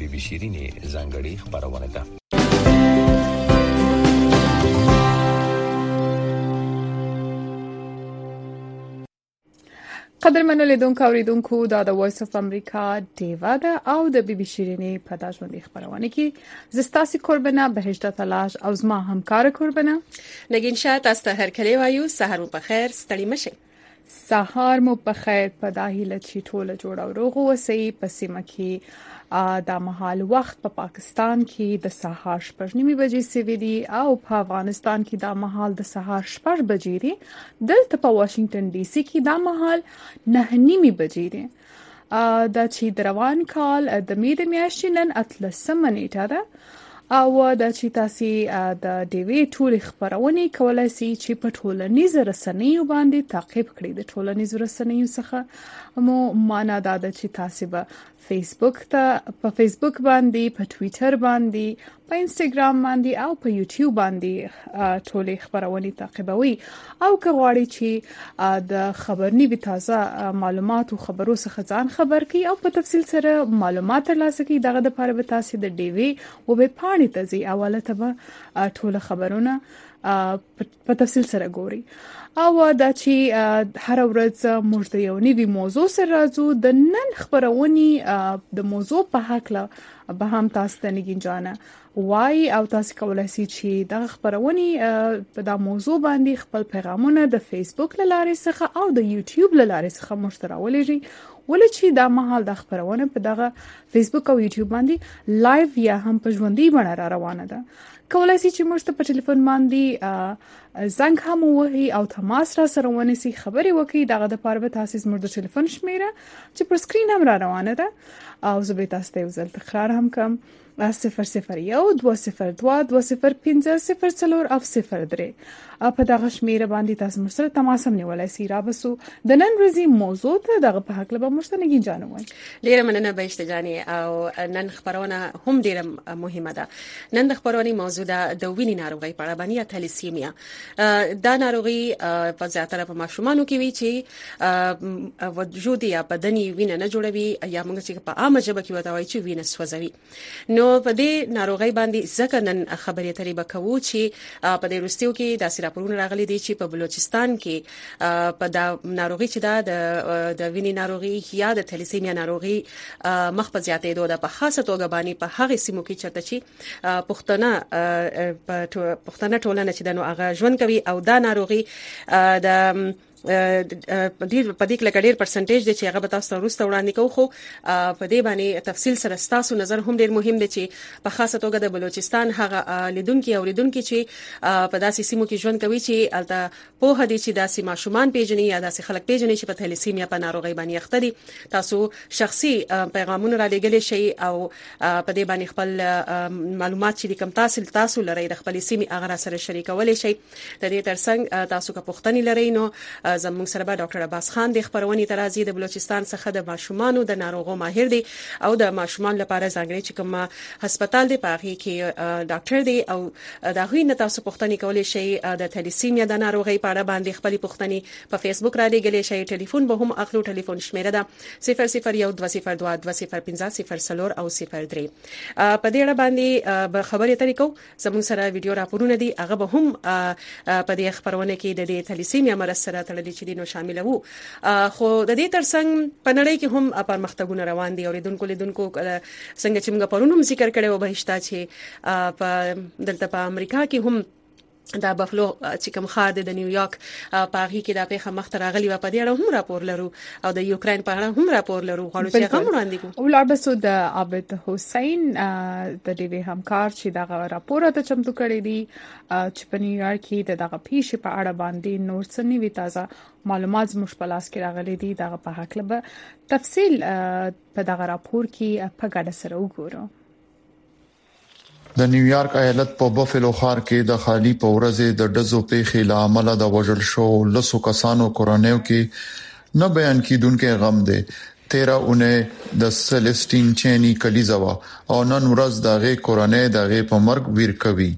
بي شيرینې ځانګړي خبرونه ده. قدرمنو لیدونکو اوریدونکو دا د وایس اف امریکا دیوا ده او د بي بي شيرینې په داژوندې خبرونه کې زستاسي قربانه بهشته تلاش او زما همکار قربانه نگین شاه تاسو ته هر کله وایو سحر مو په خیر ستړي مشه. سحر مو په خیر په داهله چې ټوله جوړ او روغ وسی په سیمه کې د مهال وخت په پاکستان کې د سهار 8:30 بجې سوي دي او په افغانستان کې د مهال د سهار 8 بجې دي. دلته په واشنگټن ډي سي کې د مهال 9:30 بجې دي. دا چې روان کال د مې د میاشتې نن 13 نیټه ده او د چې تاسو د ډیوی ټول خبرونه کولای شئ چې په ټولنیزو رسنیو باندې تعقیب کړئ. د ټولنیزو رسنیو څخه مو معنا دا ده چې تاسو به فیسبوک باندې په ټوئیټر باندې په انستګرام باندې او په یوټیوب باندې ټول خبرونه تعقیبوي او که غواړئ چې د خبرني به تازه معلومات او خبرو څخه ځان خبر کړئ او په تفصیل سره معلومات ترلاسه کړئ دغه د لپاره به تاسو د ډیوی او به پاڼې ته ځئ اوله ته به ټول خبرونه په تفصیل سره ګوري او دا چې هر ورځ موږ د یو نوي موضوع سره راځو. د نن خبرونه د موضوع په حق له به هم تاسو ته نگین جانه وای او تاسو کولای شئ چې د خبرونه په دا موضوع باندې خپل پیغامونه د فیسبوک لارې څخه او د یوټیوب لارې څخه مشترکولې ولې چې دا مهال د خبرونه په دغه فیسبوک او یوټیوب باندې لایو یا هم په ژوندۍ بڼه روانه ده. کولای شئ چې موږ ته په ټلیفون باندې زنګ هم وهي او تماس را سره ونیسي خبري وکړي. دغه د لپاره به تاسو زموږ د ټلیفون شمیره چې پر سکرین هم را روانه ده او زه به تاسو ته وزل تکرار هم کوم 001-202-205-004 او 03 په دغه شمیره باندې تاسو سره تماس هم نیولای شئ. را بسو د نن ورځې موضوع ته دغه په حق له مشتنګین جانوي. ډیره مننه بهشته جاني او نن خبرونه هم ډیره مهمه ده. نن د خبرونه موضوع ده د وینې ناروغي په اړه باندې تلیسیمیا. دا ناروغي په زیاتره په ماشومانو کې وي چې وجود یا بدني وینه نه جوړوي یا موږ چې په عامه ژبه کې وتاوي چې وینه سوځوي. نو په دې ناروغي باندې ځکه نن خبرې اترې وکړو چې په دې وروستیو کې د راپورونه راغلي دي چې په بلوچستان کې په دا ناروغي چې د وینې ناروغي یا د تلیسیمیا ناروغي مخ په زیاتېدو ده په خاصه توګه باندې په هغه سیمو کې چرته چې پښتنه ټولنه چې د نو هغه ژوند کوي او دا ناروغي د په دې کې لکه ډېر پرسنټیج دي چې هغه به تاسو وروسته وړاندې کوو. خو په دې باندې تفصیل سره تاسو نظر هم ډېر مهم دی چې په خاصه توګه د بلوچستان هغه لیدونکو او لیدونکو چې په داسې سیمو کې ژوند کوي چې الته په هدي چې داسې ماشومان پیژني یا داسې خلک پیژني چې په تلیسیمیا په ناروغي باندې اخته دي. تاسو شخصي پیغامونه را لګلې شي او په دې باندې خپل معلومات چې کوم تاسو لري د خپل سیمې هغه سره شریکولای شي. د دې ترڅنګ تاسو که پوښتنې لرئ نو زموږ سره به ډاکټر عباس خان د خبرونې ترازی د بلوچستان څخه د ماشومانو د ناروغو ماهر دی او د ماشومان لپاره ځانګړي چې کوم هسپتال دی په هغه کې ډاکټر دی او دا غوښنه نه تاسو پوښتنې کولای شئ. د تلیسیمیا د ناروغي په اړه باندې خپل پوښتنې په فیسبوک را لګلې شئ. ټلیفون به هم اخلو. ټلیفون شمیره ده 001-202-205-004 او 03. په دې اړه باندې به خبرې اترې کوو. زموږ سره ویډیو راپورونه دي هغه به هم په دې خبرونه کې د تلیسیمیا مرض سره تړلي چې دینو شامل وو. خو د دې ترڅنګ په نړۍ کې هم پرمختګونه روان دي او لیدونکو څنګه چې موږ پرونم ذکر کړو بهشته چې په دلته په امریکا کې هم دا بفلو چې کوم خار د نیویارک په هغه کې د پیښه مختر غلي و په دې اړه هم راپور لرو او د یوکرين په اړه هم راپور لرو. غواړو چې هم وړاندې کوو. ولابسو د عابد حسین د دې همکار چې دا راپور ته چمتو کړی دی چې په نیویارک کې دغه پیښه په اړه باندې نور څه نیوي تازه معلومات زموږ په لاس کې راغلي دي. دغه په حق له تفصیل په دغه راپور کې په ګډه سره وګورو. د نیویارک ایالت په بفلو ښار کې د خالی په ورځې د ډزو پیښې له امله د وژل شو لسو کسانو کورنیو کې نه بیان کیدونکو غم دی. 13 اونۍ د سلسټین چینی کلیزاوا او نن ورځ دغه کورنۍ دغه په مرګ ویر کوي.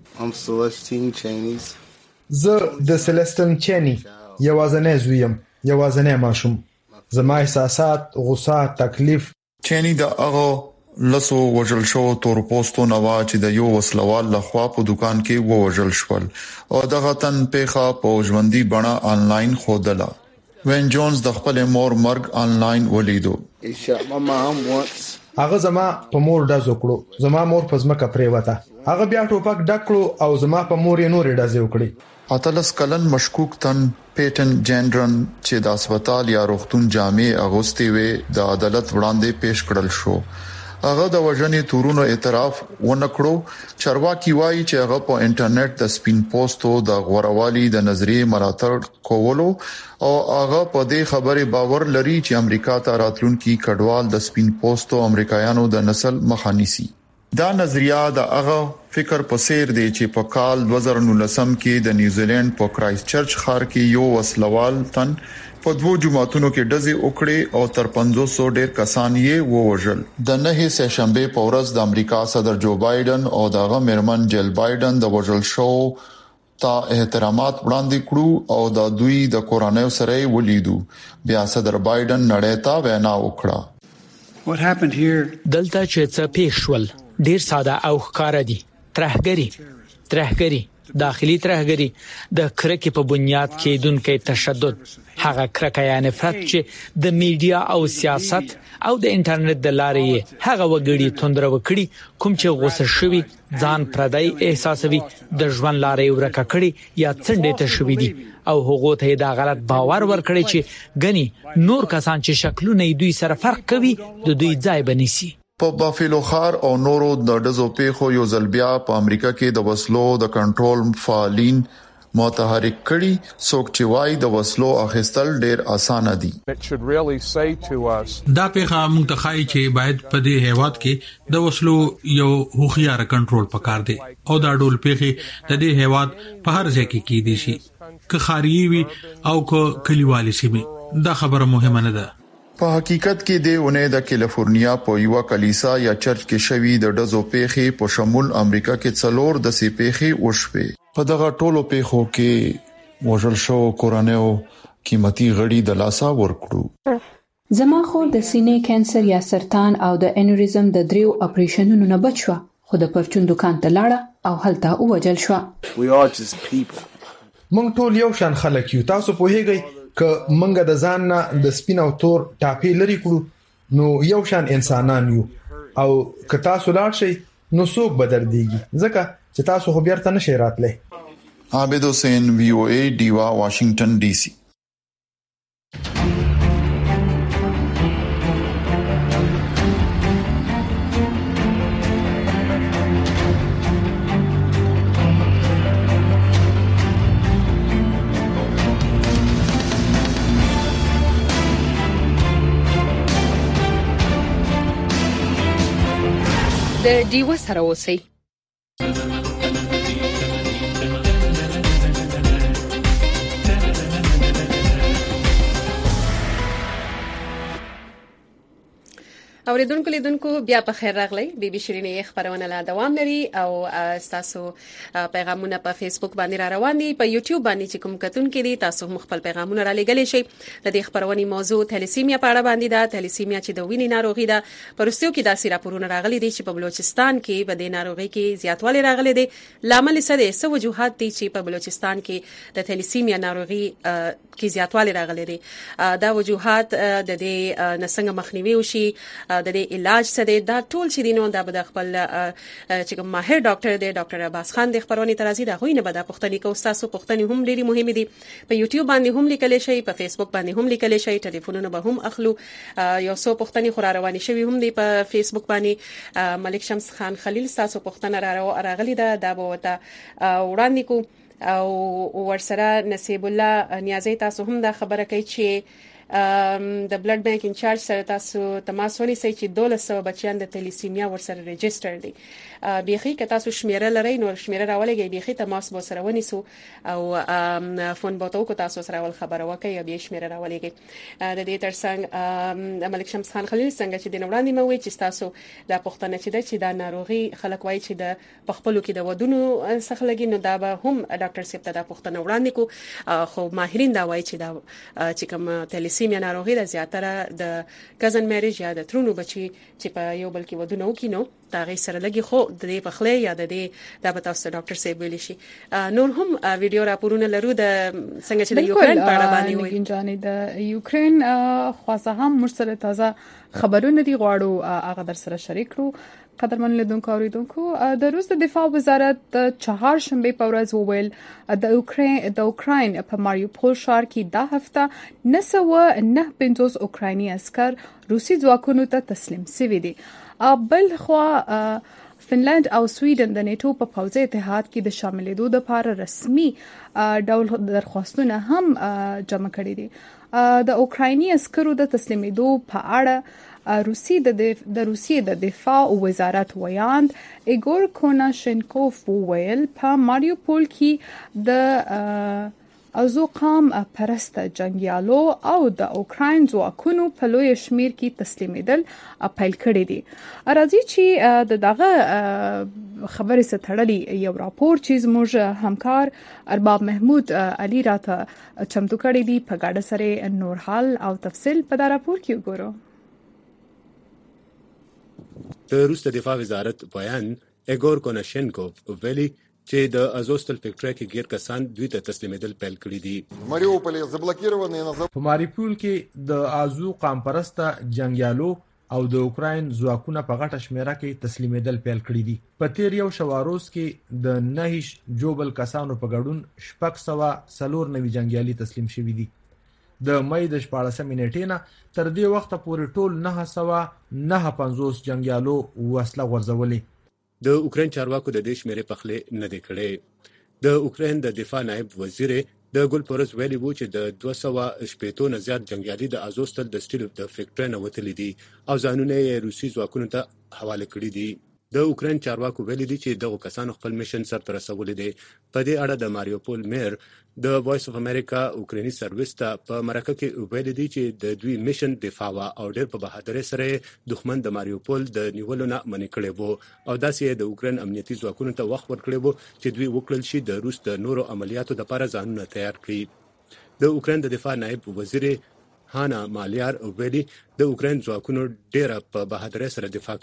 زه د سلسټین چینی یوازنی زویم، یوازنی ماشوم. زما احساسات، غوسه، تکلیف. چینی د هغه لسو وژل شو تور پوسټو نوا چې د یو وسلوال لخوا په دکان کې وژل شول او دغه تن پیخه په ژوندۍ بڼه آنلاین خودله. وین جونز د خپل مور مرګ آنلاین ولیدو. هغه زما په مور ډز وکړو. زما مور په ځمکه پریوته. هغه بیا ټوپک ډکړو او زما په مور یې نورې ډز وکړي. اتلس کلن مشکوک تن پیټن جنرن چې د هسپتال یا روغتون جامې اغوستي وي د عدالت وړاندې پیښ کړل شو. هغه د وژنې تورونو اعتراف ونکړو. چارواکي وایي چې هغه په انټرنیټ د سپین پوسټو د غوړوالي د نظریې ملاتړ کولو او هغه په دې خبره باور لري چې امریکا ته راتلونکي کډوال د سپین پوسټو امریکایانو د نسل مخانیسي. دا نظریه د هغه فکر په سیر دی چې په کال 2019 کې د نیوزیلند په کرایست چرچ ښار کې یو وسلوال تن په دوه جماعتونو کې ډزې وکړې او تر 500 ډیر کسان یې ووژل. د 9 سپټمبر په ورځ د امریکا صدر جو بایدن او دغه مرمن جل بایدن د وژل شو ته احترامات وړاندې کړو او د دوی د کورانیو سره ولیدو. بیا صدر بایدن نړۍ ته وینا وکړه. دلته چې څه پیښ شول ډیر ساده او ښکار دي. ترهګری داخلي ترهګری د کرکې په بنیاد کې دونکو تشدد هغه کرکه یا نفرت چې د میډیا او سیاست او د انټرنیټ د لارې هغه وګړي توندره وکړي کوم چې غوسه شوي ځان پردای احساسوي د ژوند لارې ورکه کړي یا څنډه ته شوي دي او هغه ته دا غلط باور ورکړي چې غني نور کسان چې شکلونه دوی سره فرق کوي د دوی ځای بنسي. په بافلو ښار او نورو د ډزو پیښو یو ځل بیا په امریکا کې د وسلو د کنټرول فعالین متحرک کړي. څوک چې وایي د وسلو اخیستل ډیر اسانه دي. دا پیښه موږ ته ښایي چې باید په دې هیواد کې د وسلو یو هوښیار کنټرول پکار دی او دا ډول پیښې د دې هیواد په هر ځای کې کیدي شي که خارجي وي او که کلیوالي سیمه. دا خبره مهمه نه ده. په حقیقت کې د اونۍ د کیلیفورنیا په یو کلیسا یا چرچ کې شوی د ډزو پیښې په شمول امریکا کې څلور د سي پیښې وشوي. په دغه ټولو پیښو کې وژل شو کورانیو قیمتي غړي د لاسا ورکړو. زما خور د سینې کانسر یا سرطان او د انوریزم د دریو اپریشنونو نه بچو خو د پرچون دکان ته لاړه او هلته وژل شو. مونږ ټول یو شان خلک یو. تاسو په هیګي که منګه د ځان نه د سپین او تور ټاپې لري کړو نو یو شان انسانان یو او که تاسو لاړ شئ نو څوک بدر دیږي ځکه چې تاسو خو بیرته نشئ راتلی. عابد حسین VOA ډیوا واشنگټن ډي سي. د ډیو سره اوسئ. اوریدونکو لیدونکو بیا په خیر راغلی. بي بي شيرینې خبرونه لا دوام لري او تاسو پیغامونه په فیسبوک باندې را روان دي. په یوټیوب باندې چې کوم کتونکو دي تاسو خپل پیغامونه را لګلې شي. د دې خبرونې موضوع تھیلیسیمیا په اړه باندې ده. تھیلیسیمیا چې د وینې ناروغي ده. پرستیو کې داسې راپورونه راغلي دي چې په بلوچستان کې د ناروغي کې زیاتوالی راغلی دی. لامل څه دي؟ څه وجوهات دي چې په بلوچستان کې د تھیلیسیمیا ناروغي کې زیاتوالی راغلی دی؟ دا وجوهات د دې نسنګ مخنیوي وشي د دې علاج څه دی؟ دا ټول چې دینو دا به خپل چې کوم ماهر ډاکټر دی ډاکټر عباس خان د خبرونې ترازی دا غوینه به د پښتني کو تاسو پښتني هم ډېری مهمه دي. په یوټیوب باندې هم لیکل شي، په فیسبوک باندې هم لیکل شي، ټلیفونونه به هم اخلو. یو څو پښتني خورا رواني شوی هم دی په فیسبوک باندې. ملک شمس خان خلیل تاسو پښتنه راغلی دا به وته وړاندې کو او ورسره نصیب الله نیازی تاسو هم دا خبره کوي چې د بلډ بانک انچارج سره تاسو تماس ونیسئ چې 1200 بچیان د تھیلیسیمیا ورسره ريجستر دي. بيخي که تاسو شمیره لرئ نو شمیره راولګي بيخي تماس به سره ونیسو او فون بوتو کو تاسو سره ول خبره وکي یا به شمیره راولګي. د دې ترڅنګ د ملک شمس خان خلیل څنګه چې د وړاندې مو وی چې تاسو د پښتنه چې د ناروغي خلک وای چې د پخپلو کې د ودونو څخه لګي نو دا به هم ډاکټر سیب ته د پښتنه وړاندې کو. خو ماهرین دا وای چې دا چې کوم تھیلیسیمیا تلسیمیا ناروغي د زیاتره د کزن میریج یا د ترونو بچي چې په یو بل کې ودونه وکینو دا غي سره لګي خو د دې پخله یا د دې د بتاوسته ډاکټر سیب ویل شي نور هم ویډیو راپورونه لرو د څنګه چې د یوکرين په اړه باندې وي جانې د یوکرين خاصه هم مرسله تازه خبرونه دی غواړو هغه در سره شریک کړو قدرمن لیدونکو اوریدونکو د روس د دفاع وزارت د چهارشنبه په ورځ وویل د اوکراین په ماریوپول ښار کې د هفته 950 اوکرایني عسكر روسي ځواکونو ته تسلیم شوي دي بل خو فنلند او سویډن د نیټو په پوځي اتحاد کې د شاملېدو لپاره رسمي ډول درخواستونه هم جمع کړي دي د اوکرایني عسکرو د تسلیمېدو په اړه روسیې د دفاع وزارت ویاند ایګور کوناشنکوف وویل په ماریوپول کې د ازوقام پرست جنگیالو او د اوکراین ځواکونو په لوی شمیر کې تسلیمېدل اپیل کړی دي راځي چې دغه خبرې ستړلې یو راپور چې زموږ همکار ارباب محمود علي راته چمتو کړی دی په ګډه سره نور حال او تفصیل په دا راپور کې وګورو د روس د دفاع وزارت بیان ایګور کوناشنکوف ویلي چې د ازوستل فیکټری کې غیر کسان دوی ته تسلیمېدل پیل کړی دي په ماریوپول کې د ازو قام پرسته جنگیالو او د اوکراین ځواکونه په غټه شمیره کې تسلیمېدل پیل کړی دي په تیر یو شواروز کې د نهیش جوبل کسانو په ګډون 694 جنگیالي تسلیم شوي دي د مې د 14 نیټې نه تر دې وخته پورې ټول 950 جنگیالو وسله غورځولې د اوکراین چارواکو د دې شمیرې پخله نه دی کړی د اوکراین د دفاع نائب وزیر د ګل پورس ویلي وو چې د 280 نه زیات جنگیالي د ازوستل د سټیل د فیکټری نه وتلي دي او ځانونه یې روسي ځواکونو ته حواله کړي دي د اوکراین چارواکو ویلي دي چې دغه کسانو خپل میشن سره رسولي دي په دې اړه د ماریوپول میر د وایس اف امریکا اوکرایني سرویس ته په مرکه کې ویلي دي چې د دوی میشن دفاع او ډېر په بهادرۍ سره دښمن د ماریوپول د نیولو نه منع کړي وو او داسې د اوکراین امنیتي ځواکونو ته وخت ورکړي وو چې دوی وکړل شي د روس د نورو عملیاتو لپاره ځانونه تیار کړي د اوکراین د دفاع نائب وزیر هانا مالیار ویلي د اوکراین ځواکونو ډېر په بهادرۍ سره دفاع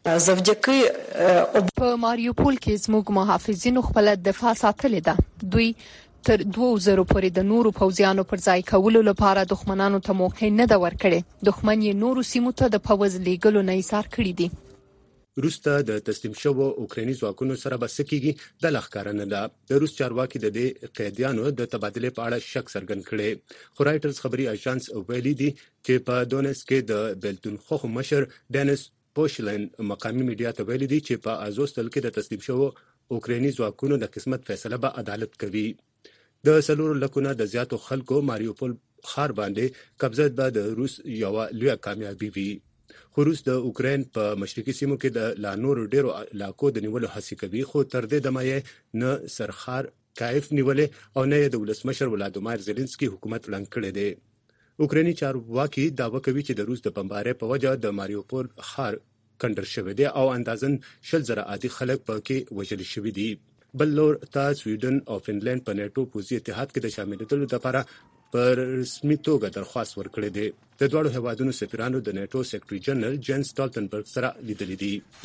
کړي په ماریوپول کې زموږ محافظینو خپل دفاع ساتلې ده دوی تر 2000 پورې د نورو پوځیانو پر ځای کولو لپاره دښمنانو ته موقع نه دا ورکړي دښمن یې نورو سیمو ته د پوځ لیږلو نه ایثار کړی دي روس ته د تسلیم شوو اوکرایني ځواکونو سره بسکیږي د لخرانه ده د روس چارواکي د دې قیدیانو د تبادله په اړه شک څرګند کړي خو رائټرز خبري اژانس ویلي دي چې په دونیتس کې د بلتونخوف مشر ډینیس پوشلن مقامي میډیا ته ویلي دي چې په ازوستل کې د تسلیم شوو اوکرایني ځواکونو د قسمت فیصله به عدالت کوي د سلور لکونه د زیاتو خلکو ماریوپول ښار باندې قبضه به د روس یو لوی کامیابی وي خو روس د اوکراین په مشرقي سیمو کې د لانور ډیرو علاقو د نیولو هڅه کوي خو تر دې دمه نه سرخار کایف نیولې او نه د ولسمشر ولادیمیر زيلنسکي حکومت لاندې کړی دی اوکرایني چارواکي دعوه کوي چې د روس د بمبارۍ په وجه د ماریوپول ښار کندر شوی دی او اندازن 10,000 عادي خلک پکې وژل شوي دي بل لور ته سویډن او فنلند په نیټو پوځي اتحاد کې د شاملېدلو لپاره پر رسمي توګه درخواست ورکړی دی د دوړو هیوادونو سفیرانو د نیټو سیکریټری جنرال جنس سټالټنبرګ سره لیدلې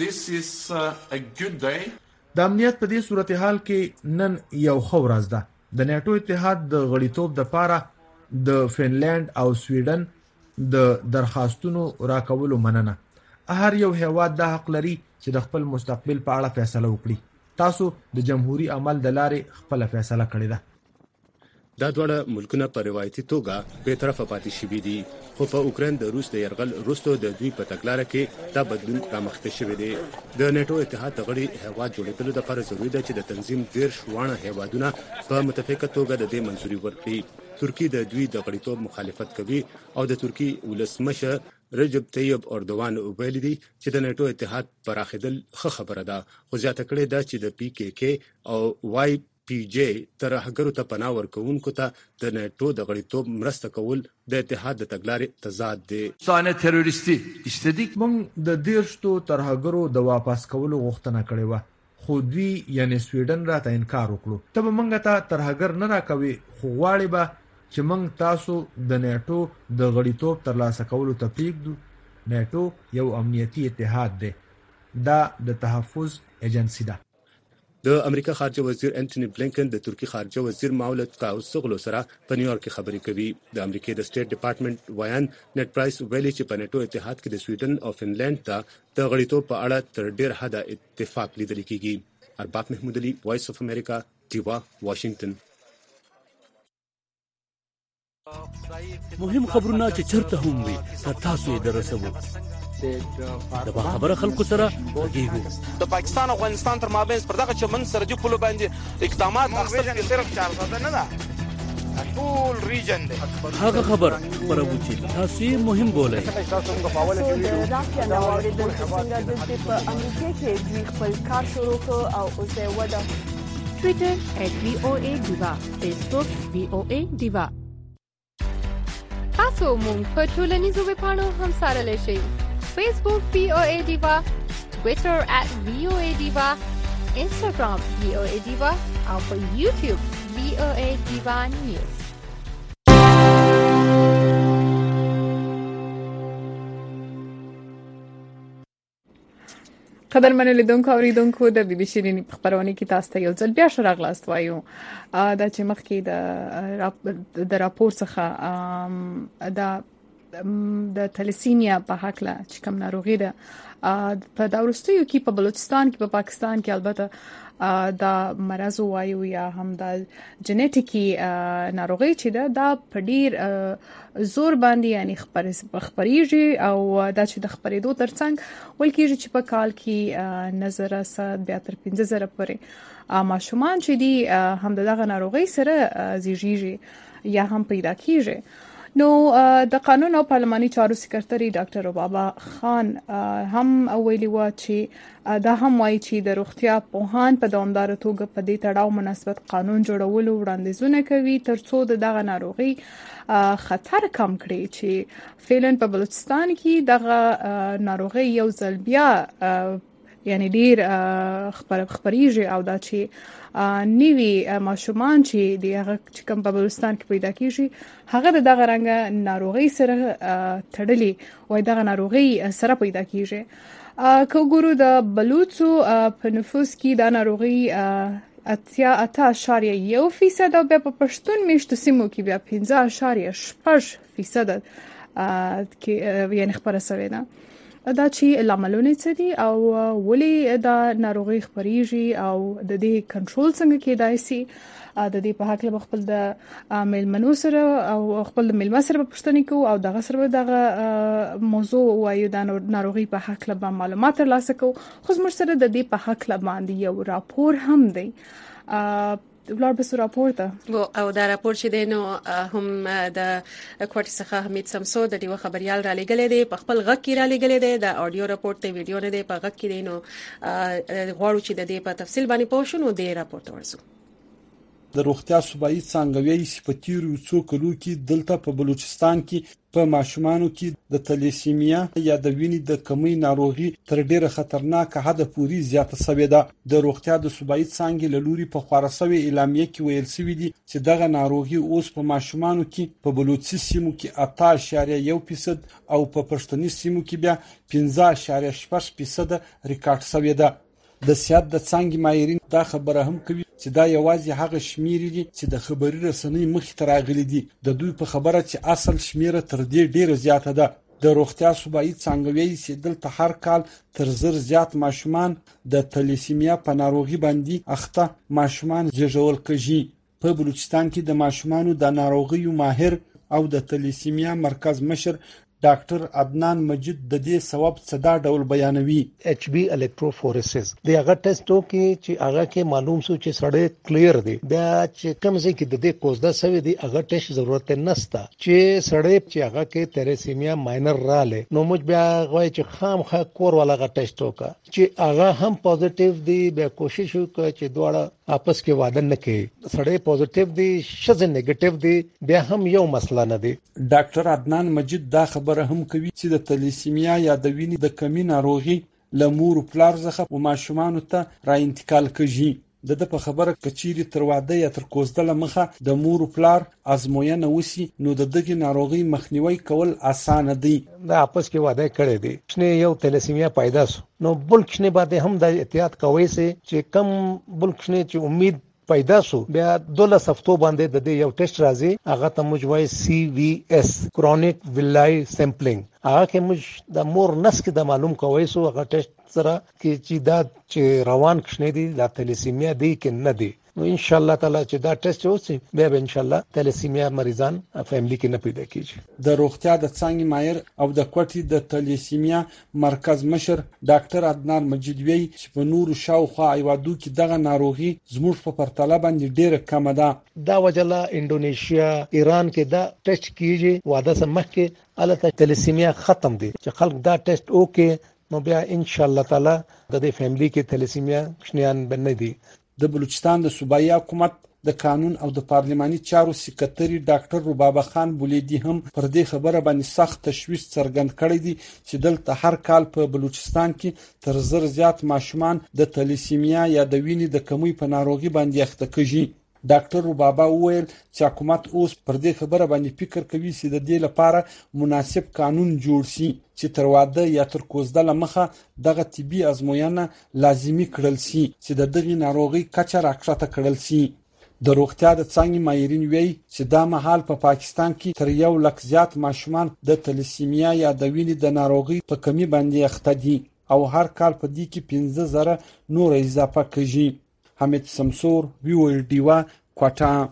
دي د امنیت په دې صورتحال کې نن یو خورز ده د نیټو اتحاد د غړیتوب لپاره د فنلند او سویډن د درخواستونو راکولو مننه هر یو هیواد د حق لري چې د خپل مستقبل په اړه فیصله وکړي تاسو د جمهوریت عمل د لارې خپل فیصله کړې ده دا ډول ملکونه په روایتي توګه به طرفه پاتې شوي دي خو په اوکراین د روس د يرغل وروسته د دوی په تګلارې کې دا بدلون رامخته شوی دی د نیټو اتحاد د غړي هیواد جوړېدلو لپاره ضروري ده چې د تنظیم 10 وانه هیوادونه په متفقه توګه د دې منځوري ورکړي ترکی د دوی د غړیتوب مخالفت کوي او د ترکی ولسمشر رجب طیب اردوغان ویلي دي چې د نیټو اتحاد پراخېدل ښه خبره ده خو زیاته کړې ده چې د پی کې کې او واي پی جی ترهګرو ته پناه ورکوونکو ته د نیټو د غړیتوب مرسته کول د اتحاد د تګلارې تضاد دی سانه تروریستي استدیک موږ د دیرشتو ترهګرو د واپس کولو غوښتنه کړې و خو دوی یعنی سویډن راته انکار وکړو ته موږ ته ترهګر نه راکوي خو غواړي به چې موږ تاسو د نیټو د غړیتوب ترلاسه کولو ته پریږدو. نیټو یو امنیتي اتحاد دی. دا د تحفظ ایجنسی ده. د امریکا خارجه وزیر انټونی بلینکن د ترکی خارجه وزیر مولود کاوسغلو سره په نیویارک کې خبرې کوي. د امریکا د سټیټ ډپارټمنټ ویان نت پرایس ویلي چې په نیټو اتحاد کې د سویډن او فنلند ته د غړیتوب په اړه تر ډیر حده اتفاق لیدل کیږي. ارباب محمود علي، وایس اف امریکا، ډیوا، واشنگټن. مهم خبرونه چې چرته هم وي تر تاسو یې درسوو. د خبره خلکو سره ورګیږو. د پاکستان او افغانستان تر مابین پر دغه چمن سرحدي پولو باندې اقدامات اخیستل کې صرف 400 نه ده، ټول ریجن دی. هغه خبر خبرو چې تاسو یې مهم بولئ. د راکیا نو اوریدل څنګه د په امریکا کې دوی خپل کار شروع کړ او اوس یې ودا. ټوئیټر @VOA_Diva، فیسبوک VOA Diva. تاسو مونږ په ټولنیزو ویبپاڼو هم سره لشي. Facebook VOA Diva، Twitter @VOA Diva، Instagram VOA Diva او په YouTube VOA Diva News. قدرمن لیدونکو اوریدونکو د بي بي سي شيرين خبرونه کې تاسو ته یو ځل بیا شراغلاست وایو. دا چې مخکې د راپور څخه د تلسیمیا په حق لا چې کوم ناروغي ده په دا وروستیو کې په بلوچستان کې په پاکستان کې البته دا مرض وایو یا هم د جنټیکي ناروغي چې ده دا په ډیر زور باندې یعنی خبريږي او دا چې د خبرېدو ترڅنګ ولکه چې په کال کې نظر سات بیا تر 15000 پورې ماشومان چې دي هم دغه ناروغي سره زیږیږي یا هم پیدا کیږي. نو د قانون او پارلماني چارو سکرټري ډاکټر ربابا خان هم ویلي و چې دا هم وایي چې د روغتیا پوهان په دوامدار توګه په دې تړاو مناسبت قانون جوړولو وړاندیزونه کوي ترڅو دغه ناروغي خطر کم کړي چې فعلا په بلوچستان کې دغه ناروغي یو ځل بیا یعنی ډیر خبريږي او دا چې نیوی ماشومان چې د هغه کوم په بلوچستان کې پیدا کیږي هغه دغه رنګ ناروغي سره تړلي وای دغه ناروغي سره پیدا کیږي. که ګورو د بلوچو په نفوس کې دا ناروغي 8.1% او بیا په پښتون میشتو سیمو کې بیا 15.8% کې یعنی خبره شوې ده. دا چې لاملونه څه دي او ولې دا ناروغي خبريږي او د دې کنټرول څنګه کېدای شي د دې په حق له خپل د میلمنو سره او خپل میلمه سره په پښتني کو او دغه سره دغه موضوع وایو د ناروغي په حق له معلومات ترلاسه کو. خو زموږ سره د دې په حق له باندې یو راپور هم دی. ولر بس راپور ته او دا راپور چې دی نو هم د کوټ څخه حمید سمسو د ډیو خبريال را لګلې دی په خپل غږ کې را لګلې دی د اډیو راپور ته ویډیو نه دی په غږ کې دی نو غواړو چې د دې په تفصیل باندې پوه شو نو د راپور ته ورسو. د روغتیا صوبایي څنګهوي صفتیرو څو کلو کې دلته په بلوچستان کې په ماشومانو کې د تلیسیمیا یا د وینې د کمی ناروغي تر ډیره خطرناک حد پورې زیاته شوې ده. د روغتیا د صوبایي څنګه له لوري په خورسوي اعلامیه کې ویل شوی دی چې دغه ناروغي اوس په ماشومانو کې په بلوچستان سیمو کې 8.1% او په پښتني سیمو کې بیا 15.8% ریکارډ شوی ده. د سیادت د څنګه ماهرین دا خبره هم کوي چې دا یوازې هغه شمیر دي چې د خبري رسنۍ مخې ته راغلي دي. د دوی په خبره چې اصل شمیره تر دې ډیره زیاته ده. د روغتیا صوبایي څنګهوي چې دلته هر کال تر زر زیات ماشومان د تلیسیمیا په ناروغي باندې اخته ماشومان زیږول کېږي. په بلوچستان کې د ماشومانو د ناروغیو ماهر او د تلیسیمیا مرکز مشر ډاکټر عدنان مجید د دې سبب صدا ډول بیانوي. اچ بي الکتروفورسز د هغه ټیسټو کې چې هغه کې معلوم شو چې سړی کلیر دی بیا چې کوم ځای کې د دې کوزدا سوي دی هغه ټیسټ ضرورت نشته چې سړی چې هغه کې تلیسیمیا ماینر رااله نو موږ بیا غواړي چې خامخا کور والا غا ټیسټ وکړه چې هغه هم پوزټیو دی بیا کوشش وکړه چې دواړه आपस کې واده نه کوي. سړی پوزټیو دی شزه نیگیټیو دی بیا هم یو مسله نه دی. ډاکټر عدنان مجید دا خبره هم کوي چې د تلیسیمیا یا د وینې د کمی ناروغي له مور پلار څخه و ماشومان ته را انتقال کیږي. د په خبره کچيري تر واده یا تر کوزدل مخه د مور پلار ازموینه وسی نو د دغه ناروغي مخنیوي کول اسانه دي. د आपस کې واده کړي دي چې یو تلسیمیا پیدا شو نو بل کښنه باندې هم د احتیاط کوي چې کم بل کښنه چې امید پیدا شو بیا 12 هفتو باندې د یو ټیسټ راځي هغه ته موږ وایي CVS کرونیک ویلای سیمپلینګ هغه کې موږ د مور نس کې د معلوم کوي سو هغه ټیسټ سره کې چې دا چې روان کښنه دي د تلسیمیا دی کې نه دي نو ان شاء الله تعالی چې دا ټیسټ وسی به ان شاء الله تلسیمیا مریضان فیملی کې نه پیدا کیږي. د روغتیا د څنګه مایر او د کوټي د تلسیمیا مرکز مشر ډاکټر عدنان مجیدوی چې په نور شاوخوا ایوادو کې دغه ناروغي زموږ په پرتله باندې ډیره کم ده. دا وجله انډونیشیا ایران کې دا ټیسټ کیږي واده سمخ کې الته تلسیمیا ختم دي چې خلک دا ټیسټ وکي نو بیا ان شاء الله تعالی د دې فیملی کې تلسیمیا شنیان بنه دي. د بلوچستان د صوبایي حکومت د قانون او د پارلماني چارو سکرټری ډاکټر ربابه خان بولیدي هم پر دې خبره باندې سخت تشویش څرګند کړی دی چې دلته هر کال په بلوچستان کې تر زر زیات ماشومان د تلسیمیا یا د وینې د کمی په ناروغي باندې اخته کیږي. ډاکټر ربابه وویل چې حکومت اوس پر دې خبره باندې فکر کوي چې د دې لپاره مناسب قانون جوړ شي چې تر واده یا تر کوزدل مخه دغه طبي ازموینه لازمی کړل شي چې د دغه ناروغي کچه راکړه کړل شي. د روغتیا د څنګه ماهرین وایي چې دا مهال په پاکستان کې تر 1 لک زیات ماشومان د تلسیمیا یا د وینې د ناروغي په کمی باندې اخته دي او هر کال په دې کې 15000 نور اضافه کیږي. حمید سمسور ویو کوټا.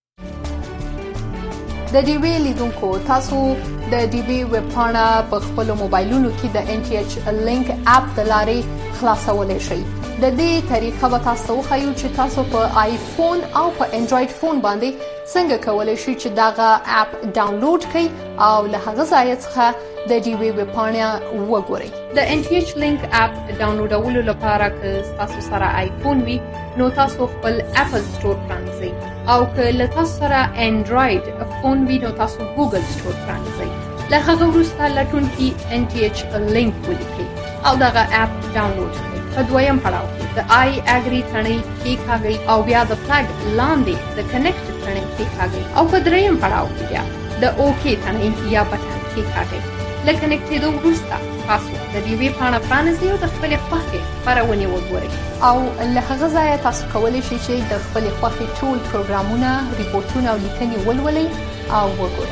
د ډیوی لیدونکو تاسو د ډیوی ویب پاڼه په خپل موبایلونو کې د NTH لینک اپ د لارې خلاصولای شئ. د دې طریقه به تاسو خو چې تاسو په آیفون او په انډراید فون باندې څنګه کولای شئ چې دغه اپ ډاونلوډ کړئ او له هغه ځای څخه د ډیوی ویب پاڼه وګورئ. د NTH لینک اپ ډاونلوډولو لپاره که تاسو سره آیفون وي نو تاسو خپل اپل سٹور پرانځئ او که له تاسو سره انډراید فون وي نو تاسو ګوګل سٹور پرانځئ. له هغه وروسته لټونکي NTH لینک ولیکئ او دغه اپ ډاونلوډ کړئ. په دویم پړاو کې د آی اګری ثنې کېکاږئ او بیا د فلګ لاندې د کنیکټ ثنې کېکاږئ او په دریم پړاو کې بیا د اوکی ثنې یا بټن کېکاږئ. لکه کنیکټېدو وروسته تاسو د ډیوی پاڼه پرانیزئ او د خپل خوښې خبرونه وګورئ او له هغه ځایه تاسو کولی شئ چې د خپل خوښې ټول پروګرامونه، ریپورتونه او لیکنې ولولئ او وګورئ.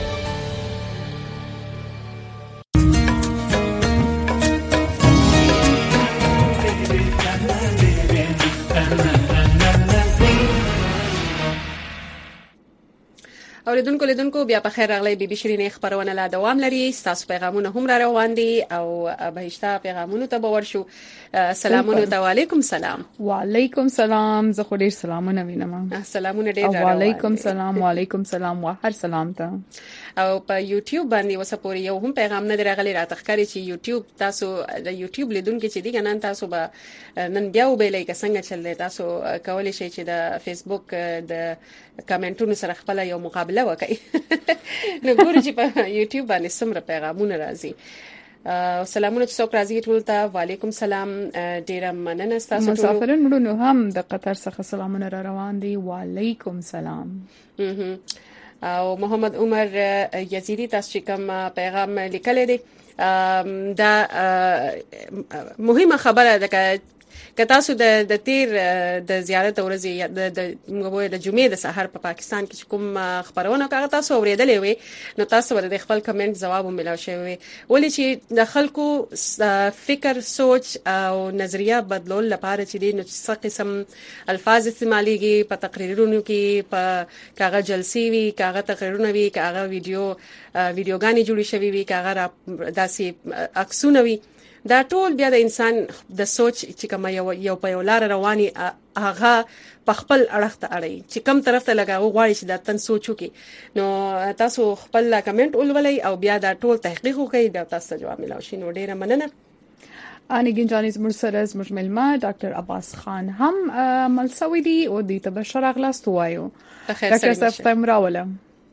اوریدونکو لیدونکو بیا په خیر راغلی. بي بي شيرين خبرونه لا دوام لري. تاسو پیغامونه هم را روان دي او بهشته پیغامونه ته باور شو. سلامونه ته وعلیکم سلام. وعلیکم سلام. زه خو ډیر سلامونه وینم. سلامونه ډیر را روان. وعلیکم سلام. وعلیکم سلام. هر سلام ته. او په یوټیوب باندې وسپوري یو هم پیغام نه درغلی را تخکاری چې یوټیوب تاسو د یوټیوب لیدونکو چې دی ګنان تاسو به نن بیا وبېلې څنګه چل دی تاسو کولی شئ چې د فیسبوک د کمنټونو سره خپل یو مقابله وکړئ. نو ګورئ چې په یوټیوب باندې څومره پیغامونه راځي. سلامونه څوک راځي ټول ته. وعلیکم سلام. ډیر مننه تاسو ټول. مسافرین مړو هم د قطر څخه سلامونه را روان دي. وعلیکم سلام. او محمد عمر یزیدی تاسو کوم پیغام لیکلی دی دا مهمه خبره ده که تاسو د تیر د زیارت ورځې د جمعې د سحر په پاکستان کې کوم خبرونه کاغه تاسو اوریدلې وي نو تاسو ورته خپل کمنټ جواب ملو شوی ولې چې د خلکو فکر سوچ او نظریه بدلول لپاره چې دي نو څه قسم الفاظ استعماليږي په تقریرونو کې په کاغه جلسې وي کاغه تقریرونه وي کاغه ویډیوګانې جوړې شوی وي کاغه داسې عکسونه وي دا ټول بیا د انسان د سوچ چې کوم یو په یو لار رواني هغه په خپل اړخ ته اړي چې کوم طرف ته لګاو غواړي چې دا تن سوچو کې نو تاسو خپل کمنټ ولولئ او بیا دا ټول تحقیق وکړئ بیا تاسو جواب ملو شي. نو ډیره مننه. اني ګنجانیز مرسرز مجملما ډاکټر عباس خان هم ملسوي دي او دې ته بشر اغلاست وایو. ډاکټر صاحب تم راوله.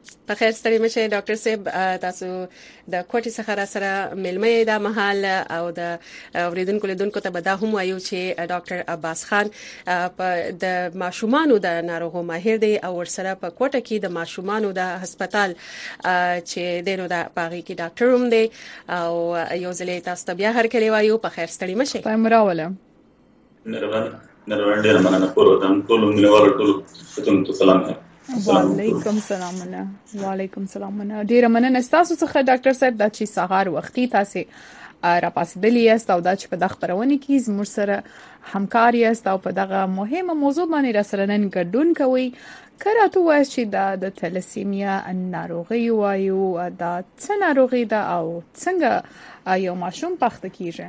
په خیر ستړي مشه ډاکټر صاحب تاسو د کوټې څخه را سره ملمه د محل او د اوریدونکو لیدونکو ته به دا هم وایو چې ډاکټر عباس خان د ماشومانو د ناروغو ماهر دی او ورسره په کوټه کې د ماشومانو د هسپتال چې دینو د باغی کې ډاکټر هم دی او یو ځلې تاسو ته بیا هر کله وایو په خیر ستړي مشه. پایمراوله نروان ډیر مننه کوم ټول مليوال ټول ته سلام. وعلیکم السلام. وعلیکم السلام. ډیره مننه تاسو څخه ډاکټر صاحب د چې سهار وختي تاسو را پاسېدلی یاست او دا چې په دغه خبرونه کې زموږ سره همکار یاست او په دغه مهمه موضوع باندې را سره نن ګډون کوي. کله ته وایې چې د تلسیمیا ناروغي وایو دا څه ناروغي ده او څنګه یو ماشوم پخته کیږي؟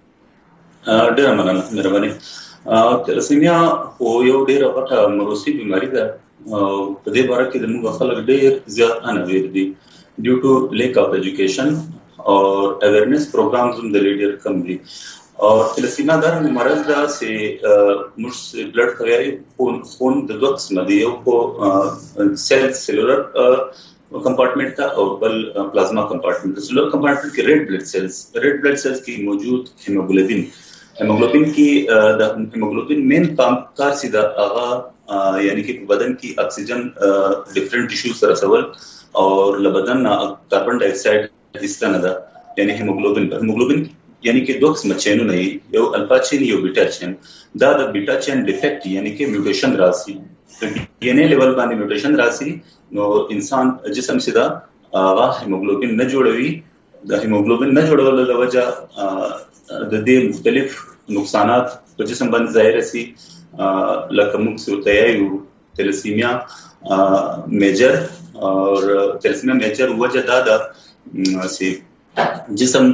ډیره مننه مهرباني. تلسیمیا یو ډیره غټه موروثي بیماری ده په دې باره کې د موږ خلک ډېر زیات انویر دي ډیو ټو لیک اف ایجوکیشن او اویرنس پروګرامز هم د لیډر کم دي او تلسیمیا دا مرض ده چې موږ بلډ کوي خون د دوه قسمه دي یو په سیلولر کمپارټمنټ ته او بل پلازما کمپارټمنټ. سیلولر کمپارټمنټ کې ریډ بلډ سیلز کې موجود هیموګلوبین کې د هیموګلوبین مین کار سیده هغه یعنی کہ بدن کی آکسیجن ڈفرینٹ ٹیشو سره رسول اور لبدن کاربن ڈائی آکسائड اس طرح دا یعنی ہیموگلوبین یعنی کہ دو قسم چینو نہیں یو الفا چین یو بیٹا چین دا بیٹا چین ڈیفیکٹ یعنی کہ میوٹیشن راسی ڈی این اے لیول باندې میوٹیشن راسی نو انسان جسم سے دا ہیموگلوبین نه جوړوي د هیموګلوبین نه جوړولو د وجه د دې مختلف نقصانات په جسم باندې ظاهر شي لکه موږ څه یو تلسیمیا میجر اور تلسیمیا میجر وجه دا ده چې جسم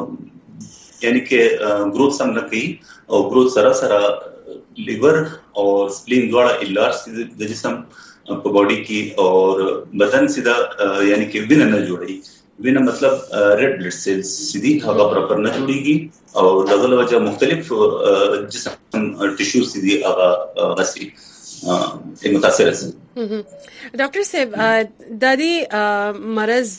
یعنی کې گروث سم نه کوي او گروث سره سره لیور اور سپلین دواړه الارج د جسم په باډي کې اور بدن سیدا یعنی کې وینه نه جوړي. وینه مطلب ریډ بلډ سیلز سیدھی هغه پراپر نه جوړيږي او دغه وجه مختلف جسم ټیشو سیدھی هغه غسي متاثر دي. ډاکټر صاحب د دې مرز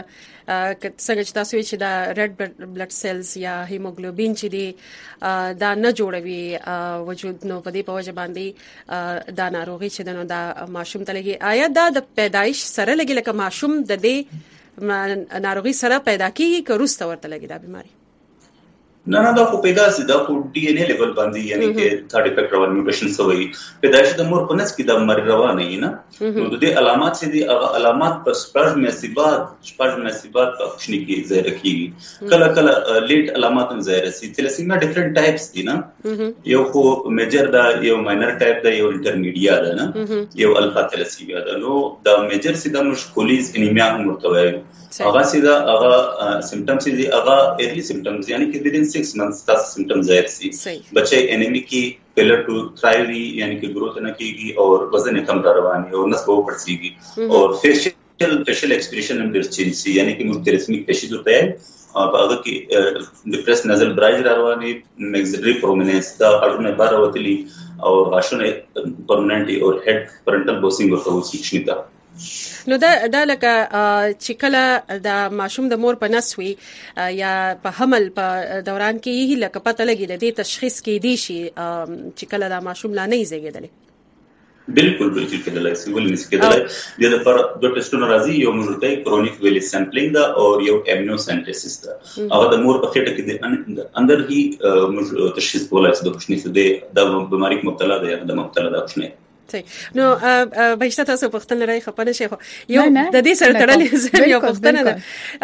څنګه چې تاسو چې دا ریډ بلډ سیلز یا هیموګلوبین چې دی دا نه جوړوي وجود نو په دې په وجه باندې دا ناروغي چې دنو دا ماشوم ته لګي. آیا دا د پیدایش سره لګي لکه ماشوم د دې ناروغي سره پیدا کیږي که وروسته ورته لګي دا بیماری؟ نه دا خو پیدا سي دا خو ډي ان اے لیول باندې یعنی کې ثرد افیکټ روان میوټیشن سوی پیدایش د مور په نس کې د مر روانه نه نو د دې علامات چې دي هغه علامات پر سپرم مسیبات په خوشنی کې ظاهر کیږي کله کله لیټ علامات هم ظاهر شي. تلسیمیا ډیفرنٹ ټایپس دي نه یو خو میجر دا یو ماینر ټایپ دا یو انټرمیډیا دا نه یو الفا تلسیمیا دا نو دا میجر سي د مشکولیز انیمیا هم ورته وایي هغه سیدا هغه سمپټمز دي هغه ارلی سمپټمز یعنی کہ within 6 months تاسو سمپټمز ظاهر شي. بچے انیمی کی فیلر ٹو تھرائیو یعنی کہ گروتھ نہ کیږي اور وزن کم رواني اور نس کو پړسيږي اور فیشل ایکسپریشن هم ډیر چینج شي یعنی کہ مختلفی پیشي ہوتا ہے اور هغه کې ډیپریس نزل برایز رواني میگزیلری پرومیننس دا اړونه بار وتلی اور غاشونه پرمننټي اور هډ پرنټل بوسینګ ورته وسیښنیتا. نو دا لکه چې کله د ماشوم د مور په نس وي یا په حمل په دوران کې لکه پته لګي د دې تشخیص کې دی شي چې کله د ماشوم لا نه زیږیدلی. بالکل کېدلای شي ولې نس کېدلای د لپاره دوه ټیسټونه راځي یو موږ کرونیک ویلی سامپلینګ دا او یو امینو سنتیسس دا هغه د مور په خېټه کې د اندر هی موږ تشخیص کولای شو د خوشنی څه د بیماری مبتلا ده یا د مبتلا ده خوشنی. نو بهشته تاسو پختن لري خپنه شي یو د دې سره تړلې زم یو پختنه ده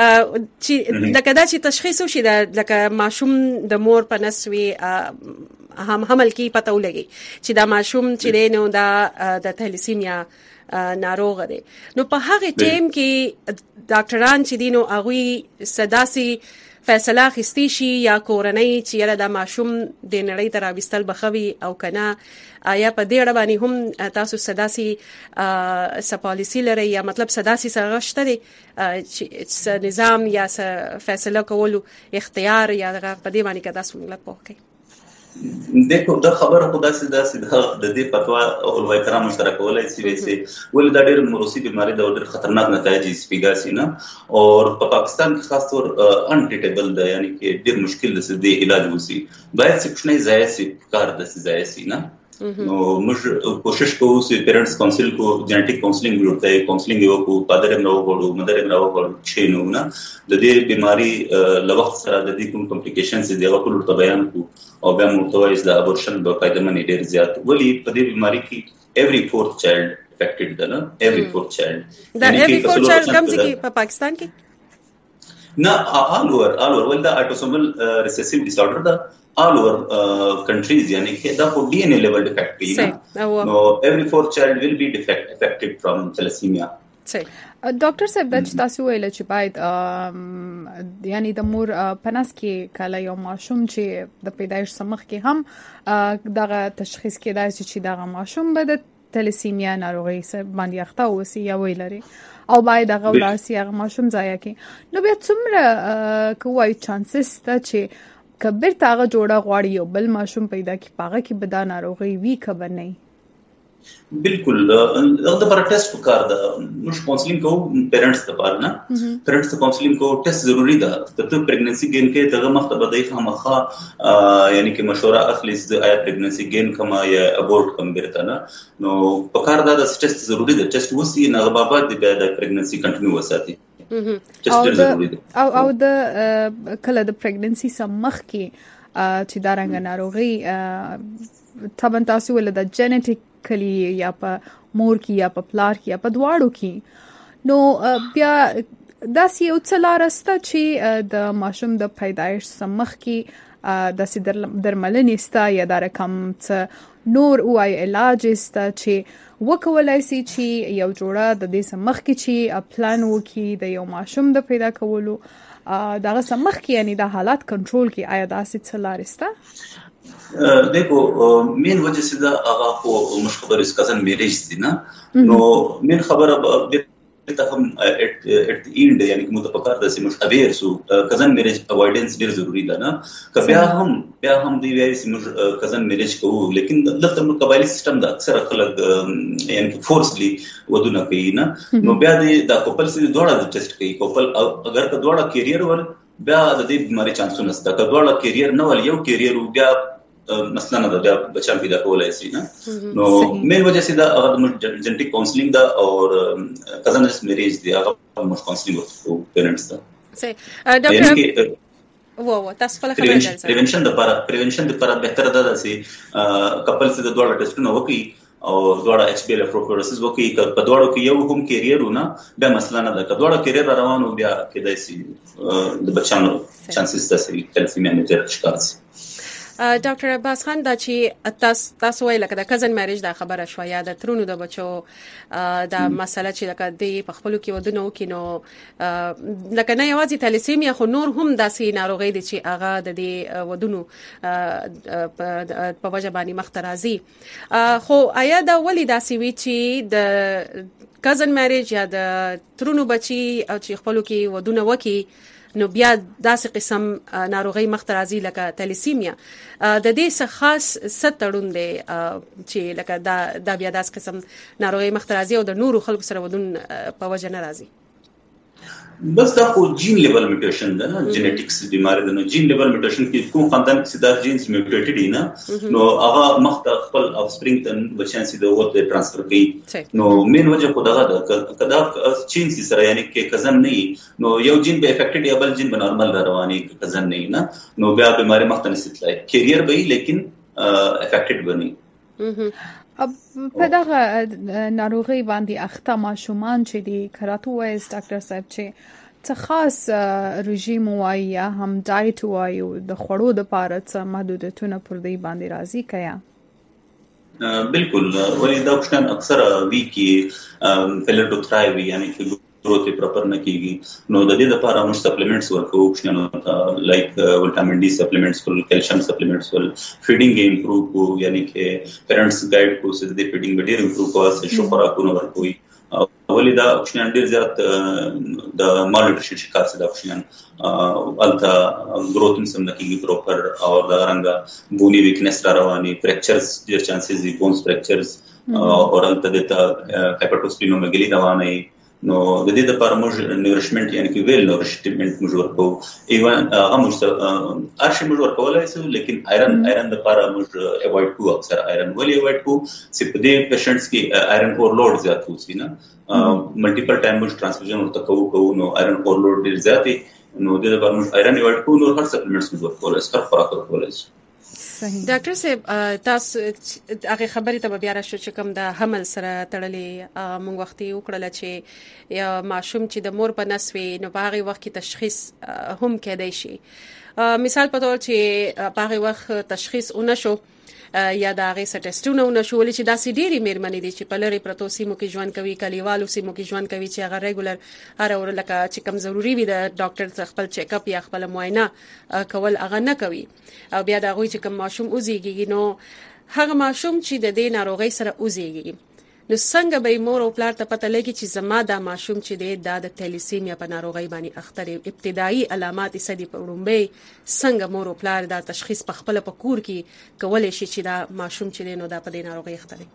چې لکه دا چې تشخیص وشي لکه ماشوم د مور په نسوي هم حمل کې پته ولګي چې دا ماشوم چې نو دا د تلسیمیا ناروغ دی نو په هغه ټیم کې ډاکټران چې دینو هغه صداسي فیصله خستی شي یا کورنۍ چې دا ماشوم د نړۍ تر اوستل بخوي او کنه آیا په دې اړه باندې هم تاسو صداسي سپالیسی لري یا مطلب صداسي سرغشته دي چې نظام یا فیصله کولو اختیار یا په دې باندې کدا سمول پوکي؟ دیکھو دا خبره خدا سیده د دې فتوا علماء کرام مشترک ولای سی ویسي ول دا ډېر موروثي بیماری دا ډېر خطرناک نتایج سپیګا سي نه اور په پاکستان کې خاص طور انټریټیبل ده یعنی کې ډېر مشکل ده د علاج وسی باید څه کښنه ځای سي کار د ځای سي نه نو موږ کوشش کوو چې پیرنټس کونسل کو جنټیک کونسلینګ جوړته کونسلینګ یو کو پادر نو غوړو مدر نو غوړو چې نو نه د دې بیماری لوخت سره د دې کوم کمپلیکیشنز دي هغه ټول ته بیان کو او بیا موتوایز د ابورشن په فائدہ منی ډیر زیات ولی په دې بیماری کې every fourth child affected ده نه every fourth child دا every fourth child کوم ځای په پاکستان کې نه all over ول دا autosomal recessive disorder ده all over countries یعنی کې دا په DNA level defect کوي نو every fourth child will be affected from thalassemia ډاکټر صاحب د تاسو ویل چې باید یعنی د مور پناس کې کله یو ماشوم چې د پیدایش سمخ کې هم دغه تشخیص کېدای چې دغه ماشوم به د تلسیمیا ناروغي سره باندې اخته اوسي یا ویلري او باید دغه وراسي هغه ماشوم ځای کې نو بیا څومره کوي چانسز ته چې کبر تاغه جوړه غواړي یو بل ماشوم پیدا کی پاغه کې بدا ناروغي وی خبر نه بالکل دا پر ټیسټ وکړ دا موږ کونسلینګ کوو پیرنټس ته پاره نه پیرنټس ته کونسلینګ کوو ټیسټ ضروری ده ته پریګننسي ګین کې دغه مخته بدای خامخا یعنی کې مشوره اخلي چې آیا پریګننسي ګین کما یا ابورټ کم بیرته نه نو پکار دا ټیسټ ضروری ده ټیسټ وسی نه بابا د پریګننسي کنټینیو وساتي او د کله د پریګننسي سمخ کې چې دا رنګ ناروغي طبعا تاسو ول د جنټیک کلی یا په مور کې یا په پلار کې یا په دواړو کې نو بیا داسې یو څه لارسته چې د ماشوم د پیدایش سمخ کې داسې درملنې ستا یا د رقم څه نور وای علاج ستا چې وکولای سي چې یو جوړه د دې سمخ کې چې پلان وکي د یو ماشوم د پیدا کولو دغه سمخ کې یعنی د حالات کنټرول کې آیا داسې څه لارسته دیکھو مین وجہ سے دا هغه خو مش خبر اس کزن میریج دي نه نو مین خبره ته هم اټ اینډ یعنی کوم ته پکار د سیمش اویر سو کزن میریج اوایډنس ډیر ضروری ده نه کبه هم دی وی سیمش کزن میریج کوو لیکن دلته نو قبایلی سیستم دا اکثر خلک یعنی فورسلی ودونه کوي نه نو بیا دا کوپل سي دوړه ټیسټ کوي کوپل اگر که دوړه کیریئر ور بیا د دې بیماری چانسونه ست که دوړه کیریئر نه ول یو کیریئر بیا مثلا نه دا بچا پیدا کولای شي نه نو مین وجہ سے دا جنټیک کونسلینګ دا اور کزنس میریج دی هغه مش کونسلینګ ورته پیرنټس دا صحیح ډاکټر تاسو په لاره پریونشن د لپاره بهتر ده چې کپل سره د دوړو ټیسټونه وکړي او دوړه ایچ بی ال پروفورسز وکړي په دوړو کې یو کوم کیریرونه بیا مثلا نه ده دوړه کیریر روانو بیا کېدای شي د بچانو چانسز د تلسیمیا نه ښکار شي ډاکټر عباس خان دا چې تاسو ویل کده کزن میریج دا خبره شو یا د ترونو د بچو دا مسله چې لکه د پخپلو کې ودونو کې نو لکه نه یوازې تلسیمیا خو نور هم داسې ناروغي دي چې هغه د دې ودونو په وجه باندې مخ ته راځي خو آیا دا ولې داسې وی چې د کزن میریج یا د ترونو بچي او چې خپلو کې ودونه وکي نو بیا داسې قسم ناروغي مخترازي لکه تلسیمیا د دې څخه خاص ستړون دي چې لکه دا بیا داسې قسم ناروغي مخترازي او د نورو خلکو سره ودون په وجه نه راځي بس دا خو جین لیول میوټیشن ده نه جینټیکس بیماری ده نو جین لیول میوټیشن کې کوم خاندان کې دا جینز میوټیټډ دي نه نو هغه مخته خپل اف سپرینګ ته بچان سي د وته ترانسفر کوي نو مین وجه خو دا کدا چینز سره یعنی کې کزن نه نو یو جین به افیکټډ یا بل جین به نارمل رواني کزن نه نو بیا بیماری مخته نسیتلای کیریئر به لیکن افیکټډ بني په دغه ناروغي باندې اخته ماشومان چې دي کراتو وایس ډاکټر صاحب چې څه خاص رژیم وایي یا هم ډایټ وایي د خوړو د پاره څه محدودیتونه پر دې باندې راځي کیا بالکل ولې دا option اکثر وی کې فیلر ټو تھرایو یعنی چې growth proper نه کیږي نو د دې لپاره موږ سپلیمنټس ورکو option لایک وټامین ډي سپلیمنټس ول کیلشیم سپلیمنټس ول فیډینګ امپروو کو یعنی کې پیرنټس ګایډ کو چې د فیډینګ ډیر امپروو کوه چې شو خوراکونه ورکوي ولې دا اپشن ډیر زیات د مال نیوټریشن شکار څخه د اپشن التا گروث سم نکیږي پروپر او دا رنګ بونی ویکنس را رواني فریکچرز ډیر چانسز دي بونز فریکچرز او التا د هایپرټوسپلینومیګالی رواني نو د دې لپاره موږ نورشمنت یعنی کې ویل نورشمنت موږ ورکو ایوان هغه موږ ارشي موږ ورکولای شو لیکن آیرن د لپاره موږ اوایډ کوو اکثر آیرن ولې اوایډ کوو چې په دې پیشنټس کې آیرن اورلوډ زیات وسی نه ملټیپل ټایم موږ ټرانسفیوژن ورته کوو نو آیرن اورلوډ ډیر زیات نو د دې لپاره موږ آیرن اوایډ کوو نو هر سپلیمنټس موږ ورکولای شو هر خوراک ورکولای شو ډاکټر صاحب تاسو هغه خبرې ته بیا راشو چې کوم د حمل سره تړلې موږ وخت یې وکړل چې یا ماشوم چې د مور په نس وي نو په هغه وخت کې تشخیص هم کېدای شي مثال په تور چې په هغه وخت تشخیص ونشو یا دا هغه سټیسټونه ونشول چې داسې ډېری مېرمنې دي چې په لری پروتو سیمو کې ژوند کوي کلیوالو سیمو کې ژوند کوي چې هغه ریګولر هر اور لکه چې کم ضروری وي د ډاکټر خپل چیک اپ یا خپل معاینه کول هغه نه کوي او بیا دا غوي چې کم ماشوم اوزيږي نو هغه ماشوم چې د دې ناروغي سره اوزيږي نو څنګه به مور او پلار ته پته لګي چې زما دا ماشوم چې د تلیسیمیا په ناروغي باندې اخته ابتدایي علامات یې سدي په وړاندې څنګه مور او پلار دا تشخیص په خپل په کور کې کولای شي چې دا ماشوم چې نو دا په دې ناروغي اخته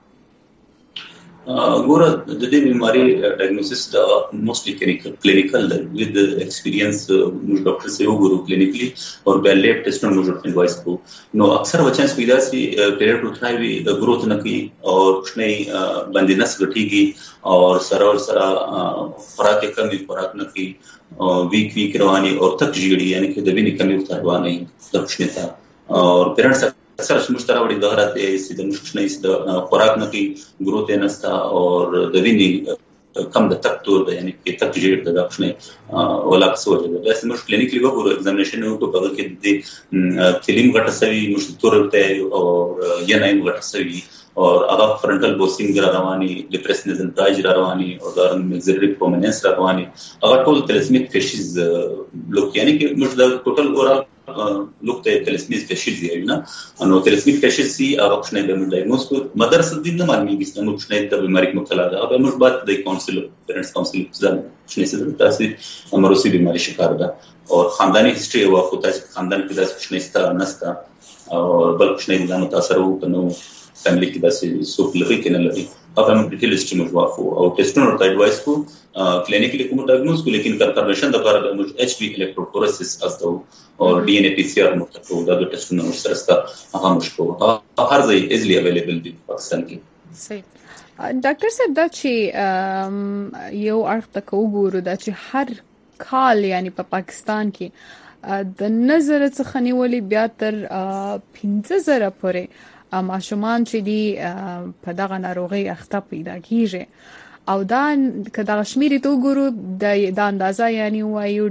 ګوره د دې بیماری ډایګنوسس دا موستلی کلینیکل وذ ایکسپیرینس موږ ډاکټر سره وګورو کلینیکلی او بیا لیب ټیسټونه موږ انوایس کو نو اکثر بچان سپیدا سي پیریډ وټایوي د گروث نه کوي او کښنه باندې نس غټيږي او سره خوراک کمی خوراک نه کوي او ویک رواني او تک جیړي یعنی چې د وینې کمی وتارواني د کښنه تا او پیریډ اکثر مشترا وړي ظاهرات یې د مشکلې د خوراک نه کې گروث نه ستا او د وینې کم د تک تور دی یعنی کې تک جیړ د دښنه ولا څه وجه ده چې موږ کلینیکلی وګورو ایگزامینیشن وکړو په کې د تلیم غټه سوي مشتور ته او یا نه غټه سوي او هغه فرنټل بوسینګ رواني ډیپریشنزم پراج رواني او د مګزیلری پرومیننس رواني هغه ټول تلسمیک فیشز لوک یعنی کې موږ د ټوټل اورال لوک ته تلسمیک فیشز دی نه نو تلسمیک فیشز سی هغه څنګه د ډایګنوز کو مدرسې دین نه معلومیږي چې موږ څنګه د بیماری مبتلا ده او موږ بعد د کونسل پیرنټس کونسل څنګه څه تاسو امروسي بیماری شکار ده او خاندانی هیستوري او خو تاسو خاندان کې داسې څه نشته نستا او بل څه نه متاثر وو کنه فیملی کې داسې سو لري کې نه لري هغه موږ ډیټیل هیستوري موږ واخو او ټیسټونه ورته ایڈوایس کو کلینیکلی کوم ډایګنوز کو لیکن کنفرمیشن د لپاره موږ ایچ پی الکتروفورسس استو او ډي ان اے پی سی ار مختلف دا د ټیسټونو موږ سره ستا هغه مشکو هر ځای ایزلی اویلیبل دي په پاکستان کې صحیح ډاکټر صاحب دا چې یو اړخ ته وګورو دا چې هر کال یعنی په پاکستان کې د نظر څخه نیولې بیا تر 15,000 پورې ماشومان چې دي په دغه ناروغي اخته پیدا کیږي او دا کدا شمیرې ته وګورو د اندازه یعنی وایو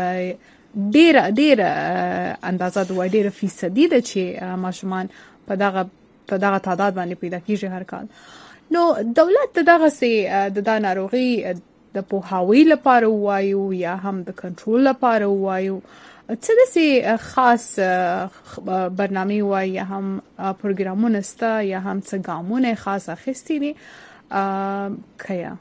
ډیر اندازه د وایي ډیر فیصدي ده چې ماشومان په دغه تعداد باندې پیدا کیږي هر کال نو دولت دغه سي د ناروغي د پوهاوی لپاره وایو یا هم د کنټرول لپاره وایو څه داسې خاص برنامه وای یا هم پروګرامونه ستا یا هم څه ګامونه خاص اخیستي دي کیا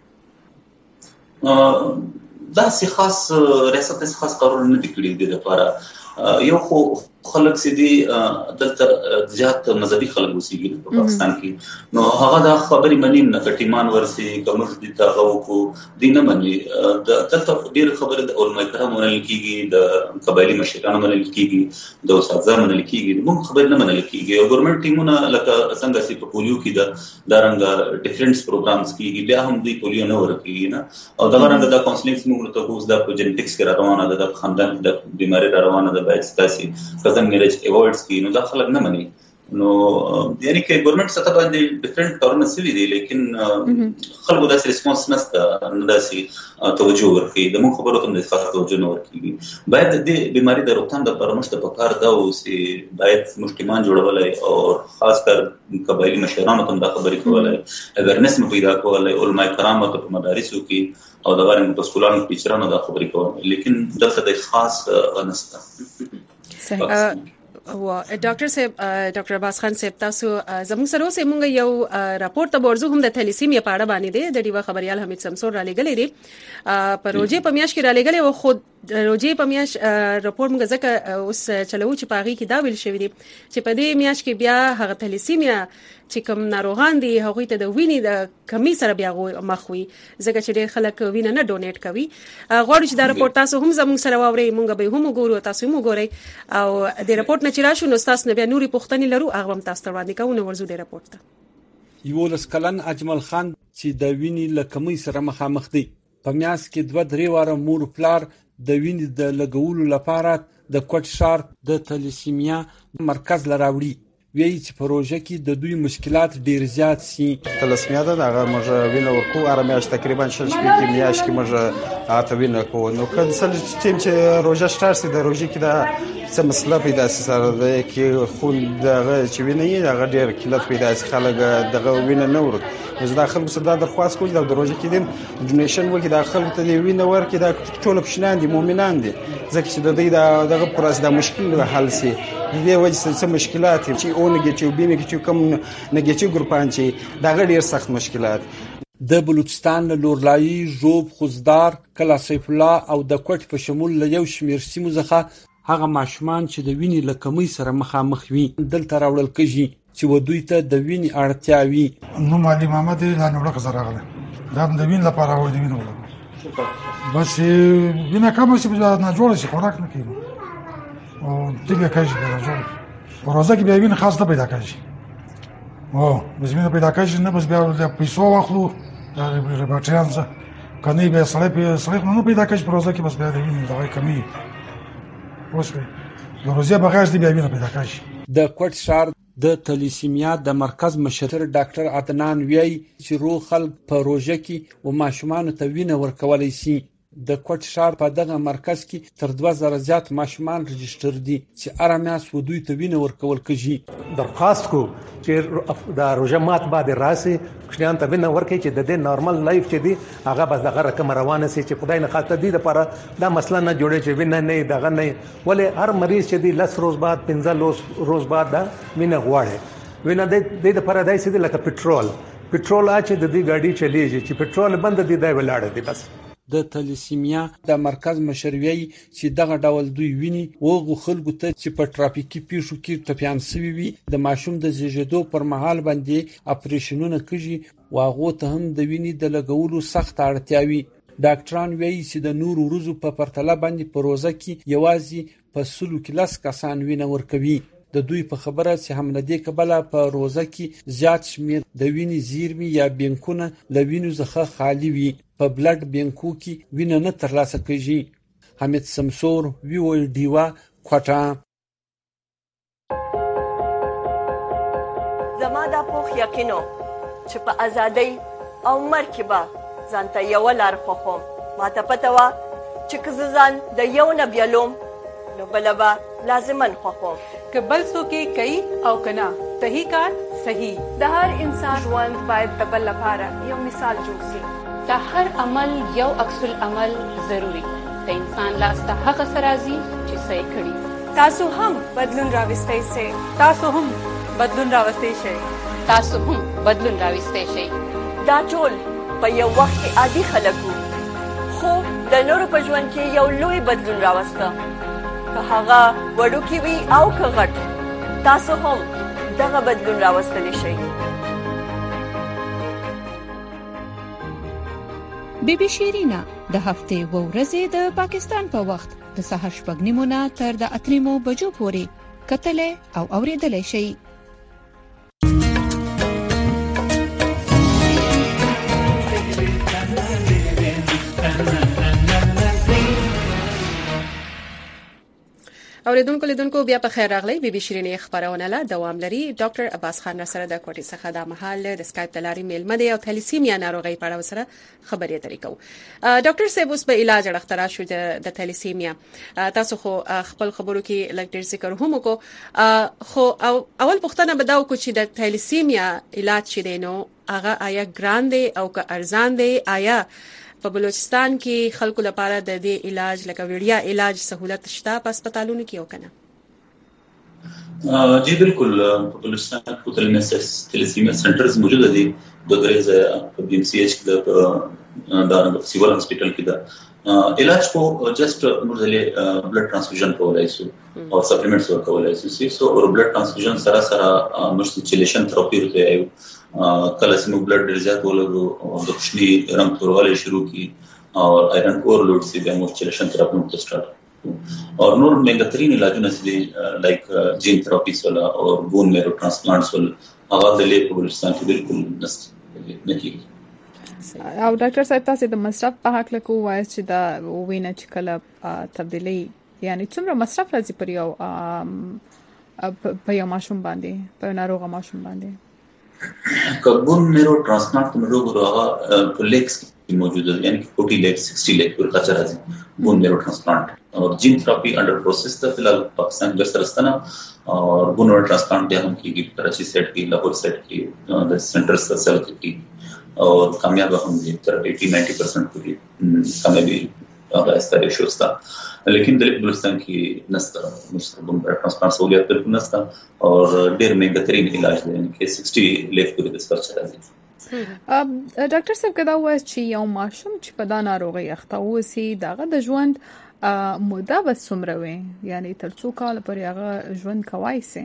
دا سي خاص ریاست خاص قرار نه دي کړی د لپاره یو خو خلک سدي دلته زیات مذهبي خلک وسیږي په پاکستان کې نو هغه دا خبرې منیم نه کټیمان ورسي کومر دي تاغه کو دینه مني د دلته ډیر خبره د علماء کرام منل کیږي د قبایلی مشرانو منل کیږي د استادانو منل کیږي موږ خبر نه منل کیږي او ګورنمنت ټیمونه لکه څنګه چې په پولیو کې د رنګ ډیفرنس پروګرامز کیږي بیا هم د پولیو نه ورکیږي نه او دا رنګ د کاونسلینګ موږ ته کوز د جنټکس کې روانه ده د خاندان د بیماری روانه ده باید ستاسي میرج ایوایډز کی نو داخله نه مني نو یعنی کې ګورنمنت سره باندې ډیفرنٹ کارونه سوي دي لیکن خلکو داسې ریسپانس نشته نه داسې توجه ورکړي د موږ خبرو ته د خاص توجه نه ورکړي باید د بیماری د روغتیا د پرمختګ په کار دا اوسي باید مشتمان جوړولای او خاص کر قبایلی مشرانو ته د خبرې کولای اورنس مو پیدا کولای علماء کرام ته په مدارسو کې او د غوړم په سکولانو کې چرانو د خبرې کولای لیکن دغه د خاص غنسته او ډاکټر صاحب ډاکټر عباس خان صاحب تاسو زموږ سره اوسه موږ یو راپورټ ته ورزو هم د تھیلیسیمیا په اړه باندې دی د ډیوا خبريال حمید سمسور را لګلې دي په روجي په میاش کې را لګلې او خود روجي په میاش راپورټ موږ ځکه اوس چلو چې پاغي کې دا ویل شوی دی چې په دې میاش کې بیا هغه تھیلیسیمیا چې کوم ناروغان دي هغه ته د وینې د کمی سره بیا مخوي ځکه چې ډېر خلک وینه نه ډونیټ کوي غواړو چې دا راپورټ تاسو هم زموږ سره واورئ موږ به هم وګورو تاسو هم وګورئ او د راپورټ نه چې راشو نو تاسو نه بیا نوري پوښتنې لرو هغه هم تاسو ته وړاندې کوو نو ورزو د راپورټ ته یو لسکلن اجمل خان چې د وینې له کمی سره مخامخ دی په میاس کې 2-3 واره مور پلار د وینې د لګولو لپاره د کوټ شار د تھیلیسیمیا مرکز لراوړي وی چې پروژه کې د دوی مشکلات ډیر زیات سي تلسمیا ده هغه موږ وینه ورکو ارمیاش تقریبا 6 کې میاش کې موږ اته وینه کو نو کله چې روزه شتارسي د روزي کې دا څه مسله پیدا سره ده کې خون دغه چې وینه یې هغه ډیر کلت پیدا سي خلک دغه وینه نه ورک زه داخل مصدا درخواست کوم د روزه کې دیم ډونیشن وکي داخل ته وینه ورکې دا ټول پښنان دي مؤمنان دي ځکه چې د دې دغه پروسه د مشکل حل سي دې وجه څه مشکلات چې او نګټیو بي نګټیو کم نګټیو ګروپان چې دا ډېر سخت مشکلات د بلوچستان له لورلایي جوب خوزدار کلا سیف الله او د کوټ په شمول له یو شمیر سیمو ځخه هغه ماشومان چې د وینې له کمی سره مخامخ وي دلته راوړل کېږي چې ودوی ته د وینې اړتیا وي نو مالي محمد لا نوړه زراغله دا د وین لپاره و دی وینه بس وینه کوم چې نه جوړ شي خوراک نه کیږي او دغه کاږي به راځي پروژه کې به وینه خاص نه پیدا کیږي او بس وینه پیدا کیږي نه بس بیا د پیسو واخلو دا ریباټیانز کني به سړی نه پیدا کیږي پروژه کې بس بیا د وینه دغه کمی اوس به روزي بغاش دی بیا وینه پیدا کیږي د کوټ شار د تھیلیسیمیا د مرکز مشر ډاکټر عدنان وی چې روغ خلک په روزه کې او ماشومان ته وینه ورکولای شي د کوټ شار په دغه مرکز کې تر 2000 زیات ماشومان رجستر دي چې ارمیاس ودوی ته وینه ورکول کېږي درخواست کو چې د روزه مات بعد راسي کښنان ته وینه ورکړي چې د دې نارمل لایف چې دی هغه بس دغه رقم روانه سي چې خدای نه خاطر دي لپاره دا مسله نه جوړي چې وینه نه دغه نه ولې هر مریض چې دی 10 روز بعد 15 روز بعد دا وینه غواړي وینه د لپاره دای سي لکه پټرول چې د دې ګاډي چلیږي چې پټرول بند دي دا ولاړ دي بس د تھیلیسیمیا د مرکز مشروي چې دغه ډول دوی ویني وغو خلکو ته چې په ټرافیکي پیښو کې ټپيان سوي وي د ماشوم د زیږیدو پر مهال باندې اپریشنونه کوي واغو ته هم د ویني د لګولو سخت اړتیا وي ډاکټران وایي چې د نور ورځو په پرتله باندې پروژه کې یوازې په 100 کسان وینه ورکوي د دوی په خبره چې هم له دې کبله په روزه کې زیات شمیر د وینې زیرمې یا بینکونه له وینو څخه خالی وي په بلډ بینکو کې وینه نه ترلاسه کیږي حمید سمسور وی او ډیوا کوټا زما د پوخ یقینو چې په ازادۍ او مرکبه ځانته یو لار خوخم ماته پته وا چې کزان د یو نه بیلوم نو بلبا لازمن خوخم که بل څوک کوي او کنا صحیح کار صحیح د هر انسان ژوند باید د بل لپاره یو مثال جوړ شي د هر عمل یو عکس العمل ضروری د انسان لاس ته هغه سرازي چې صحیح کړي تاسو هم بدلون راوستئ شئ تاسو هم بدلون راوستئ شئ تاسو هم بدلون راوستئ شئ دا ټول په یو وخت کې عادي خلکو خو د نورو په ژوند کې یو لوی بدلون راوسته که هغه وړوکی وي او که غټ تاسو هم دغه بدلون راوستلی شئ بیبي شیرینا د هفته و ورځې د پاکستان په وخت د سهار 8:30 تر د 8:00 بجو پورې کتلې او اوریدلې شي اوریدونکو لیدونکو بیا په خیر راغلی بیبي شیرینې خبرونه لا دوام لري ډاکټر عباس خان سره د کوټې څخه د محل د سکایپ تلاري میلمه دی او تھیلیسیمیا ناروغي په اړه سره خبرې طریقو ډاکټر صاحب اوس په علاج اړه شو د تھیلیسیمیا تاسو خو خپل خبرو کې لکه ذکر هم کو خو اول پوښتنه بداو کو چې د تھیلیسیمیا علاج شې نو هغه آیا ګران دی او که ارزان دی آیا په بلوچستان کې خلکو لپاره د دې علاج لکه وړیا علاج سہولت شته په هسپتالونو کې او کنه जी बिल्कुल, बलूचिस्तान کې تلسیمیا سنټرز موجود دي د درې ځای په بي ام سي ایچ د سیول هسپتال کې دا علاج کو جست مرزله بلډ ترانسفیوژن کولای شو او سپلیمنټس ورکولای شو سو او بلډ ترانسفیوژن سره مشتچلیشن تھراپی ورته ایو کله چې موږ بلډ ریزات ولګو او د خوشني رنگ تورواله شروع کی او آیرن اورلوډ سي د مشتچلیشن تھراپی مت سٹارټ और नॉर मेगाथरीन इलाजों से like gene therapies वाला और bone marrow transplants वाला आवाज ले बलूचिस्तान کې بالکل نه کیږي او ډاکټر صاحب تاسو د مصرف په حق له کوه چې دا وینه چې کله تبدیلی یعنی څومره مصرف راځي پر یو په یو ماشوم باندې په ناروغه ماشوم باندې کبون मेरो ट्रांसप्लांट में लोग रहा लेग्स موجود है यानी 40 लेग 60 लेग पर खर्च राजी बोन मेरो ट्रांसप्लांट और जीन थेरेपी अंडर प्रोसेस था फिलहाल पाकिस्तान में सरस्ताना और बोन मेरो ट्रांसप्लांट दिया हम की कराची सेट की लाहौर सेट की द सेंटर्स का सेल की और कामयाब हम 80-90% पूरी कामयाबी ऐसा रेशियो था लेकिन दिल्ली बलूचिस्तान की नस्ता बोन मेरो ट्रांसप्लांट सहूलियत बिल्कुल नस्ता और डेढ़ महंगा तरीन इलाज यानी कि 60 लेग पूरी दस खर्च राजी ډاکټر صاحب کدا وایي چې یو ماشوم چې په دا ناروغي اخته وسی دغه د ژوند موده به څومره وي یعنی تر څو کال پورې هغه ژوند کوي سي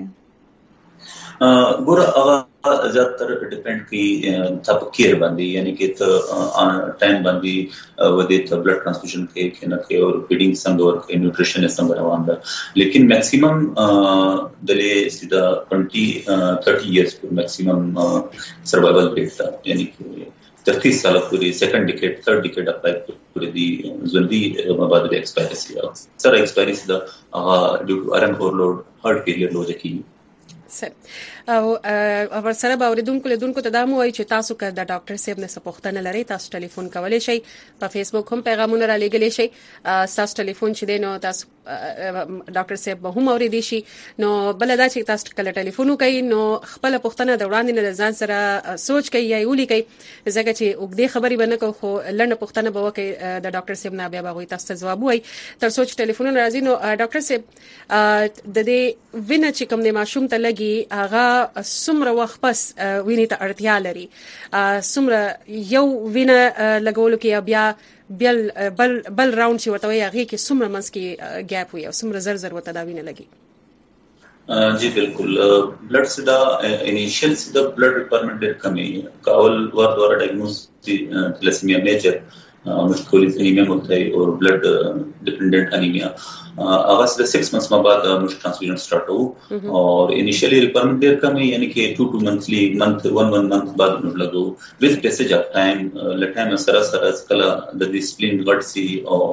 ګوره هغه زیاتره ډیپند کی تاسو کیر باندې یعنی کې ته ټایم باندې ودې ته بلډ ترانسفیوژن کې نه کې او فیډینګ څنګه ورکې نیوټریشن څنګه روان ده لیکن میکسیمم دله سیدا 20-30 ایئرز پر میکسیمم سروایول ریټ ده یعنی 30 سال پورې سیکنډ ډیکیډ ثرد ډیکیډ اپلای پورې دی ژوندۍ مبادله ایکسپایرسی سره ایکسپایرسی ده ډیو ټو آرن اورلوډ هارت فیلیر لوجه کی او ور سره باوریدونکو لیدونکو ته دا مو وایي چې تاسو که د ډاکټر صاحب نه سپوښتنه لرئ تاسو ټلیفون کولی شئ په فیسبوک هم پیغامونه را لېږلی شئ تاسو ټلیفون چې دی نو تاسو ډاکټر صاحب به هم اوریدي شي نو بل دا چې تاسو کله ټلیفون وکړئ نو خپل پوښتنه د وړاندې نه ځان سره سوچ کوي یا ولیکئ ځکه چې وګړي خبري بنه کو خو لنډه پوښتنه به وکړي د ډاکټر صاحب نه بیا به تاسو ته جواب وایي تر سوچ ټلیفون راځي نو ډاکټر صاحب د دې وینه چې کوم د ماشوم ته لګي هغه څومره وخت پس وینې ته اړتیا لري څومره یو وینه لګول کې بیا بل راوند چې ورته وي هغه کې څومره منځ کې ګیپ وي او څومره زر وته دا وینه لګي जी बिल्कुल ब्लड से द इनिशियल से द ब्लड रिक्वायरमेंट ډېر کمی کاول ور دواره ډایګنوز تلسیمیا میجر مشکل انیمیا ہوتا ہے اور بلڈ ڈیپینڈنٹ انیمیا आवाज से 6 months में बाद मुझे ट्रांसफ्यूजन स्टार्ट हो और इनिशियली रिक्वायरमेंट देर कम है यानी कि 2 मंथली मंथ 1 मंथ बाद मुझे लगो with passage of time time सरा कला द डिसिप्लिन गट्सी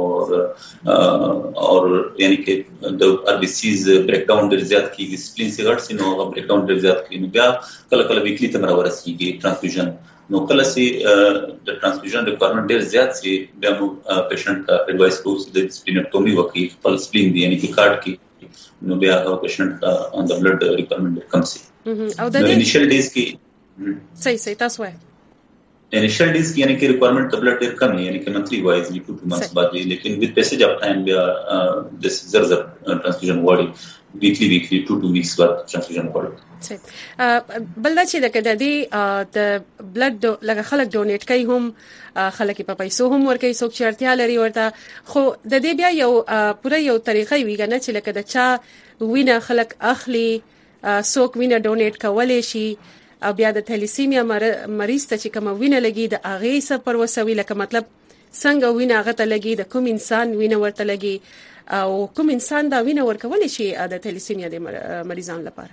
और यानी कि द आरबीसीज ब्रेकडाउन दर ज्यादा की डिसिप्लिन से गट्सी नो ब्रेकडाउन दर ज्यादा की बया कला वीकली तमरा वरसी की ट्रांसफ्यूजन نو کله چې د ترانسفیوژن ریکوایرمنٹ ډیر زیات شي بیا موږ پیشنټ ته ایڈوایس کوو چې د سپلینکټومي وکړي خپل سپلین دی یعنی کې کاټ کې نو بیا پیشنټ ته د بلډ ریکوایرمنٹ کم شي او د انیشل ډیز کې صحیح تاسو وایي انیشل ډیز کې یعنی کې ریکوایرمنٹ د بلډ ډیر کم یعنی کې منثلی وایز 2 months بعد لیکن وذ پیسج اف ټایم بیا د زر ترانسفیوژن وړي ویکلی 2 weeks بعد ترانسفیوژن وړي بل دا چې د بلډ لکه خلک ډونیټ کوي هم خلک په پیسو هم ورکوي څوک چې اړتیا لري ورته خو د دې بیا یو پوره یو طریقه وي کنه چې لکه د چا وینه خلک اخلي څوک وینه ډونیټ کولای شي او بیا د تلیسیمیا مریض ته چې کوم وینه لګي د اغه سفر وسوي لکه مطلب څنګه وینه هغه ته لګي د کوم انسان وینه ورته لګي او کوم انسان دا وینه ورکول شي د تلیسیمیا د مریضانو لپاره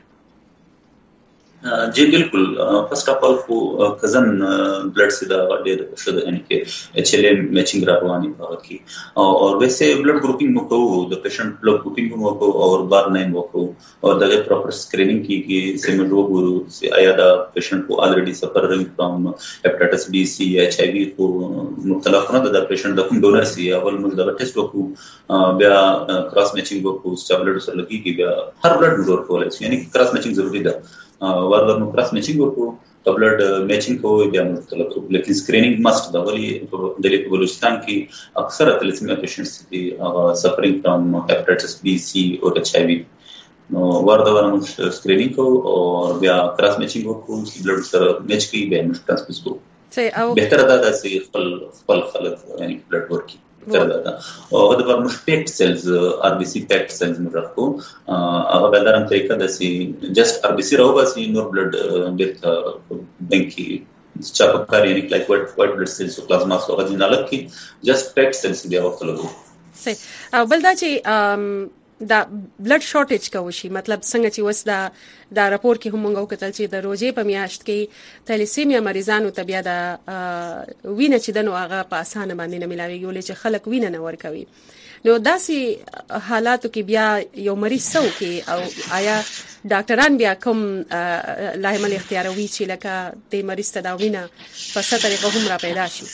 जी बिल्कुल फर्स्ट ऑफ ऑल को कजन ब्लड से दा ډېر شده یعنی کې एच एल एम मैचिंग راوانی باور کی और वैसे ब्लड ग्रुपिंग में को द पेशेंट ब्लड ग्रुपिंग में को और बार नहीं को और दगे प्रॉपर स्क्रीनिंग की कि सिमडो गुरु से आया दा पेशेंट को already suffering from hepatitis B C HIV को मुख्तलिफ न दा पेशेंट द कोम डोनर सी اول موږ دا ټیسټ وکړو بیا کراس میچینګ وکړو سټابلر سره لګي کی بیا هر بلډ ډور کولای شي یعنی کراس میچینګ ضروری ده ورته نو کراس میچینګ وکړو بلډ میچینګ کوو بیا مختلف لیکن سکرینینګ مست دا ولی د بلوچستان کې اکثر تلسیمیا پیشنټس دي سفرینګ فرام هیپاټایټس بی سی او ایچ آی وی نو ورته ورته سکرینینګ کو او بیا کراس میچینګ کو چې بلډ سره میچ کی به موږ ترانسفیوز کو او بهتره ده چې خپل خلک یعنی بلډ ورکی بهتره ده او دا پر موږ پیکټ سیلز ار بي سي پیکټ سیلز موږ راکو هغه بل درم طریقه ده چې جست ار بي سي راو باسي نور بلډ ډیرته بنکی چاپکار یعنی لایک وایټ بلډ سیلز او پلازما سو غوډي نه لکه جست پیکټ سیلز بیا وختلو او بل دا چې دا بلډ شارټیج کوي شي مطلب څنګه چې وس دا راپور کې هم موږ وکړل چې د روزې په میاشت کې تلیسیمیا مریضانو ته بیا د وینه چې دنو هغه په اسانه باندې نه ملاوي یولې چې خلک وینه نه ورکوي نو داسې حالاتو کې بیا یو مریض سو کې او آیا ډاکټران بیا کوم لایمل اختیاروي چې لکه د مریض ته دا وینه په څه طریقه هم را پیدا شي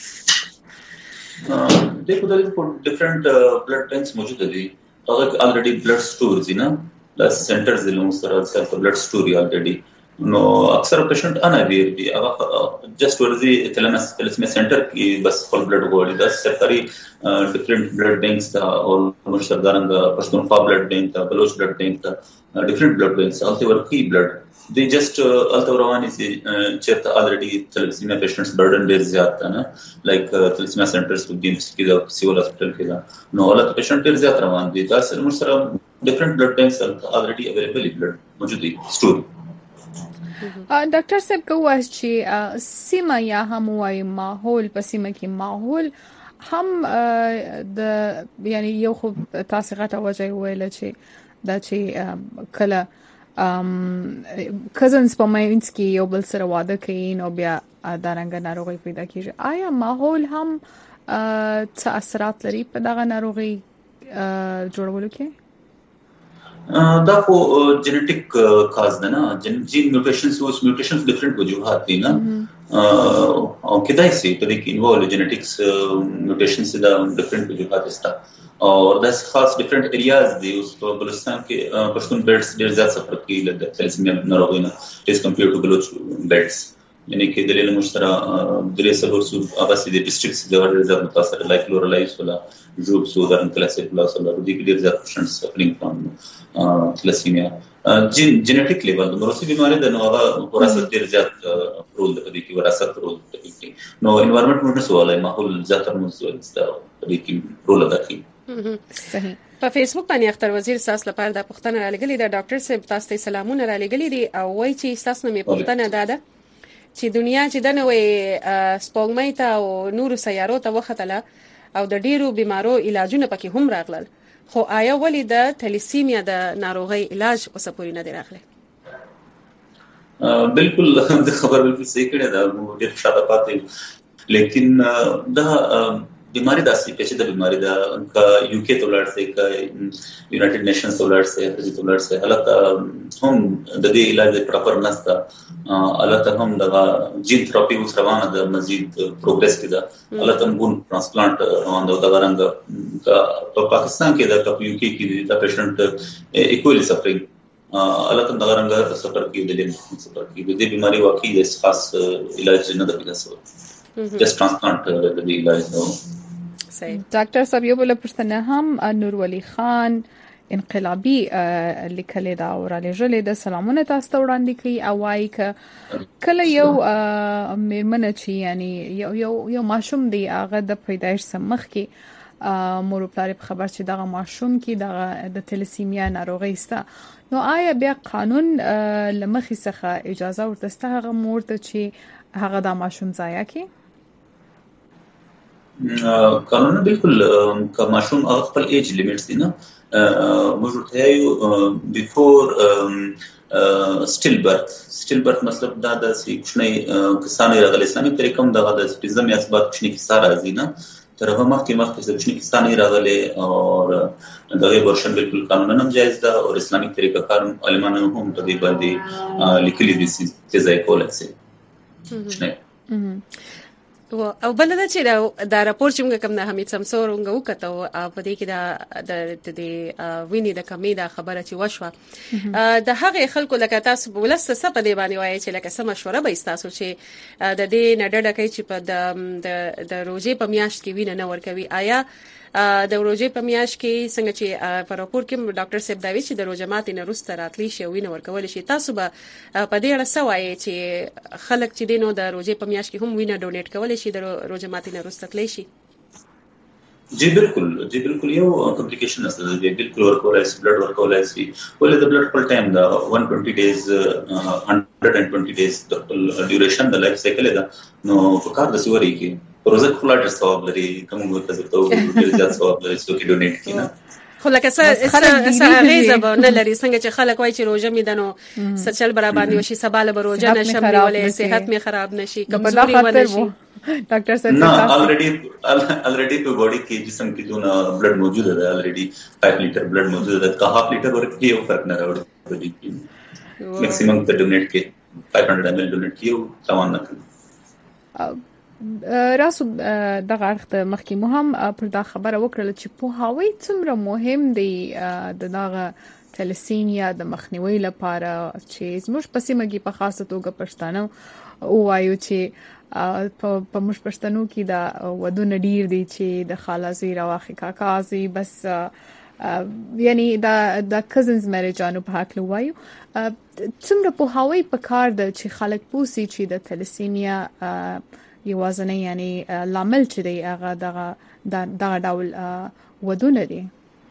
देखो तो डिफरेंट ब्लड बैंक्स मौजूद है अगर ऑलरेडी ब्लड स्टोर्स है ना द सेंटर्स दिलों सर सेल्फ ब्लड स्टोर ऑलरेडी नो अक्सर पेशेंट अनअवेयर भी अब जस्ट वर्जी थैलेमस सेंटर की बस फुल ब्लड बॉडी द सरकारी डिफरेंट ब्लड बैंक्स था और मुशरदारंग पश्तूनख्वा ब्लड बैंक था बलोच ब्लड बैंक था डिफरेंट ब्लड बैंक्स आल्ते वर की blood they just altawrawani se cheta already thalassemia patients burden there zyada na like thalassemia centers to games ki da civil hospital ke da no all the patient there zyada rawan di da sir musara different blood banks already available blood موجود دي story ډاکټر صاحب کوه چې سیمه یا هم وای ماحول په سیمه کې ماحول هم د یعنی یو خو تاسو غته وجه ویل چې دا چې کله کزنز په ماینس کې یو بل سره واده کوي نو بیا دا رنګ ناروغي پیدا کیږي آیا ماحول هم څه اثرات لري په دغه ناروغي جوړولو کې دا خو جنیټیک کاز ده نه جین میوټیشنز اوس میوټیشنز ډیفرنٹ وجوهات دي نه او کدای سي په دې کې انوالو جنیټکس میوټیشنز دا ډیفرنٹ وجوهات استا और दस खास different areas they उस बलूचिस्तान के पश्तून बेल्ट्स देर ज्यादा सफर की लग thalassemia नरोगिना as compared to Baluch belts यानी कि दलील मुश्तरा दरेस और सू आवासी दे डिस्ट्रिक्ट्स जवर ज्यादा मुतासर लाइक लोरलाइज वाला जूब सुदर्न क्लासिक प्लस वाला दी की देर ज्यादा patients suffering from thalassemia genetic level मरोसी बीमारी द नोवा वरासत देर ज्यादा रोल दी की वरासत रोल दी नो एनवायरनमेंट में सवाल है माहौल ज्यादा मुझसे दी की रोल अदा की صحیح په فیسبوک باندې اختر وزیر ساس لپاره د پښتنه را لګلې د ډاکټر صاحب تاسو ته سلامونه را لګلې دي او وایي چې تاسو مې پښتنه داده چې دنیا چې دنه وي سپوږمۍ ته او نورو سیارو ته وختله او د ډیرو بیمارو علاجونه پکې هم راغلل خو آیا ولې د تلیسیمیا د ناروغي علاج اوس پورې نه دی راغلی بالکل د خبر بالکل صحیح کړه دا ډیر شاده پاتې لیکن دا बीमारी दासी पेचीदा बीमारी दा उनका यूके तो लड़ से का यूनाइटेड नेशंस तो लड़ से हजी तो लड़ से हालत हम ददी इलाज प्रॉपर नस्ता हालत हम दवा जीन थेरेपी उस रवाना दा मजीद प्रोग्रेस किदा हालत हम बोन ट्रांसप्लांट रवाना दवा रंग का तो पाकिस्तान के दा यूके की दा पेशेंट इक्वली सफरिंग हालत हम दवा रंग सफर की दिले सफर की ददी बीमारी वाकई इस खास इलाज न दबी दसो जस्ट ट्रांसप्लांट ददी इलाज नो ډاکټر صاحب یو بل پرڅنه هم نور ولی خان انقلابی لیکل دا او را لېږل د سلامونه تاسو ته وړاندې کوي او وايي کله یو میرمن چې یعنی یو ماشوم دی هغه د پیدایش سمخ کې مور پلار په خبر چې دغه ماشوم کې د تلیسیمیا ناروغي است نو آیا بیا قانون لمخې څخه اجازه ورته هغه مور ته چې هغه د ماشوم ضایع کی قانون بالکل کا معصوم خپل ایج لیمټس دي نه موږ ته یو بیفور سټیل برث مطلب دا د کوچنی کسان راغلي اسلامي طریقم دغه د سپیزم یا اسباب کوچنی کیسه راځي نه تر هغه مخکې د کوچنی کیسه نه راغلي او دغه ورشن بالکل قانونا هم جایز ده او اسلامي طریقه کار علمانو هم په دې باندې لیکلي دي چې ځای کولای شي او بل دا چې دا راپور چې موږ کوم نه حمید سمسور موږ وکړو په دې کې د ویني د کمی دا خبره چې وشوه د هغه خلکو لکه تاسو ولسته څه په دې باندې وایي چې لکه سم مشوره به تاسو چې د دې نډړه کوي چې په د روزي په میاشت کې وینه نه ورکوي آیا د روزي په میاشت کې څنګه چې په راپور کې ډاکټر صاحب دا وی چې د روزه ماتې نه وروسته راتلی شي وینه ورکول شي تاسو به په دې اړه څه وایي چې خلک چې دینو د روزي په میاشت کې هم وینه ډونیټ کول شي د روزه ماتې نه وروسته تلی شي جی بالکل یو کمپلیکیشن است دی بالکل ورکولای شي بلډ ورکولای شي ولې د بلډ خپل ټایم دا 120 ډیز 120 ډیز د ډیوریشن د لایف سایکل دا نو په کار د سوري کې روزه خپل ډیر ثواب لري کوم ورته ته ډیر زیات ثواب لري چې کې ډونیټ کینا خو لکه څه غیزه به نه لري څنګه چې خلک وایي چې روزه می دنو سچل برابر وشي سباله به روزه نشم نیولې صحت می خراب نشي کمزوري ونه شي ډاکټر صاحب نه الریډي په باډي کې جسم کې دونه بلډ موجود ده الریډي 5 لیټر بلډ موجود ده که 1/2 لیټر ورکې یو فرق نه راوړي میکسیمم ته ډونیټ کې 500 ml ډونیټ کې روان نه کوي راسو دغه وخت مخکې مهم پر دا خبره وکړل چې په هاوی څومره مهم دی د دغه تلسیمیا د مخنیوي لپاره چې زموږ په سیمه کې په خاصه توګه پښتانه وایو چې په موږ پښتنو کې دا ودونه ډیر دي چې د خالازي راوخي کاکازي بس یعنی دا کزنز میریجانو په حق لوایو څومره په هاوی په کار د چې خلک پوسی چې د تلسیمیا یوازنه یعنی لامل چې دی هغه دغه ډول ودونه دي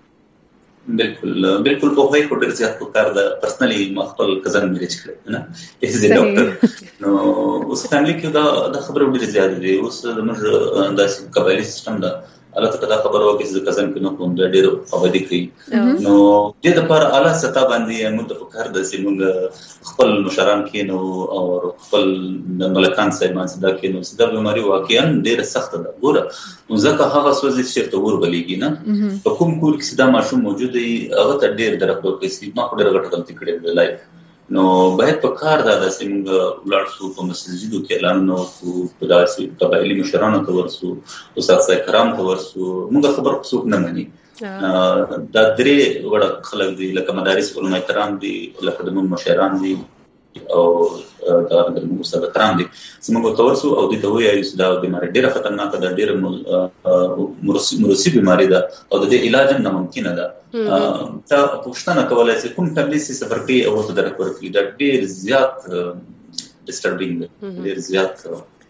بالکل په هغه کې ډېر زیات کار د پرسنلي مخبل کزن میریج کړي نه ایز د ډاکټر نو اوس فیملی کې دا خبره ډېر زیات دي اوس د موږ د قبایلی سیستم دا الله تعالی دا خبره وکړي چې کزن کې نو کوم ډېر آبادی کوي نو د لپاره اعلی سطح باندې موږ د فکر د سیمونګ خپل مشران کې نو او خپل ملکان صاحبان صدا کې نو صدا بیماری واقعا ډېر سخت ده ګوره ځکه هغه سوزي چې ته ور بلیږي نه په کوم کور کې صدا ماشوم موجود دی هغه ته ډېر درکو کوي ما ډېر غټ غلطي کړې د لایف نو باید په کار دا د سیمونګ ولر سو په مسجدو کې اعلان نو په داسې قبایلی مشرانو ته ورسو او ساسه کرام ته ورسو موږ خبر څوک نه مني دا درې وړ خلک دي لکه مدارس علماء کرام دي لکه د مشران دي او دا د مستند کرام دي سیمونګ ته ورسو او د دوی ایس دا بیماری ډیره خطرناک ده ډیره مرسي بیماری ده او د علاج نه ممکن ده تا پښتنه کولای شي کوم تبلیغي سفر کې او ته درک ورکړي دا ډیر زیات ډیسټربینګ ډیر زیات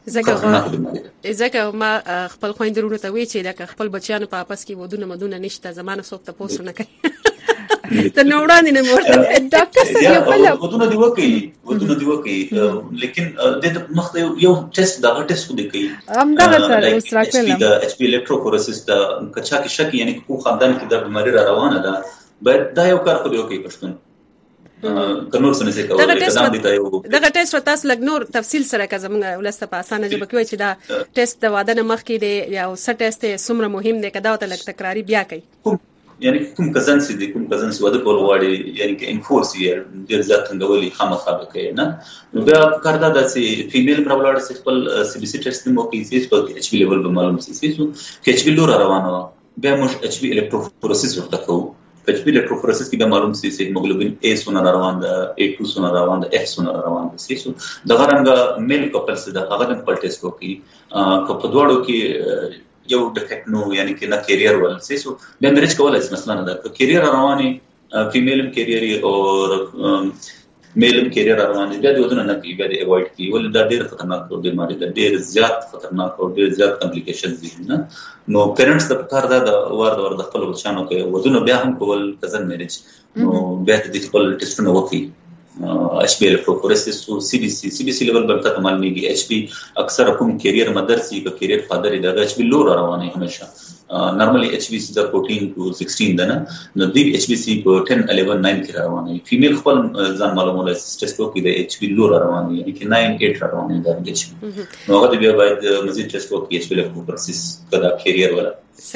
ځکه ما خپل خويندرونو ته وی چې لکه خپل بچیانو په واپس کې ودونه نشته زمانه څوک ته پوسټ نه کوي ته نو وړاندې نه مرته ډاکټر صاحب په ودونه دی وکي لیکن د مخ یو ټیسټ دا ټیسټ کوي کوي همدغه تر اوس راکړل د ایچ پی الکتروفورسس دا کچا کې شک یعنی کو خاندان کې د بیماری را روانه ده باید دا یو کار کوي کوي پښتون کنور سره څه کوي دغه ټیسټ تاسو لګ نور تفصیل سره کوم ولسته په اسانه جواب کوي چې دا ټیسټ د واده نه مخکې دی یا څه ټیسټ سمره مهم دی کدا ته لګ تکراری بیا کوي یعنی کوم کزن واده کول غواړي یعنی کې انفورس یې ډیر ځات څنګه خامخا کوي نه نو بیا کار دا چې فیمیل پرولار خپل سی بي سي ټیسټ مو کوي چې په ایچ پی لیول به معلوم شي چې ایچ پی لور روانه بیا موږ ایچ پی الکتروفورسس ورته کوو ایچ پی الکتروفورسس کې به معلوم شي چې هیموګلوبین A سونه روان ده A2 سونه روان ده F سونه روان ده چې دا غرانګه میل کپل سره هغه د خپل ټیسټ کوي په دوړو کې یو ډیفیکټ نو یعنی کې نه کیریئر ول سیسو به میرج کولای شي مثلا دا کیریئر رواني فیمیل کیریئر او میل کیریئر رواني بیا د ودونه نه کوي بیا د اوایډ کوي ول دا ډیر خطرناک بیماری ده ډیر زیات خطرناک او ډیر زیات کمپلیکیشنز دي نه نو پیرنټس د کار دا د وار د خپل بچانو کوي ودونه بیا هم کول کزن میرج نو بیا د خپل ټیسټونه وکي ایچ پی الکتروفورسس او سی بی سی لیول بلته کمال میږي ایچ پی اکثر کوم کیریئر مدر سی کا کیریئر فادر دا ایچ پی لور روانه همیشه نارملی ایچ پی سی دا 14 to 16 ده نه دی ایچ پی سی په 10 11 9 کې روانه فیمیل خپل ځان معلومه ټیسټ کوي د ایچ پی لور روانه یعنی کې 9 8 روانه دا ایچ پی نو هغه بیا باید مزید ټیسټ کوي ایچ پی الکتروفورسس کدا کیریئر ولا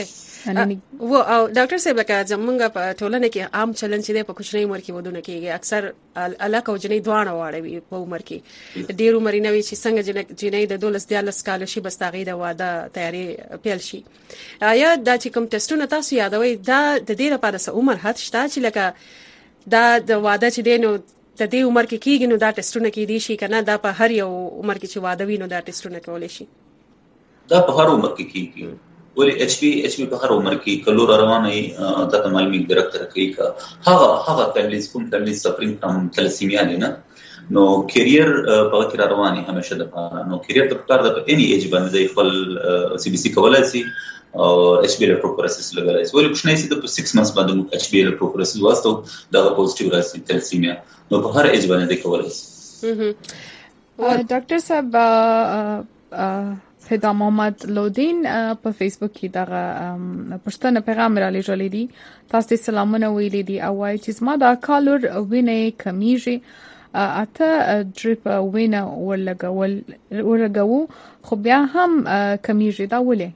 و او ډاکټر صاحب لکه زمونږ په ټولنه کې عام چلن چې د په کوچنۍ عمر کې ودونه کېږي اکثر الک او جنې دواړه واړوي په عمر کې ډیر عمر نه وي چې څنګه جنې د 12 کال شي بس تاغي د واده تیاری پیل شي یا دا چې کوم ټیسټونه تاسو یادوي دا د دې لپاره څه عمر حد شته چې لکه دا د واده چې دینو د دې عمر کې کېږي نو دا ټیسټونه کې دي شي کنه دا په هر یو عمر کې چې واده وي نو دا ټیسټونه کولای شي دا په هر عمر کې کېږي ولې ایچ پی په هر عمر کې کلور روانه د معلومي ډایرکټر کوي کا هغه تملیز کوم تملیز سفرینګ فرام تلسیمیا نه نو کیریئر په کې روانه همیشه د نو کیریئر په کار د اني ایج باندې خپل سی بي سي کولای شي او ایچ بی الکتروفورسس لګولای شي ولې کوښنه شي د 6 months باندې ایچ بی الکتروفورسس واسطو دا پوزټیو راشي تلسیمیا نو په هر ایج باندې کولای شي ډاکټر صاحب فدا محمد لودین په فیسبوک کې دا پښتنه پیغام را لېږلی دي تاسو سلامونه ویلي دي او وايي چې زما دا کالور وینې کمیږي اته ډریپ وینه ورلګو خو بیا هم کمیږي دا ولې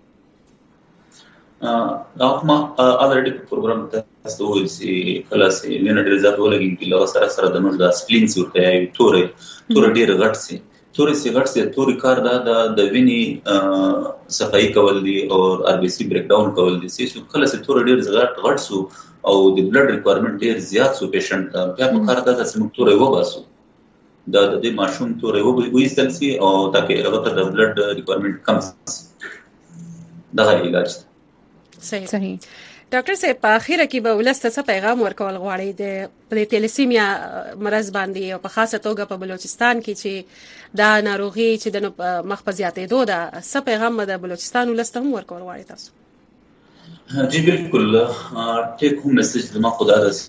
دا ما already پروګرام تاسو وایي چې کله چې وینه ډیر زیات ولګي چې له سره سره د موږ د سپلینز ورته تور ډیر غټ سي توري سیګرټ سي توري کار دا د ویني صفائی کول دي او ار بي سي بریک ډاون کول دي چې کله چې تور ډیر غټ سو او د بلډ ریکوایرمنت ډیر زیات سو پیشنټ بیا په کار دا چې موږ توري وباسو دا د ماشوم توري وېستل سي او تاکي هغه ته د بلډ ریکوایرمنت کم دا علاج صحیح ډاکټر صاحب په اخیره کې به ولسته څه پیغام ورکول غواړي د تلسیمیا مرض باندې او په خاصه توګه په بلوچستان کې چې دا ناروغي چې د مخ په زیاتېدو ده څه پیغام د بلوچستان ولسته هم ورکول غواړي تاسو جی بالکل ټیک ہوم میسج د ما خدا د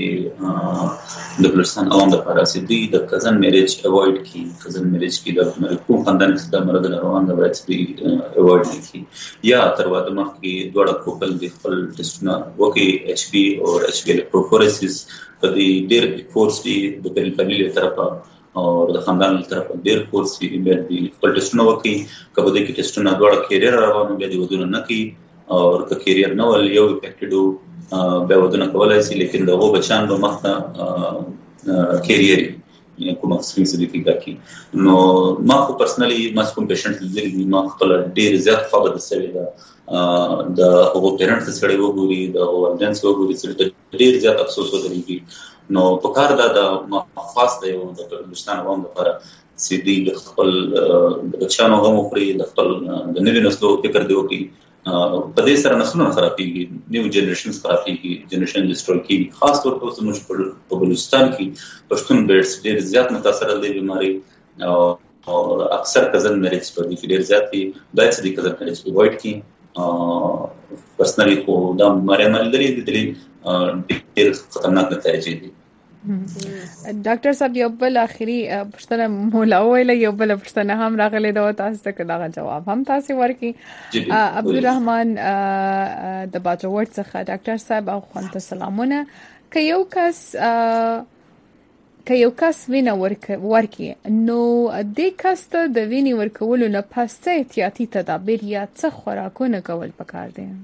د بلوچستان عوام د لپاره چې د کزن میریج اوایډ کی کزن میریج کی د کوم خاندان کې د مرګ روان د باید چې اوایډ کی یا تر واده مخکې دوړه کوپل د خپل ټیسټونه وکي ایچ پی او ایچ پی الکتروفورسس په دې ډیر کورس دی د فیملی طرفه او د خاندان طرفه ډیر کورس دی د خپل ټیسټونه وکي کبه د ټیسټونه دوړه کیریئر روان بیا د ودونه نه کی او که کیریئر نو ول یو افیکټډ به ودونه کولای شي لیکن دغه بچان به مخته کیریئر کوم څه څه دي کی نو ما خو پرسنلی ما کوم پیشنټ دي ما خپل ډیر زیات خبر سره دا د هغه پیرنټس سره وګوري د والدینس وګوري چې ډیر زیات افسوس ودرېږي نو په کار دا د خاص دی او د بلوچستان عوام لپاره چې دی خپل بچانو غو خوري د خپل د نوي نسلو فکر دی وکي په دې سره نسلونه خرابېږي نیو جنریشنز خرابېږي جنریشن ډیسټروي کیږي خاص طور په زموږ په بلوچستان کې پښتون بیلټس ډېر زیات متاثر دي بیماری او اکثر کزن میریج په دې ډېر زیات دي باید چې کزن میریج اوایډ کی پرسنلی خو دا بیماری مالداري دي ډېر خطرناک نتایج دي ډاکټر صاحب یو بل اخري پښتنه مولا ویل یو بل پښتنه هم راغله دا تاسو ته دا جواب هم تاسو ورکي عبدالرحمن د باجوړ څخه ډاکټر صاحب او خونته سلامونه که یو کس وینه ورکي نو د کس ته د وینې ورکولو نه پس څه احتیاطي تدابیر یا څه خوراکونه کول پکار دي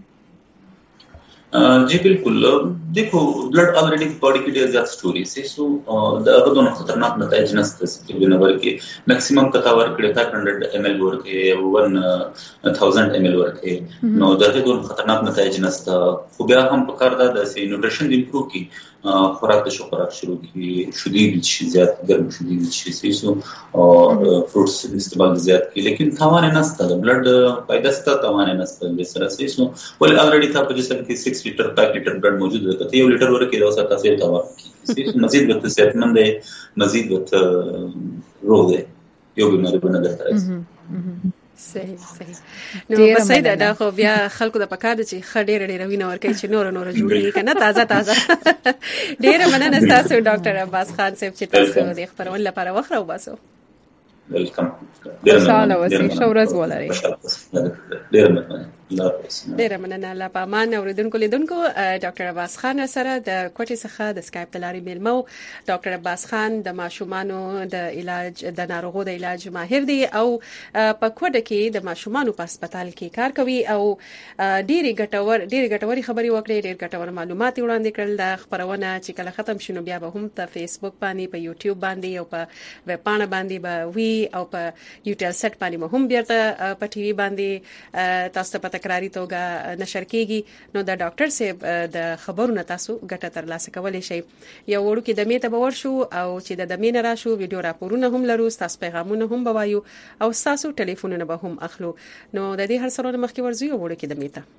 जी बिल्कुल देखो ब्लड ऑलरेडी बॉडी की ढेर ज्यादा स्टोरी से सो अगर दोनों खतरनाक नतीजे नसते हैं बिना के मैक्सिमम कथा वर्क करे 500 ml वर्क है 1000 ml वर्क है नो दर्जे दोनों खतरनाक नतीजे नसता खुबिया हम पकारदा दसे न्यूट्रिशन इंप्रूव की खुराक तो खुराक शुरू की शदीद ज्यादा गर्म शदीद से सो और फ्रूट्स इस्तेमाल ज्यादा की लेकिन थावाने नसता ब्लड पैदास्ता थावाने नसता इस तरह से सो well ऑलरेडी था जैसे कि 6 लीटर 5 लीटर ब्लड मौजूद रहता है 1 लीटर वर के दवा का से दवा की मजीद वक्त सेहतमंद है मजीद वक्त रोग है यो बीमारी बना रहता है صحیح نو بس دا خو بیا خلکو د پکاده چې خډېر ډېر وینه ورکړي چې نور جوړي کنه تازه ډېر مننه تاسو ډاکټر عباس خان صاحب چې تاسو د خبرونه لپاره وخره وباسو ویلکم ډېر مننه ورسې شو ورځ ولري ډېر مننه ډیره مننه. لا پامان اوریدونکو لیدونکو ډاکټر عباس خان سره د کوټې څخه د اسکایپ تلاري میلمو. ډاکټر عباس خان د ماشومانو د علاج د ناروغو د علاج ماهر دی او په کوټه کې د ماشومانو په هسپتال کې کار کوي او ډیره ګټوري خبري وکړي، ډیر ګټور معلومات وړاندې کړل. د خبرونه چې کله ختم شونه بیا به هم په فیسبوک باندې، په یوټیوب باندې او په ویب پاڼه باندې به وی او په یوټیل سټ باندې هم بیرته په ټي وي باندې تاسو ته تکراری توګه نشر کیږي. نو د ډاکټر صاحب د خبرونو تاسو ګټه ترلاسه کولای شئ. یو وړو کې د میته باور شو او چې د دمینه راشو ویډیو راپورونه هم لرو، تاسو پیغامونه هم بوایو او تاسو ټلیفونونه به هم اخلو. نو د دې هر څلور مخکې ورځي یو وړو کې د میته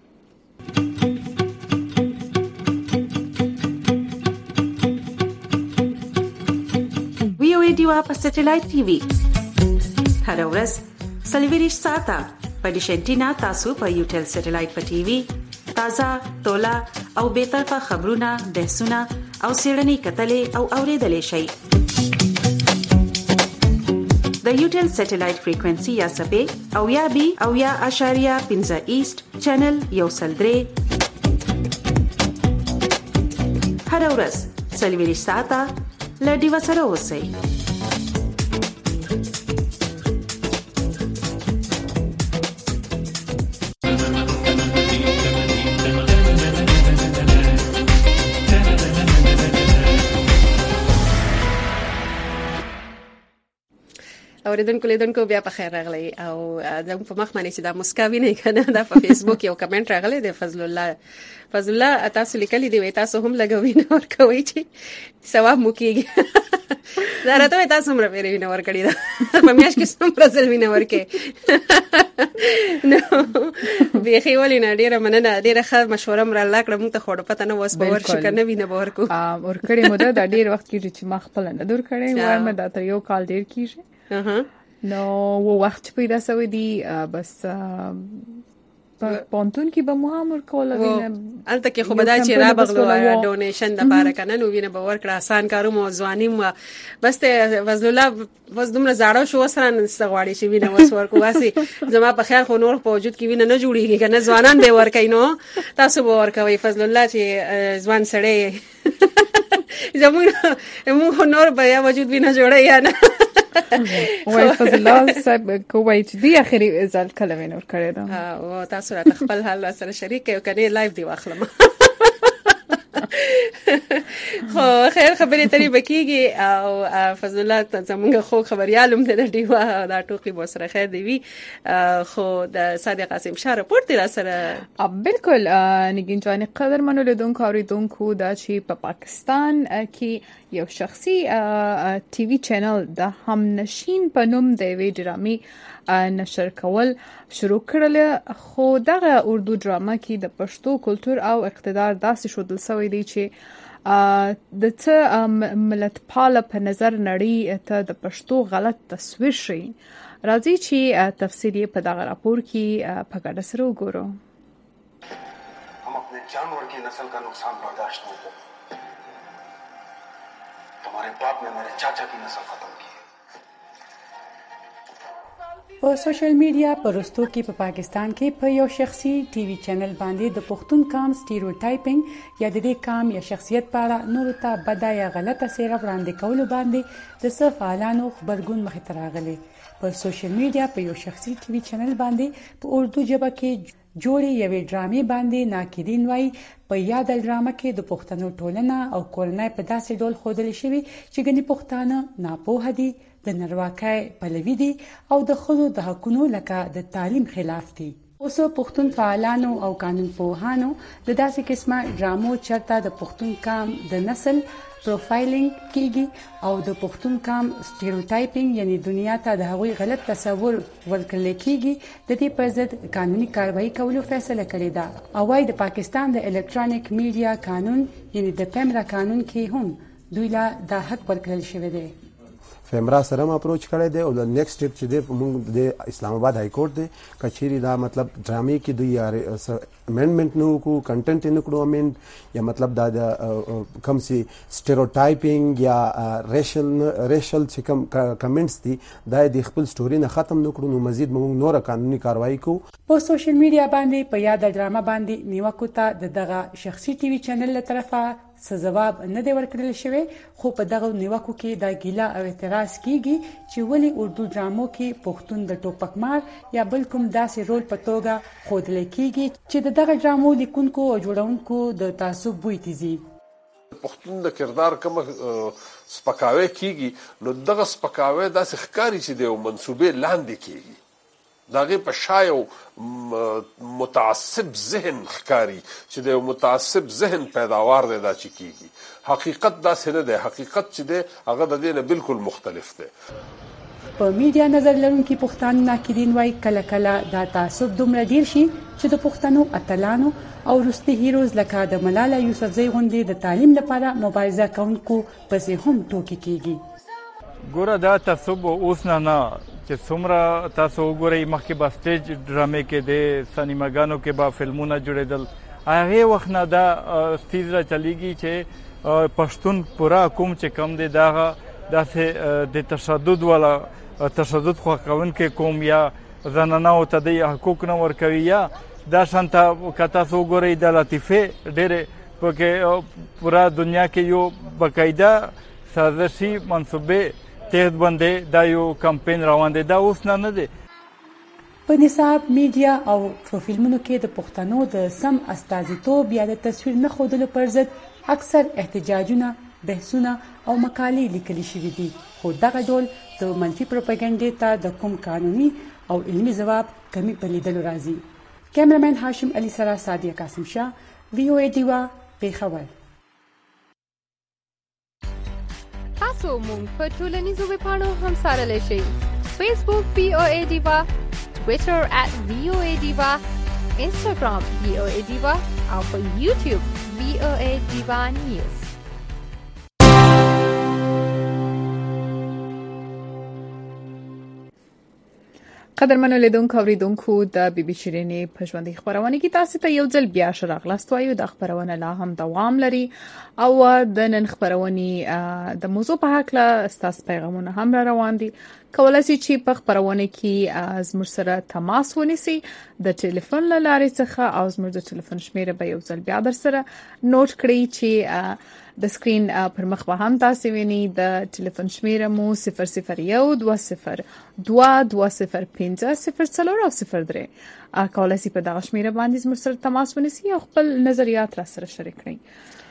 ویو ایډیو په سټلایټ ټي وي هر ورځ سلویریش ساته په ډیشنټینا تاسو په یوټل سټلایټ په ټي وي تازه تولا او به طرفه خبرونه، بحثونه او سیړنی کتلې او اوریدلې شي. د یوټل سټلایټ فریکوئنسي یا سپې او یا بي او یا اشاریه 15 ایست چینل یو سلدري هر ورځ سلویریش ساته لډي وسره اوسئ. اوریدونکو لیدونکو بیا په خیر راغلی او زموږ په مخ باندې چې دا مسکاوي نه کنه دا په فیسبوک یو کمنټ راغلی دی. فضل الله تاسو لیکلی دی تاسو هم لګوي نه ورکوي چې ثواب مو کیږي. دا راته تاسو هم راوړي نه ورکړی دا په میاش کې سم پرځل وینه ورکې. نو به خیولې نه ډیره مننه، ډیره ښه مشوره مر الله کړم. موږ ته خور پته نه وس باور شو کنه وینه باور کو ورکړې مو دا ډیر وخت کې چې ما خپل نه دور کړې وایم دا تر یو کال ډیر کیږي. نو وخت پیدا سوی دی بس پونتون کې به مو هم ورکول وینه الته کې خو بدا چې را بغلو ډونیشن د پاره کنه نو وینه به ورکړه آسان کارو مو ځواني مو بس ته فضل الله وس دومره زاړه شو سره نستغواړي شي وینه وس ورکو واسي زما په خیال خو نور په وجود کې وینه نه جوړیږي کنه ځوانان به ورکای نو تاسو به ورکوي فضل الله چې ځوان سړی زموږ نور به وجود وینه جوړه یا نه وای فضل الله صاحب کوی چې دی اخري ځل کله وینور کړی دا او تاسو را خپل حال سره شریک یو کنه لایو دی واخلم. خو خیر خبرې ترې بکیږي او فضل الله زمونږ خو خبريالم د ډیوا دا ټوکی مو سره خیر دی وی خو د صادق قاسم شاه رپورت را سره بالکل نگین جان قدر منو لیدونکو اوریدونکو دا چې په پاکستان کې یو شخصي ټي وي چینل د هم نشین په نوم د وی ډرامي نشر کول شروع کړل. خو دغه اردو ډرامه کې د پښتو کلچر او اقتدار داسې شودل سوی دی چې د څه ملت پاله په نظر نړۍ ته د پښتو غلط تصویر شي. راځي چې تفصیلی په دغه راپور کې په ګډه سره وګورو. हम अपने जानवर की नस्ल का नुकसान बर्दाश्त नहीं करते. तुम्हारे बाप ने मेरे चाचा की नस्ल खत्म की. په سوشل میډیا پرستو کې په پاکستان کې په یو شخصي ټي وي چینل باندې د پښتون قام سټیریوټایپینګ یا د دې قام یا شخصیت په اړه نور ته بده یا غلطه څیره وړاندې کول باندې د څه فعالانو خبرګون مخې ته راغلي. په سوشل میډیا په یو شخصي ټي وي چینل باندې په اردو ژبه کې جوړې یوې ډرامې باندې ناقدین وایي په یاد ډرامه کې د پښتنو ټولنه او کورنۍ په داسې ډول ښودل شوی چې ګنې پښتانه ناپوه دي، د نارواکۍ پلوي دي او د ښځو د حقونو لکه د تعلیم خلاف دي. اوس پښتون فعالانو او قانون پوهانو د داسې قسمه ډرامو چرته د پښتون قام د نسل پروفایلینګ کیږي او د پښتون قام سټیریوټایپینګ یعنی دنیا ته د هغوی غلط تصور ورکړل کیږي. د دې پر ضد قانوني کاروایی کولو فیصله کړې ده او وايي د پاکستان د الکترونیک میډیا قانون یعنی د پیمرا قانون کې هم دوی لا د حق ورکړل شوی دی. فیمرا سره هم اپروچ کړی دی او د نیکسټ سټیپ چې دی موږ د اسلام آباد های کورټ دی کچېری دا مطلب ډرامې کې دوی امندمنت نه وکړو کنټنټ نه کړو امند یا مطلب دا د کم سي سټیریوټایپینګ یا ریشل چې کم کمنټس دي دا د خپل سټوري نه ختم نه کړو نو مزید موږ نور قانوني کاروایی کوو. په سوشل میډیا باندې په یاد ډرامه باندې نیوکو ته دغه شخصي ټي وي چینل له طرفه څه جواب نه دی ورکړل شوی خو په دغه نیوکو کې دا ګیله او اعتراض کیږي چې ولې اردو ډرامو کې پښتون د ټوپکمار یا بل کوم داسې رول په توګه ښودل کیږي چې دغه ډرامو لیکونکو او جوړونکو د تعصب بوی تیزي. پښتون د کردار کوم سپکاوی کیږي نو دغه سپکاوی داسې ښکاری چې د منسوبې لاندې کیږي داغه په شایو متعصب ذهن ښکاری چې د متعصب ذهن پیداوار دی دا چې کیږي حقیقت دا څه نه دی حقیقت چې دی هغه د دې نه بالکل مختلف دی. په میډیا نظر لرونکي پښتانه ناقدین وایي کله کله دا تعصب دومره ډیر شي چې د پښتنو اتلانو او وروستي هیروز لکه د ملاله یوسفزۍ غوندې د تعلیم لپاره مبارزه کوونکو پسې هم ټوکې کیږي. ګوره دا تعصب اوس نه چې څومره تاسو وګورئ مخکې به سټیج ډرامې کې د سینماګانو کې به فلمونه جوړېدل هغې وخت نه دا ستیز را چلیږي چې پښتون پوره کوم چې کم دی دا داسې د تشدد والا تشدد خوښونکی قوم یا زنانو ته د حقوق نه ورکوي یا دا شانته که تاسو وګورئ د لطیفې ډېرې پکې پوره دنیا کې یو باقاعده سازشي منصوبې تحت باندې دا یو کمپین روان دی دا اوس نه دی. په نصاب میډیا او په فلمونو کې د پښتنو د سم استازیتوب یا د تصویر نه ښودلو پر ضد اکثر احتجاجونه بحثونه او مقالې لیکل شوي دي خو دغه ډول د منفي پروپاګاندا ته د کوم قانوني او علمي ځواب کمی په لیدلو راځي. کیمرمن هاشم علي سره سادیه قاسم شاه وی او ای ډیوا پیښور. تاسو مونږ په ټولنیزو ویبپاڼو هم سره شئ. فیسبوک VOA ډیوا، ټویټر @VOA ډیوا، انسټاګرام VOA ډیوا او په یوټیوب VOA ډیوا نیوز. قدرمنو لیدونکو اوریدونکو د بي بي شيرينې په ژوندۍ خبرونه کې تاسو ته یو ځل بیا شراغلاست وایو د خبرونه لا هم دوام لري او د نن خبرونه د موضوع په حق له تاسو پیغامونه هم را روان دي کولای شئ چې په خبرونه کې زموږ سره تماس ونیسئ د ټلیفون له لارې څخه او زموږ د ټلیفون شمیره به یو ځل بیا در سره نوٹ کړئ چې د سکرین پر مخ به هم تاسو وینئ د ټلیفون شمیره مو 001 20 205 کولای شئ په دغه شمیره باندې زموږ سره تماس ونیسئ او خپل نظریات را سره شریک کړئ.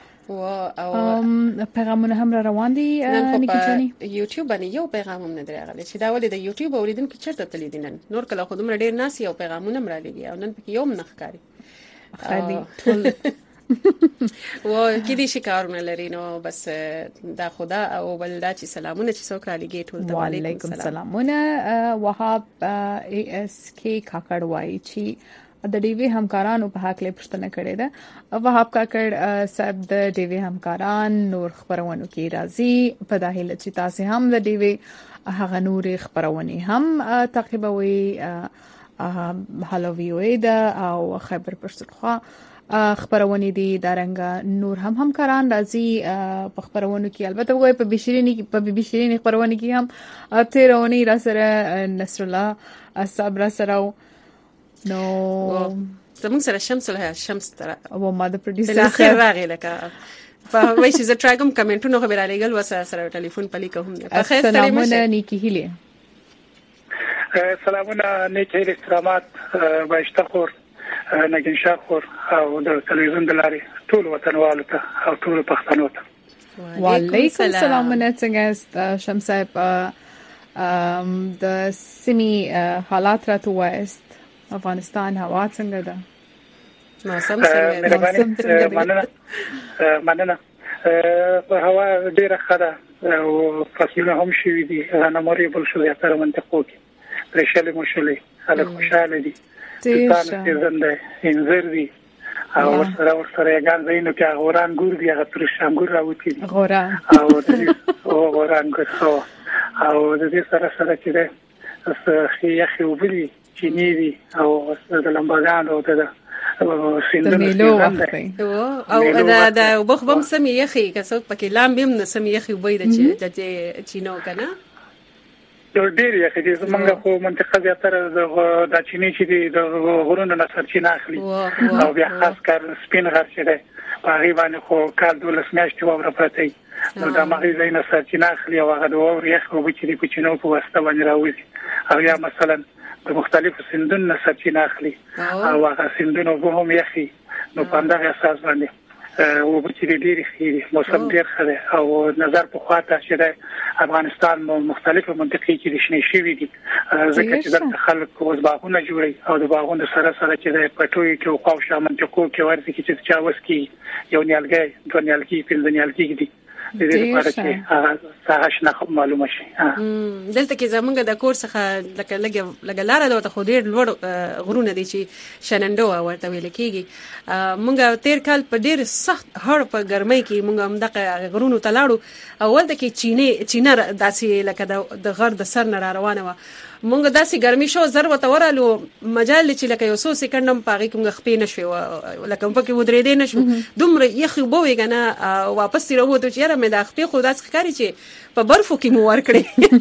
او پیغامونه هم را روان دي نیکی جانی یوټیوب باندې یو پیغام هم نه درغلی چې دا ولې د یوټیوب اوریدونکو چیرته تللی دي نن نور کله خودم ډیر ناس یو پیغامونه مرالېږي او نن پکې یو منخکاری خالي ټول و کې دي شکارونه لري نو بس دا خدا او بلدا چې سلامونه چې څوک را لګي ټول ته وعلیکم سلامونه وهاب اس کې کاکړ وای چې د ډیوی همکارانو په حق له پښتنه کړي ده وهاب کاکړ صاحب د ډیوی همکاران نور خبرونه کې راځي په داخله چې تاسو هم د ډیوی هغه نور خبرونه هم تعقیبوي هالو وی او ای دا او خبر پښتونخوا خبرونه دي دارنګ نور هم همکاران راځي په خبرونه کې البته وای په بي بي شيرين خبرونه کې هم تیرونی را سره نصر الله صبر سره نو زموږ سره شمس تر او ما د پروډوسر اخر راغی لکه په وای چې زه ټراګم کمنټونو خبر علیګل وسه سره ټلیفون پلی کوم په خیر سلامونه نیکی هیله سلامونه نیکی استرامات باشتخور نګین شاخور او د تلویزیون د لارې ټول وطنوالو ته او ټول پښتنو ته وعلیکم سلامونه څنګه شمس صاحب د سیمې حالات راته وایست افغانستان هوا څنګه ده موسم څنګه ده مننه هوا ډیره ښه ده او فصلونه هم شوي دي غنمري بل شو زیاتره منطقو کې پرېشلې مشلې خلک خوشاله دي ستانه سیزن ده انځر دي او ورسره ګان زینو کې غوران ګور دي هغه تر شام ګور راوتی دي غوران او غوران ګور او د دې سره چې ده خي وبلي چینی دي او د لمباګانو ته سیندونو او دا وبخبم سمي يخي کڅوک پکې لام بهم سمي يخي وبې د چینو کنه ډېر یې چې زمونږ خو منطقه زیاتره د چینی چې د غرونو نه سرچینه اخلي او بیا خاص کار سپین غر چې ده په هغه باندې خو کال 12 میاشتې وره پرته نو دا مغي زینه سرچینه اخلي او هغه د اور یخ او چې په چینو په واسطه باندې راوځي او یا مثلا د مختلفو سیندونو سرچینه اخلي او هغه سیندونو به هم یخي نو په همدغه اساس باندې او په چې ډېری خېری موسم ډېر ښه او نظر په خواته چې د افغانستان مختلفو منطقې کې د شنې شوي دي ځکه چې د خلک اوس باغونه جوړي او د باغونو سره چې د پټوي کې او خاصه منطقو کې ورته چې چا وسکي یو نیالګي دوه نیالګي پنځه نیالګي دي د دې لپاره چې هغه شنه معلومه شي دلته کې زمونږ د کور څخه لګ لاره د خو ډېر لوړ غرونه دي چې شنندو ورته ویل کېږي مونږ تیر کال په ډېر سخت هړ په ګرمۍ کې مونږ هم دغه غرونو ته لاړو او ولته کې چینه داسې لکه د غر د سر نه روانه و مونږ داسې ګرمي شو ضرورت ورالو مجال چې لکه یو څو سکندم پاږي کوم خپې نشوي لکه په کې ودرې دې نشو دومره یخي بوې کنه واپس راوته چې مې د خپې خو داس ښکاری چې په برفو کې مو ور